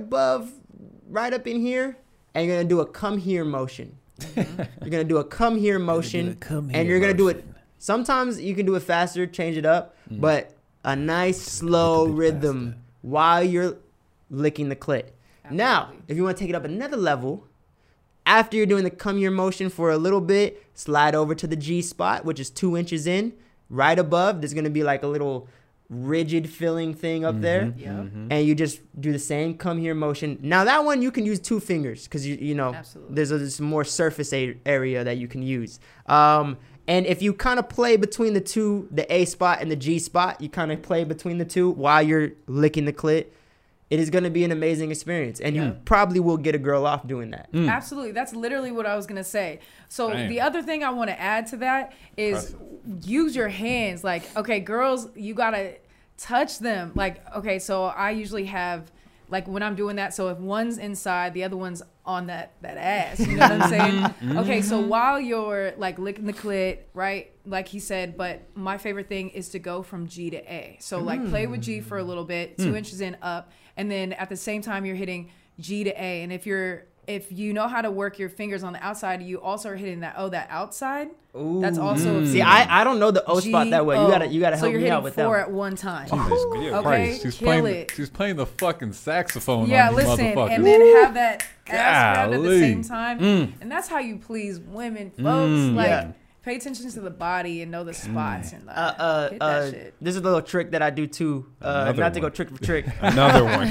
Speaker 2: up in here, and you're going to do a come here motion. You're going to do a come here motion, and you're going to do it. Sometimes you can do it faster, change it up, but a nice slow rhythm while you're licking the clit. Now,
Speaker 3: Absolutely.
Speaker 2: if you want to take it up another level, after you're doing the come here motion for a little bit, slide over to the G spot, which is 2 inches in. Right above, there's going to be like a little rigid filling thing up there.
Speaker 3: Yep.
Speaker 2: And you just do the same come here motion. Now, that one you can use 2 fingers because, you know,
Speaker 3: Absolutely.
Speaker 2: there's more surface area that you can use. And if you kind of play between the two, the A spot and the G spot, you kind of play between the two while you're licking the clit. it is going to be an amazing experience, and
Speaker 3: Yeah.
Speaker 2: you probably will get a girl off doing that.
Speaker 3: Absolutely. That's literally what I was going to say. So
Speaker 4: Damn.
Speaker 3: the other thing I want to add to that is use your hands. Like, okay, girls, you got to touch them. Like, okay, so I usually have, like, when I'm doing that, so if one's inside, the other one's on that ass. You know what I'm saying? Okay, so while you're, like, licking the clit, right? Like he said, but my favorite thing is to go from G to A. So, like, play with G for a little bit, 2 inches in, up. And then at the same time, you're hitting G to A. And if you know how to work your fingers on the outside, you also are hitting that outside. That's also
Speaker 2: See, I don't know the O spot that well. You gotta
Speaker 3: so
Speaker 2: help
Speaker 3: you're
Speaker 2: me
Speaker 3: hitting
Speaker 2: out with that.
Speaker 3: 4
Speaker 2: one.
Speaker 3: at one time.
Speaker 4: Okay,
Speaker 3: Okay,
Speaker 4: she's
Speaker 3: kill
Speaker 4: playing.
Speaker 3: it.
Speaker 4: She's playing the fucking saxophone.
Speaker 3: Yeah,
Speaker 4: on you
Speaker 3: listen,
Speaker 4: motherfuckers.
Speaker 3: and then have that ass grab at the
Speaker 4: Golly.
Speaker 3: same time, and that's how you please women, folks. Like,
Speaker 2: Yeah.
Speaker 3: pay attention to the body and know the spots and like, hit that shit.
Speaker 2: This is a little trick that I do too.
Speaker 1: Another
Speaker 2: Not to go
Speaker 1: one.
Speaker 2: trick for trick.
Speaker 1: Another one.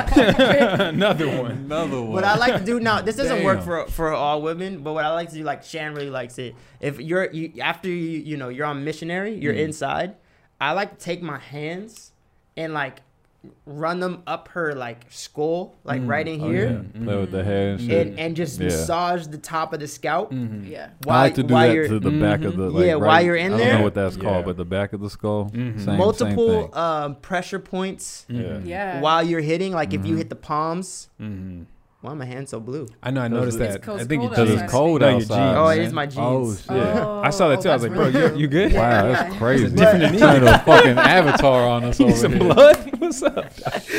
Speaker 1: Another one.
Speaker 4: Another one.
Speaker 2: What I like to do now, this doesn't work
Speaker 4: Damn.
Speaker 2: for all women, but what I like to do, like Shan really likes it. If after you're on missionary, you're inside. I like to take my hands and like run them up her like skull, like right in
Speaker 4: Oh,
Speaker 2: here,
Speaker 4: yeah. Play with the hair and shit.
Speaker 2: and just
Speaker 4: Yeah.
Speaker 2: massage the top of the scalp.
Speaker 3: Yeah.
Speaker 2: While,
Speaker 4: I like to do
Speaker 2: while
Speaker 4: that
Speaker 2: you're
Speaker 4: to the back of the like,
Speaker 2: Yeah,
Speaker 4: right,
Speaker 2: while you're in
Speaker 4: I
Speaker 2: there.
Speaker 4: don't know what that's
Speaker 1: Yeah.
Speaker 4: called, but the back of the skull. Same,
Speaker 2: multiple
Speaker 4: same thing.
Speaker 2: pressure points
Speaker 4: Yeah.
Speaker 3: Yeah.
Speaker 2: while you're hitting. Like if you hit the palms,
Speaker 1: Mm-hmm.
Speaker 2: why my hand so blue?
Speaker 1: I know. I noticed
Speaker 3: It's
Speaker 1: that.
Speaker 3: cold-
Speaker 1: I think
Speaker 3: cold
Speaker 1: your
Speaker 4: Because
Speaker 1: jeans.
Speaker 4: it's cold
Speaker 1: No, your
Speaker 4: outside.
Speaker 1: jeans.
Speaker 2: Oh, it
Speaker 4: man.
Speaker 2: is my
Speaker 4: Oh
Speaker 2: jeans.
Speaker 4: shit!
Speaker 1: Yeah, I saw that too. I was like, bro,
Speaker 3: that's
Speaker 1: you good?
Speaker 4: Wow,
Speaker 3: Yeah.
Speaker 4: that's crazy.
Speaker 1: different than me.
Speaker 4: Turning a fucking avatar on us
Speaker 1: You
Speaker 4: over
Speaker 1: need some
Speaker 4: here.
Speaker 1: blood? What's up?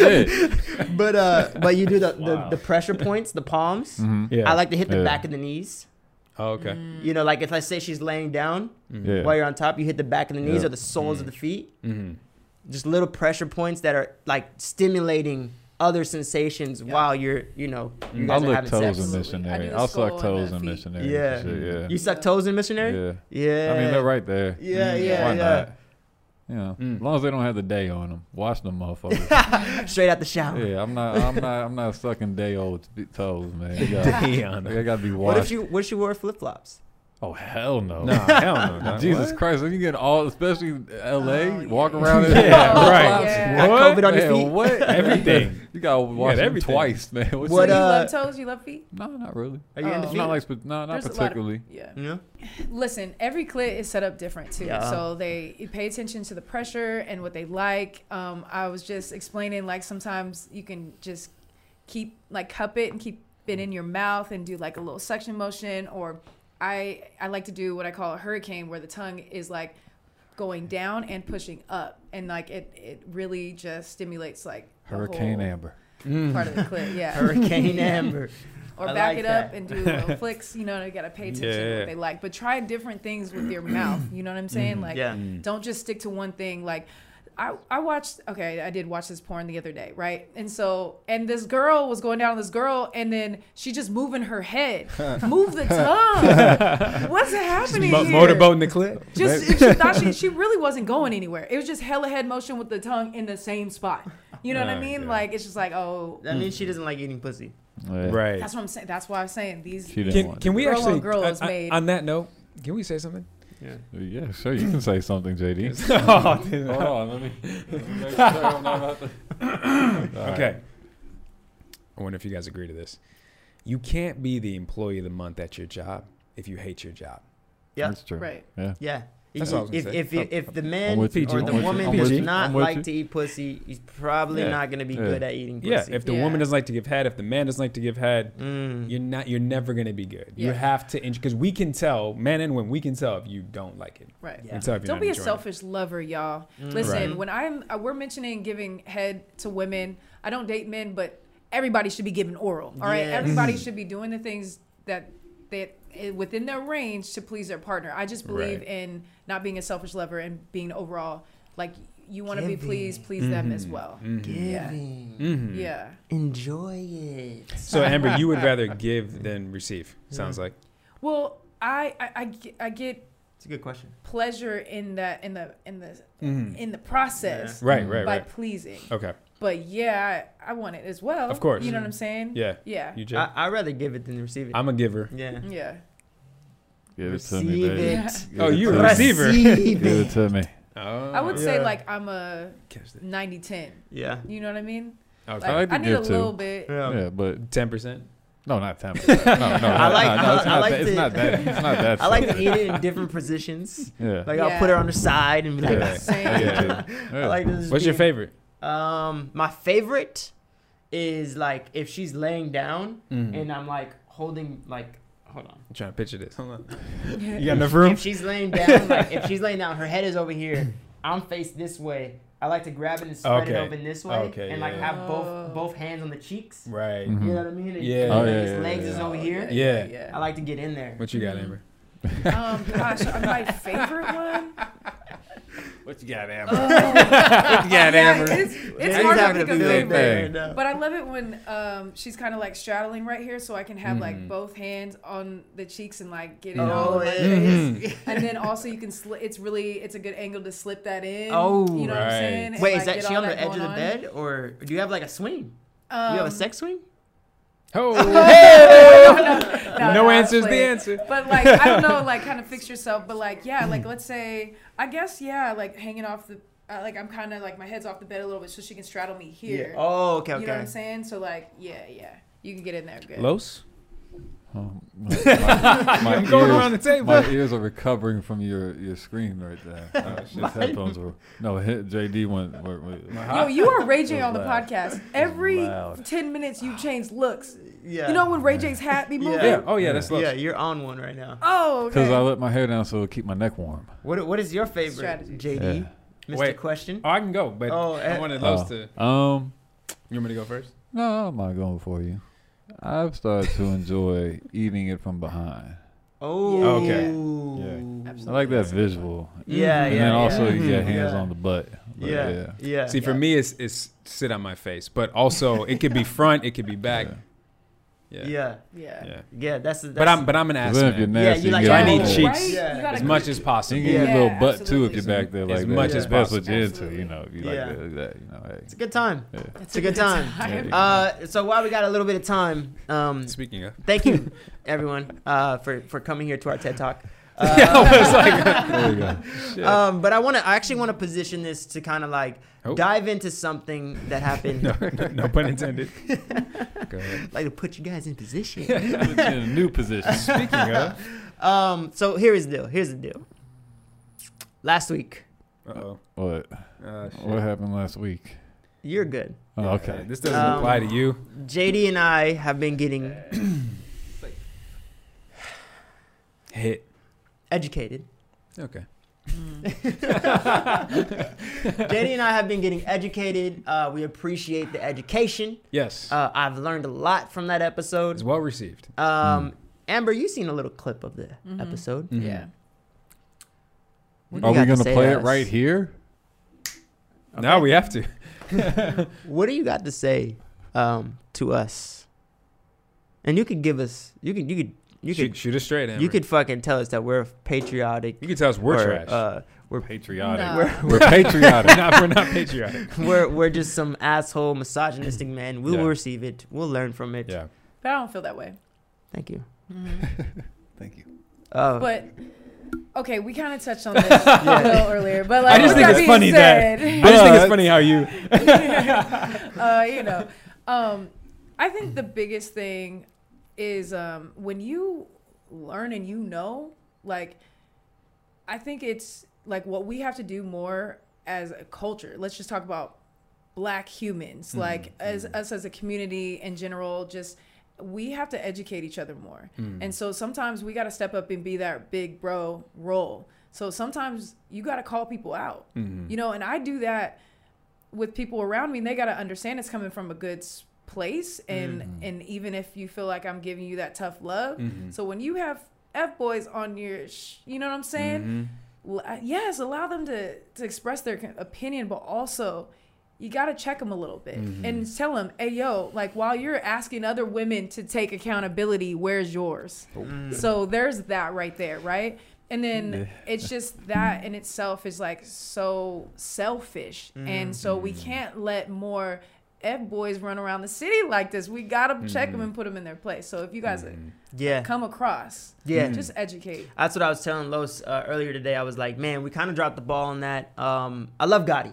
Speaker 4: Shit.
Speaker 2: But you do the
Speaker 4: Wow.
Speaker 2: the pressure points, the palms.
Speaker 1: Yeah.
Speaker 2: I like to hit the
Speaker 4: Yeah.
Speaker 2: back of the knees.
Speaker 1: Oh, okay.
Speaker 2: You know, like if I say she's laying down
Speaker 4: Yeah.
Speaker 2: while you're on top, you hit the back of the knees
Speaker 4: Yeah.
Speaker 2: or the soles of the feet.
Speaker 1: Mm-hmm.
Speaker 2: Just little pressure points that are like stimulating other sensations while you
Speaker 4: I
Speaker 2: guys are
Speaker 4: lick
Speaker 2: having
Speaker 4: toes
Speaker 2: sex.
Speaker 4: in
Speaker 3: I do
Speaker 4: missionary.
Speaker 3: the
Speaker 4: I'll
Speaker 3: skull
Speaker 4: suck
Speaker 3: and
Speaker 4: toes
Speaker 3: the
Speaker 4: in
Speaker 3: feet.
Speaker 4: missionary.
Speaker 2: Yeah.
Speaker 4: and shit, yeah.
Speaker 2: You suck toes in missionary?
Speaker 4: Yeah.
Speaker 2: Yeah.
Speaker 4: I mean, they're right there.
Speaker 2: Yeah, yeah,
Speaker 4: Why
Speaker 2: yeah.
Speaker 4: not? You know, as long as they don't have the day on them, wash them motherfuckers.
Speaker 2: Straight out the shower.
Speaker 4: Yeah, I'm not sucking day old toes, man. They gotta be
Speaker 2: What
Speaker 4: washed.
Speaker 2: if she wore flip flops?
Speaker 4: Oh hell no.
Speaker 1: No, hell no. dog.
Speaker 4: Jesus
Speaker 1: What?
Speaker 4: Christ, if you get all, especially LA,
Speaker 3: Oh, yeah.
Speaker 4: walk around in
Speaker 1: Yeah,
Speaker 3: Oh,
Speaker 1: right.
Speaker 3: yeah.
Speaker 2: Got COVID on your
Speaker 4: Man,
Speaker 2: feet?
Speaker 4: what?
Speaker 1: Everything.
Speaker 4: You gotta wash them
Speaker 1: everything.
Speaker 4: twice, man. What's
Speaker 2: What,
Speaker 3: So you
Speaker 4: that?
Speaker 3: love toes? You love feet?
Speaker 4: No, not really.
Speaker 2: Are you into
Speaker 3: Oh.
Speaker 2: feet?
Speaker 4: Not like, not
Speaker 3: There's a lot of-
Speaker 4: particularly.
Speaker 3: Yeah.
Speaker 2: Yeah.
Speaker 3: Listen, every clit is set up different too.
Speaker 2: Yeah.
Speaker 3: So you pay attention to the pressure and what they like. I was just explaining, like, sometimes you can just keep, like, cup it and keep it in your mouth and do like a little suction motion, or I like to do what I call a hurricane, where the tongue is like going down and pushing up, and like it really just stimulates like the
Speaker 4: Hurricane
Speaker 3: whole
Speaker 4: Amber.
Speaker 3: part of the clit. Yeah.
Speaker 2: Hurricane Amber.
Speaker 3: Or
Speaker 2: I
Speaker 3: back
Speaker 2: like
Speaker 3: it up
Speaker 2: that.
Speaker 3: and do little flicks. You know, you gotta pay attention to
Speaker 1: Yeah.
Speaker 3: what they like. But try different things with your mouth. You know what I'm saying? Like,
Speaker 2: Yeah.
Speaker 3: don't just stick to one thing. Like, I did watch this porn the other day, right? And this girl was going down on this girl, and then she just moving her head. Move the tongue. What's happening here?
Speaker 1: Motorboating the clip.
Speaker 3: Just she thought she really wasn't going anywhere. It was just hella head motion with the tongue in the same spot. You know what I
Speaker 4: Oh,
Speaker 3: mean?
Speaker 4: God.
Speaker 3: Like, it's just like, oh,
Speaker 2: That means she doesn't like eating pussy.
Speaker 4: Yeah.
Speaker 1: Right.
Speaker 3: that's what I'm saying. That's why I'm saying these.
Speaker 4: She didn't want
Speaker 1: Can we
Speaker 3: Girl on
Speaker 1: actually
Speaker 3: girl is made.
Speaker 1: on that note? Can we say something?
Speaker 4: Yeah, sure. You can say something, JD.
Speaker 1: Oh, dude.
Speaker 4: Hold on, let me make sure I'm not about to. All right.
Speaker 1: Okay. I wonder if you guys agree to this. You can't be the employee of the month at your job if you hate your job.
Speaker 2: Yeah.
Speaker 4: That's true.
Speaker 3: Right.
Speaker 4: Yeah.
Speaker 2: Yeah.
Speaker 1: That's all I was gonna say.
Speaker 2: If the man
Speaker 4: with you.
Speaker 2: or the
Speaker 4: I'm with you.
Speaker 2: woman
Speaker 4: I'm with
Speaker 2: does
Speaker 4: you.
Speaker 2: not
Speaker 4: I'm with
Speaker 2: like
Speaker 4: you.
Speaker 2: to eat pussy, he's probably
Speaker 1: Yeah.
Speaker 2: not going to be
Speaker 4: Yeah.
Speaker 2: good at eating
Speaker 1: Yeah,
Speaker 2: pussy.
Speaker 1: if the
Speaker 3: Yeah.
Speaker 1: woman doesn't like to give head, if the man doesn't like to give head,
Speaker 2: Mm.
Speaker 1: you're never gonna be good. You
Speaker 3: Yeah.
Speaker 1: have to, because we can tell, men and women, we can tell if you don't like it.
Speaker 3: Right.
Speaker 1: We can tell if you're
Speaker 3: Don't
Speaker 1: not
Speaker 3: be a
Speaker 1: enjoying it.
Speaker 3: selfish lover, y'all. Listen,
Speaker 1: Right.
Speaker 3: when we're mentioning giving head to women, I don't date men, but everybody should be giving oral. All right,
Speaker 2: Yes.
Speaker 3: everybody should be doing the things that within their range to please their partner. I just believe
Speaker 1: Right.
Speaker 3: in not being a selfish lover and being overall like you want to be
Speaker 2: Giving.
Speaker 3: pleased, please them as well.
Speaker 2: Giving.
Speaker 1: Mhm.
Speaker 3: Yeah.
Speaker 2: Enjoy it.
Speaker 1: So Amber, you would rather give than receive. Sounds like.
Speaker 3: Well, I get
Speaker 2: It's a good question.
Speaker 3: pleasure in that in the process
Speaker 1: Right.
Speaker 3: by pleasing.
Speaker 1: Okay.
Speaker 3: But yeah, I want it as well.
Speaker 1: Of course.
Speaker 3: You know what I'm saying?
Speaker 1: Yeah.
Speaker 3: Yeah.
Speaker 1: You, Jay?
Speaker 2: I'd rather give it than receive it.
Speaker 1: I'm a giver.
Speaker 2: yeah.
Speaker 3: Yeah.
Speaker 4: Give it to me,
Speaker 2: Receive
Speaker 4: baby.
Speaker 2: it.
Speaker 4: Give
Speaker 1: Oh,
Speaker 4: it
Speaker 1: you're
Speaker 4: to
Speaker 1: a
Speaker 4: me.
Speaker 1: receiver.
Speaker 2: Receive
Speaker 4: Give it
Speaker 2: it.
Speaker 4: to me.
Speaker 1: Oh,
Speaker 3: I would say
Speaker 2: Yeah.
Speaker 3: like I'm a
Speaker 1: catch that.
Speaker 3: 90-10.
Speaker 2: Yeah.
Speaker 3: You know what I mean?
Speaker 1: Okay.
Speaker 4: I like to
Speaker 3: I need
Speaker 4: give
Speaker 3: a
Speaker 4: two.
Speaker 3: little bit.
Speaker 4: Yeah, but
Speaker 1: 10%.
Speaker 4: no, not 10%. No,
Speaker 2: I like
Speaker 4: it's
Speaker 2: to-
Speaker 4: not that. It's not that.
Speaker 2: I like to
Speaker 4: simple.
Speaker 2: eat it in different positions.
Speaker 4: Yeah.
Speaker 2: Like I'll put her on the side and be like,
Speaker 1: Yeah.
Speaker 3: Same.
Speaker 4: Yeah.
Speaker 2: I like this.
Speaker 1: What's your favorite?
Speaker 2: My favorite is like if she's laying down
Speaker 1: Mhm.
Speaker 2: and I'm like holding like, hold on.
Speaker 1: I'm trying to picture this. Hold on.
Speaker 3: Yeah.
Speaker 1: You got enough room?
Speaker 2: If she's laying down, like if she's laying down, her head is over here. I'm faced this way. I like to grab it and spread it
Speaker 1: Okay.
Speaker 2: open this way,
Speaker 1: Okay,
Speaker 2: and like
Speaker 1: yeah.
Speaker 2: have both hands on the cheeks.
Speaker 1: Right.
Speaker 4: Mhm.
Speaker 2: You know what I mean?
Speaker 1: Yeah.
Speaker 2: And
Speaker 1: Oh,
Speaker 2: then
Speaker 4: yeah,
Speaker 2: his
Speaker 4: yeah,
Speaker 2: legs
Speaker 4: yeah.
Speaker 2: is over here.
Speaker 1: Yeah.
Speaker 2: I like to get in there.
Speaker 1: What you got, Amber?
Speaker 3: Gosh, my favorite one.
Speaker 4: What you got, Amber?
Speaker 3: Oh,
Speaker 1: What you got, Amber?
Speaker 3: It's
Speaker 2: Jenny's
Speaker 3: hard to
Speaker 2: having
Speaker 3: pick
Speaker 2: a
Speaker 3: a
Speaker 2: field
Speaker 3: favorite.
Speaker 2: day right now.
Speaker 3: But I love it when she's kind of like straddling right here, so I can have like both hands on the cheeks and like get it all in my face. And then also you can it's a good angle to slip that in.
Speaker 2: Oh,
Speaker 3: you know what I'm
Speaker 1: right.
Speaker 3: saying? And,
Speaker 2: Wait,
Speaker 3: like,
Speaker 2: is that
Speaker 3: get
Speaker 2: she
Speaker 3: all
Speaker 2: on the edge of
Speaker 3: going
Speaker 2: the
Speaker 3: on.
Speaker 2: bed, or do you have like a swing? You have a sex swing?
Speaker 1: Oh.
Speaker 3: No,
Speaker 1: No
Speaker 3: I
Speaker 1: answer's the
Speaker 3: play it.
Speaker 1: answer.
Speaker 3: But like I don't know, like kind of fix yourself. But like yeah, like let's say I guess yeah, like hanging off the like I'm kind of like my head's off the bed a little bit so she can straddle me here.
Speaker 2: Oh, okay,
Speaker 3: You know what I'm
Speaker 2: okay.
Speaker 3: saying? So like yeah, you can get in there good.
Speaker 1: Los?
Speaker 4: My
Speaker 1: I'm going around the table.
Speaker 4: My ears are recovering from your screen right there. His headphones were JD went.
Speaker 3: Yo, you are Ray J
Speaker 4: It was
Speaker 3: on the
Speaker 4: loud.
Speaker 3: podcast. Every
Speaker 4: loud.
Speaker 3: 10 minutes you change looks.
Speaker 2: Yeah.
Speaker 3: You know when Ray J's hat be moving?
Speaker 1: Yeah. Oh, yeah, that's Los.
Speaker 2: Yeah, you're on one right now.
Speaker 3: Oh, okay.
Speaker 4: Because I let my hair down so it'll keep my neck warm.
Speaker 2: What is your favorite,
Speaker 3: Strategies.
Speaker 2: JD? Mr.
Speaker 1: Wait.
Speaker 2: Question?
Speaker 1: Oh, I can go, but
Speaker 2: Oh,
Speaker 1: I wanted Los to. You want me to go first?
Speaker 4: No, I'm not going for you. I've started to enjoy eating it from behind.
Speaker 2: Oh.
Speaker 1: Okay.
Speaker 4: I like that visual.
Speaker 2: Yeah,
Speaker 4: And
Speaker 2: yeah.
Speaker 4: then also
Speaker 2: yeah.
Speaker 4: you get hands
Speaker 2: Yeah.
Speaker 4: on the butt. But
Speaker 2: Yeah.
Speaker 1: See, for me, it's sit on my face, but also it could be front, it could be back. Yeah.
Speaker 2: Yeah.
Speaker 3: yeah.
Speaker 2: Yeah, that's
Speaker 1: But I'm an ass
Speaker 4: Then if you're
Speaker 1: man.
Speaker 4: nasty,
Speaker 2: you like
Speaker 4: get
Speaker 1: I
Speaker 2: that
Speaker 1: need
Speaker 2: whole-
Speaker 1: cheeks
Speaker 3: Right?
Speaker 2: Yeah.
Speaker 3: You gotta
Speaker 1: as much as
Speaker 4: You
Speaker 1: possible.
Speaker 4: can get
Speaker 3: Yeah,
Speaker 4: a little butt too
Speaker 3: absolutely.
Speaker 4: if you're back there
Speaker 1: As
Speaker 4: like
Speaker 1: much
Speaker 4: that.
Speaker 1: as
Speaker 4: If that's
Speaker 1: possible.
Speaker 4: what you're into,
Speaker 3: Absolutely.
Speaker 4: you know. If you
Speaker 2: Yeah.
Speaker 4: like that, you know. Hey.
Speaker 2: It's a good time.
Speaker 4: Yeah.
Speaker 2: It's a good time.
Speaker 4: Yeah.
Speaker 2: So while we got a little bit of time,
Speaker 1: Speaking of.
Speaker 2: thank you everyone for coming here to our TED Talk.
Speaker 1: Yeah, I was like,
Speaker 4: There you go.
Speaker 1: shit.
Speaker 2: But I actually want to position this to kind of like
Speaker 1: Oh.
Speaker 2: dive into something that happened.
Speaker 1: no pun intended. Go ahead.
Speaker 2: Like to put you guys in position.
Speaker 4: Put you in a new position.
Speaker 1: Speaking of.
Speaker 2: So here's the deal. Last week,
Speaker 1: Uh-oh.
Speaker 4: What?
Speaker 1: Shit.
Speaker 4: What happened last week?
Speaker 2: you're good.
Speaker 4: Oh, okay.
Speaker 1: This doesn't apply to you.
Speaker 2: JD and I have been getting
Speaker 1: Hit.
Speaker 2: educated.
Speaker 1: Okay.
Speaker 2: JD and I have been getting educated. We appreciate the education.
Speaker 1: Yes.
Speaker 2: I've learned a lot from that episode.
Speaker 1: It's well received.
Speaker 2: Amber, you seen a little clip of the episode.
Speaker 1: Mhm.
Speaker 3: Yeah.
Speaker 2: What do
Speaker 4: Are
Speaker 2: you
Speaker 4: we
Speaker 2: got
Speaker 4: gonna
Speaker 2: say
Speaker 4: play
Speaker 2: to
Speaker 4: it
Speaker 2: us?
Speaker 4: right here?
Speaker 1: Now we have to.
Speaker 2: What do you got to say to us? And you could give us. You could
Speaker 1: Shoot us straight, Amber.
Speaker 2: you could fucking tell us that we're patriotic.
Speaker 1: You could tell us we're
Speaker 2: or,
Speaker 1: trash.
Speaker 2: We're
Speaker 4: Patriotic.
Speaker 3: Nah.
Speaker 4: We're patriotic.
Speaker 1: we're not patriotic.
Speaker 2: we're just some asshole misogynistic men. We will
Speaker 1: Yeah.
Speaker 2: receive it. We'll learn from it.
Speaker 1: Yeah.
Speaker 3: But I don't feel that way.
Speaker 2: Thank you.
Speaker 4: Thank you.
Speaker 3: But okay, we kind of touched on this a little earlier. But like,
Speaker 1: I just
Speaker 3: with
Speaker 1: think it's
Speaker 3: being
Speaker 1: funny that
Speaker 3: said,
Speaker 1: I just think it's funny how you.
Speaker 3: you know, I think the biggest thing is when you learn and you know, like, I think it's like what we have to do more as a culture. Let's just talk about Black humans, like as us as a community in general. Just we have to educate each other more, and so sometimes we got to step up and be that big bro role. So sometimes you got to call people out, you know, and I do that with people around me, and they got to understand it's coming from a good place, and even if you feel like I'm giving you that tough love. So when you have F-boys on your, you know what I'm saying? Yes, allow them to express their opinion, but also you got to check them a little bit and tell them, hey, yo, like while you're asking other women to take accountability, where's yours? So there's that right there, right? And then it's just that in itself is like so selfish. And so we can't let more F-boys run around the city like this. We got to check them and put them in their place. So if you guys come across, just educate.
Speaker 2: That's what I was telling Los earlier today. I was like, man, we kind of dropped the ball on that. I love Gotti.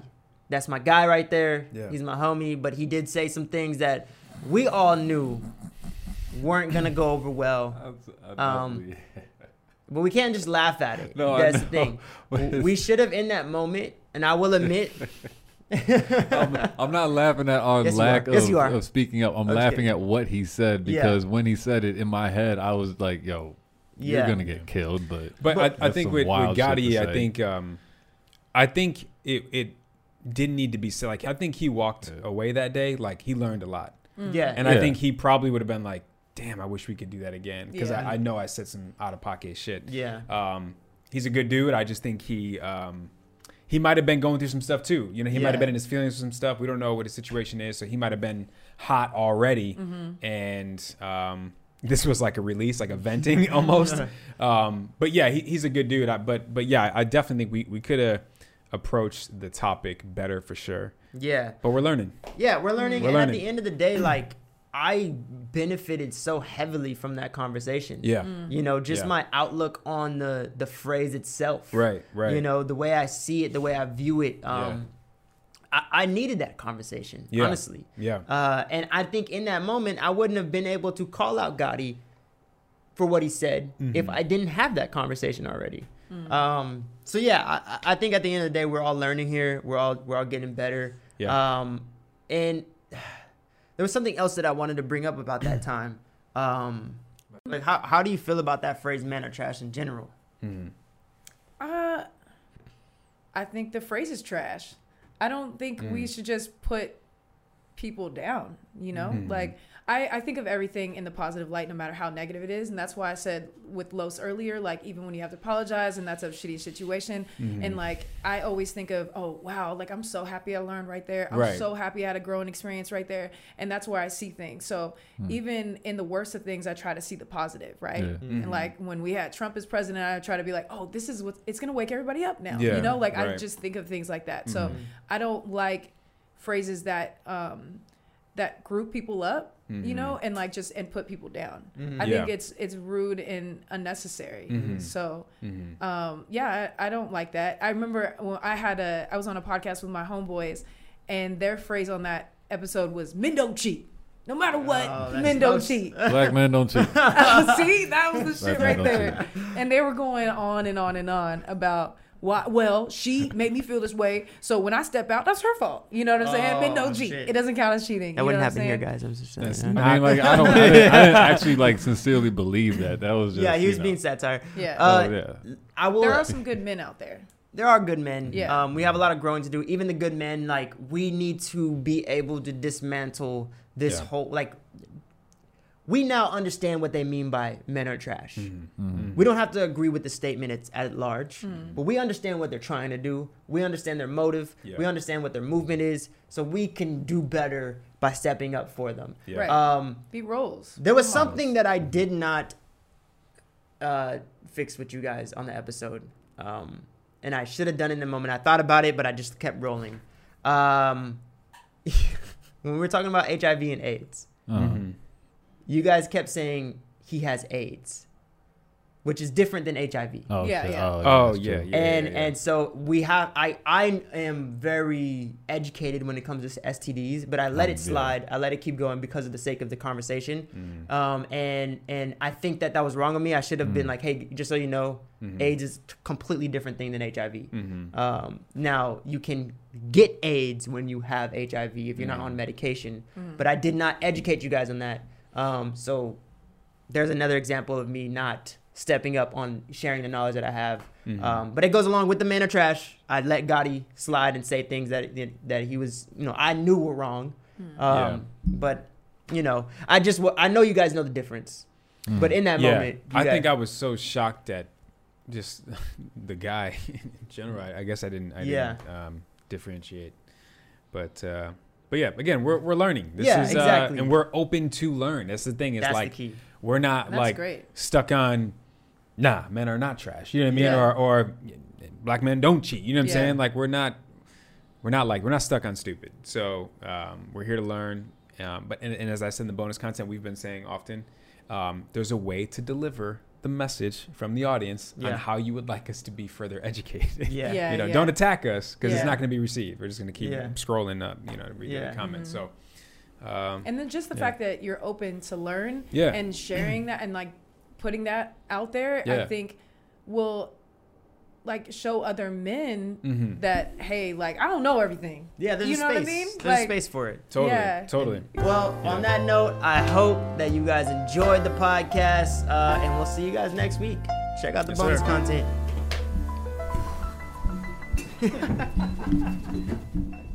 Speaker 2: that's my guy right there.
Speaker 1: Yeah.
Speaker 2: He's my homie. But he did say some things that we all knew weren't gonna go over well. But we can't just laugh at it.
Speaker 4: No, I
Speaker 2: That's the
Speaker 4: know.
Speaker 2: thing.
Speaker 4: But it's-
Speaker 2: We should have in that moment, and I will admit,
Speaker 4: I'm not laughing at our
Speaker 2: Yes, you
Speaker 4: lack
Speaker 2: are. Yes, you are.
Speaker 4: of speaking up. I'm
Speaker 2: just
Speaker 4: laughing
Speaker 2: kidding.
Speaker 4: at what he said
Speaker 2: Yeah.
Speaker 4: because when he said it in my head, I was like, "Yo, you're
Speaker 2: Yeah.
Speaker 4: gonna get killed." But
Speaker 1: But I
Speaker 4: that's
Speaker 1: think
Speaker 4: some
Speaker 1: with
Speaker 4: wild shit
Speaker 1: Gotti,
Speaker 4: to
Speaker 1: I
Speaker 4: say.
Speaker 1: think it didn't need to be said. Like I think he walked away that day. Like he learned a lot,
Speaker 2: yeah.
Speaker 1: and I think he probably would have been like, "Damn, I wish we could do that again." Because
Speaker 3: Yeah.
Speaker 1: I know I said some out of pocket shit.
Speaker 2: Yeah.
Speaker 1: He's a good dude. I just think he might have been going through some stuff too. You know, he might
Speaker 2: Yeah.
Speaker 1: have been in his feelings with some stuff. We don't know what his situation is, so he might have been hot already, and this was like a release, like a venting almost. But yeah, he's a good dude. But yeah, I definitely think we could have approached the topic better for sure.
Speaker 2: Yeah.
Speaker 1: But we're learning.
Speaker 2: Yeah, we're learning.
Speaker 1: We're
Speaker 2: And
Speaker 1: learning.
Speaker 2: at the end of the day, like, I benefited so heavily from that conversation.
Speaker 1: Yeah.
Speaker 2: You know, just
Speaker 1: Yeah.
Speaker 2: my outlook on the phrase itself.
Speaker 1: Right. Right.
Speaker 2: You know, the way I see it, the way I view it. I needed that conversation,
Speaker 1: Yeah.
Speaker 2: honestly.
Speaker 1: Yeah.
Speaker 2: And I think in that moment, I wouldn't have been able to call out Gotti for what he said if I didn't have that conversation already. So yeah, I think at the end of the day, we're all learning here. We're all getting better.
Speaker 1: Yeah.
Speaker 2: And there was something else that I wanted to bring up about that time. Like how do you feel about that phrase "men are trash" in general?
Speaker 3: I think the phrase is trash. I don't think we should just put people down, you know? Like, I think of everything in the positive light, no matter how negative it is. And that's why I said with Los earlier, like, even when you have to apologize and that's a shitty situation. And, like, I always think of, oh, wow, like, I'm so happy I learned right there. I'm
Speaker 1: Right.
Speaker 3: so happy I had a growing experience right there. And that's where I see things. So even in the worst of things, I try to see the positive, right?
Speaker 4: Yeah.
Speaker 3: And, like, when we had Trump as president, I try to be like, oh, this is what it's going to wake everybody up now.
Speaker 1: Yeah,
Speaker 3: You know, like, I
Speaker 1: right.
Speaker 3: just think of things like that. So I don't like phrases that that group people up, you know, and like just and put people down. I
Speaker 1: Yeah.
Speaker 3: think it's rude and unnecessary. So yeah, I don't like that. I remember when I was on a podcast with my homeboys, and their phrase on that episode was "Men don't cheat." No matter what,
Speaker 2: that's
Speaker 3: men don't
Speaker 2: most-
Speaker 3: cheat.
Speaker 4: Black men don't cheat.
Speaker 3: See, that was the shit
Speaker 4: Black
Speaker 3: right
Speaker 4: men don't
Speaker 3: there. And they were going on and on and on about why. Well, she made me feel this way, so when I step out, that's her fault. You know what I'm saying? Men don't cheat.
Speaker 2: shit.
Speaker 3: It doesn't count as cheating.
Speaker 2: That
Speaker 3: you
Speaker 2: wouldn't
Speaker 3: know what
Speaker 2: happen
Speaker 3: I'm
Speaker 2: here,
Speaker 3: saying?
Speaker 2: guys. I'm just saying.
Speaker 1: That's
Speaker 2: yeah.
Speaker 1: not-
Speaker 4: I mean, like, I didn't actually like sincerely believe that. That was just,
Speaker 2: Yeah, he was
Speaker 4: you know.
Speaker 2: being satire.
Speaker 3: Yeah.
Speaker 4: Yeah.
Speaker 2: I will.
Speaker 3: There are some good men out there.
Speaker 2: There are good men.
Speaker 3: Yeah.
Speaker 2: We have a lot of growing to do. Even the good men, like, we need to be able to dismantle this
Speaker 1: Yeah.
Speaker 2: whole, like, we now understand what they mean by men are trash.
Speaker 1: Mm-hmm.
Speaker 2: We don't have to agree with the statement it's at large, but we understand what they're trying to do. We understand their motive.
Speaker 1: Yeah.
Speaker 2: We understand what their movement is, so we can do better by stepping up for them.
Speaker 1: Yeah.
Speaker 3: Right. Be roles.
Speaker 2: There was something that I did not fix with you guys on the episode, and I should have done it in the moment. I thought about it, but I just kept rolling. When we were talking about HIV and AIDS, you guys kept saying he has AIDS, which is different than HIV.
Speaker 4: Oh,
Speaker 3: Yeah,
Speaker 4: shit.
Speaker 3: yeah.
Speaker 1: Oh,
Speaker 4: that's
Speaker 1: yeah,
Speaker 4: true.
Speaker 1: yeah.
Speaker 2: And so we have I am very educated when it comes to STDs, but I let it
Speaker 4: Yeah.
Speaker 2: slide. I let it keep going because of the sake of the conversation. And I think that was wrong of me. I should have been like, hey, just so you know, AIDS is a completely different thing than HIV. Now you can get AIDS when you have HIV if you're not on medication, but I did not educate you guys on that. So there's another example of me not stepping up on sharing the knowledge that I have. But it goes along with the men are trash. I let Gotti slide and say things that he was, I knew were wrong.
Speaker 1: Yeah.
Speaker 2: But, I know you guys know the difference. But in that
Speaker 1: Yeah,
Speaker 2: moment,
Speaker 1: I think I was so shocked at just the guy in general. I guess I didn't differentiate. But yeah, again, we're learning. This
Speaker 2: Yeah,
Speaker 1: is
Speaker 2: exactly.
Speaker 1: and we're open to learn. That's the thing. It's
Speaker 2: that's
Speaker 1: like
Speaker 2: the key.
Speaker 1: we're not
Speaker 3: That's
Speaker 1: like
Speaker 3: great.
Speaker 1: stuck on men are not trash. You know what I mean?
Speaker 2: Yeah.
Speaker 1: Or black men don't cheat. You know what I'm
Speaker 3: Yeah.
Speaker 1: saying? Like we're not stuck on stupid. So we're here to learn. But as I said in the bonus content, we've been saying often, there's a way to deliver the message from the audience
Speaker 2: Yeah.
Speaker 1: on how you would like us to be further educated.
Speaker 2: Yeah.
Speaker 3: Yeah.
Speaker 1: You know, don't attack us because it's
Speaker 2: Yeah.
Speaker 1: not going to be received. We're just going to keep
Speaker 2: Yeah.
Speaker 1: scrolling up, you know, to read
Speaker 2: Yeah.
Speaker 1: the comments. So,
Speaker 3: And then just the
Speaker 1: Yeah.
Speaker 3: fact that you're open to learn
Speaker 1: Yeah.
Speaker 3: and sharing that and like putting that out there, I
Speaker 1: Yeah.
Speaker 3: think will like show other men
Speaker 1: Mhm.
Speaker 3: that, hey, like I don't know everything.
Speaker 2: Yeah, there's
Speaker 3: You
Speaker 2: a
Speaker 3: know what I
Speaker 2: space.
Speaker 3: mean?
Speaker 2: There's
Speaker 3: Like-
Speaker 2: a space for it.
Speaker 1: totally,
Speaker 3: Yeah.
Speaker 1: totally.
Speaker 2: Well, on that note, I hope that you guys enjoyed the podcast, and we'll see you guys next week. Check out the
Speaker 1: Yes,
Speaker 2: bonus
Speaker 1: sir.
Speaker 2: content.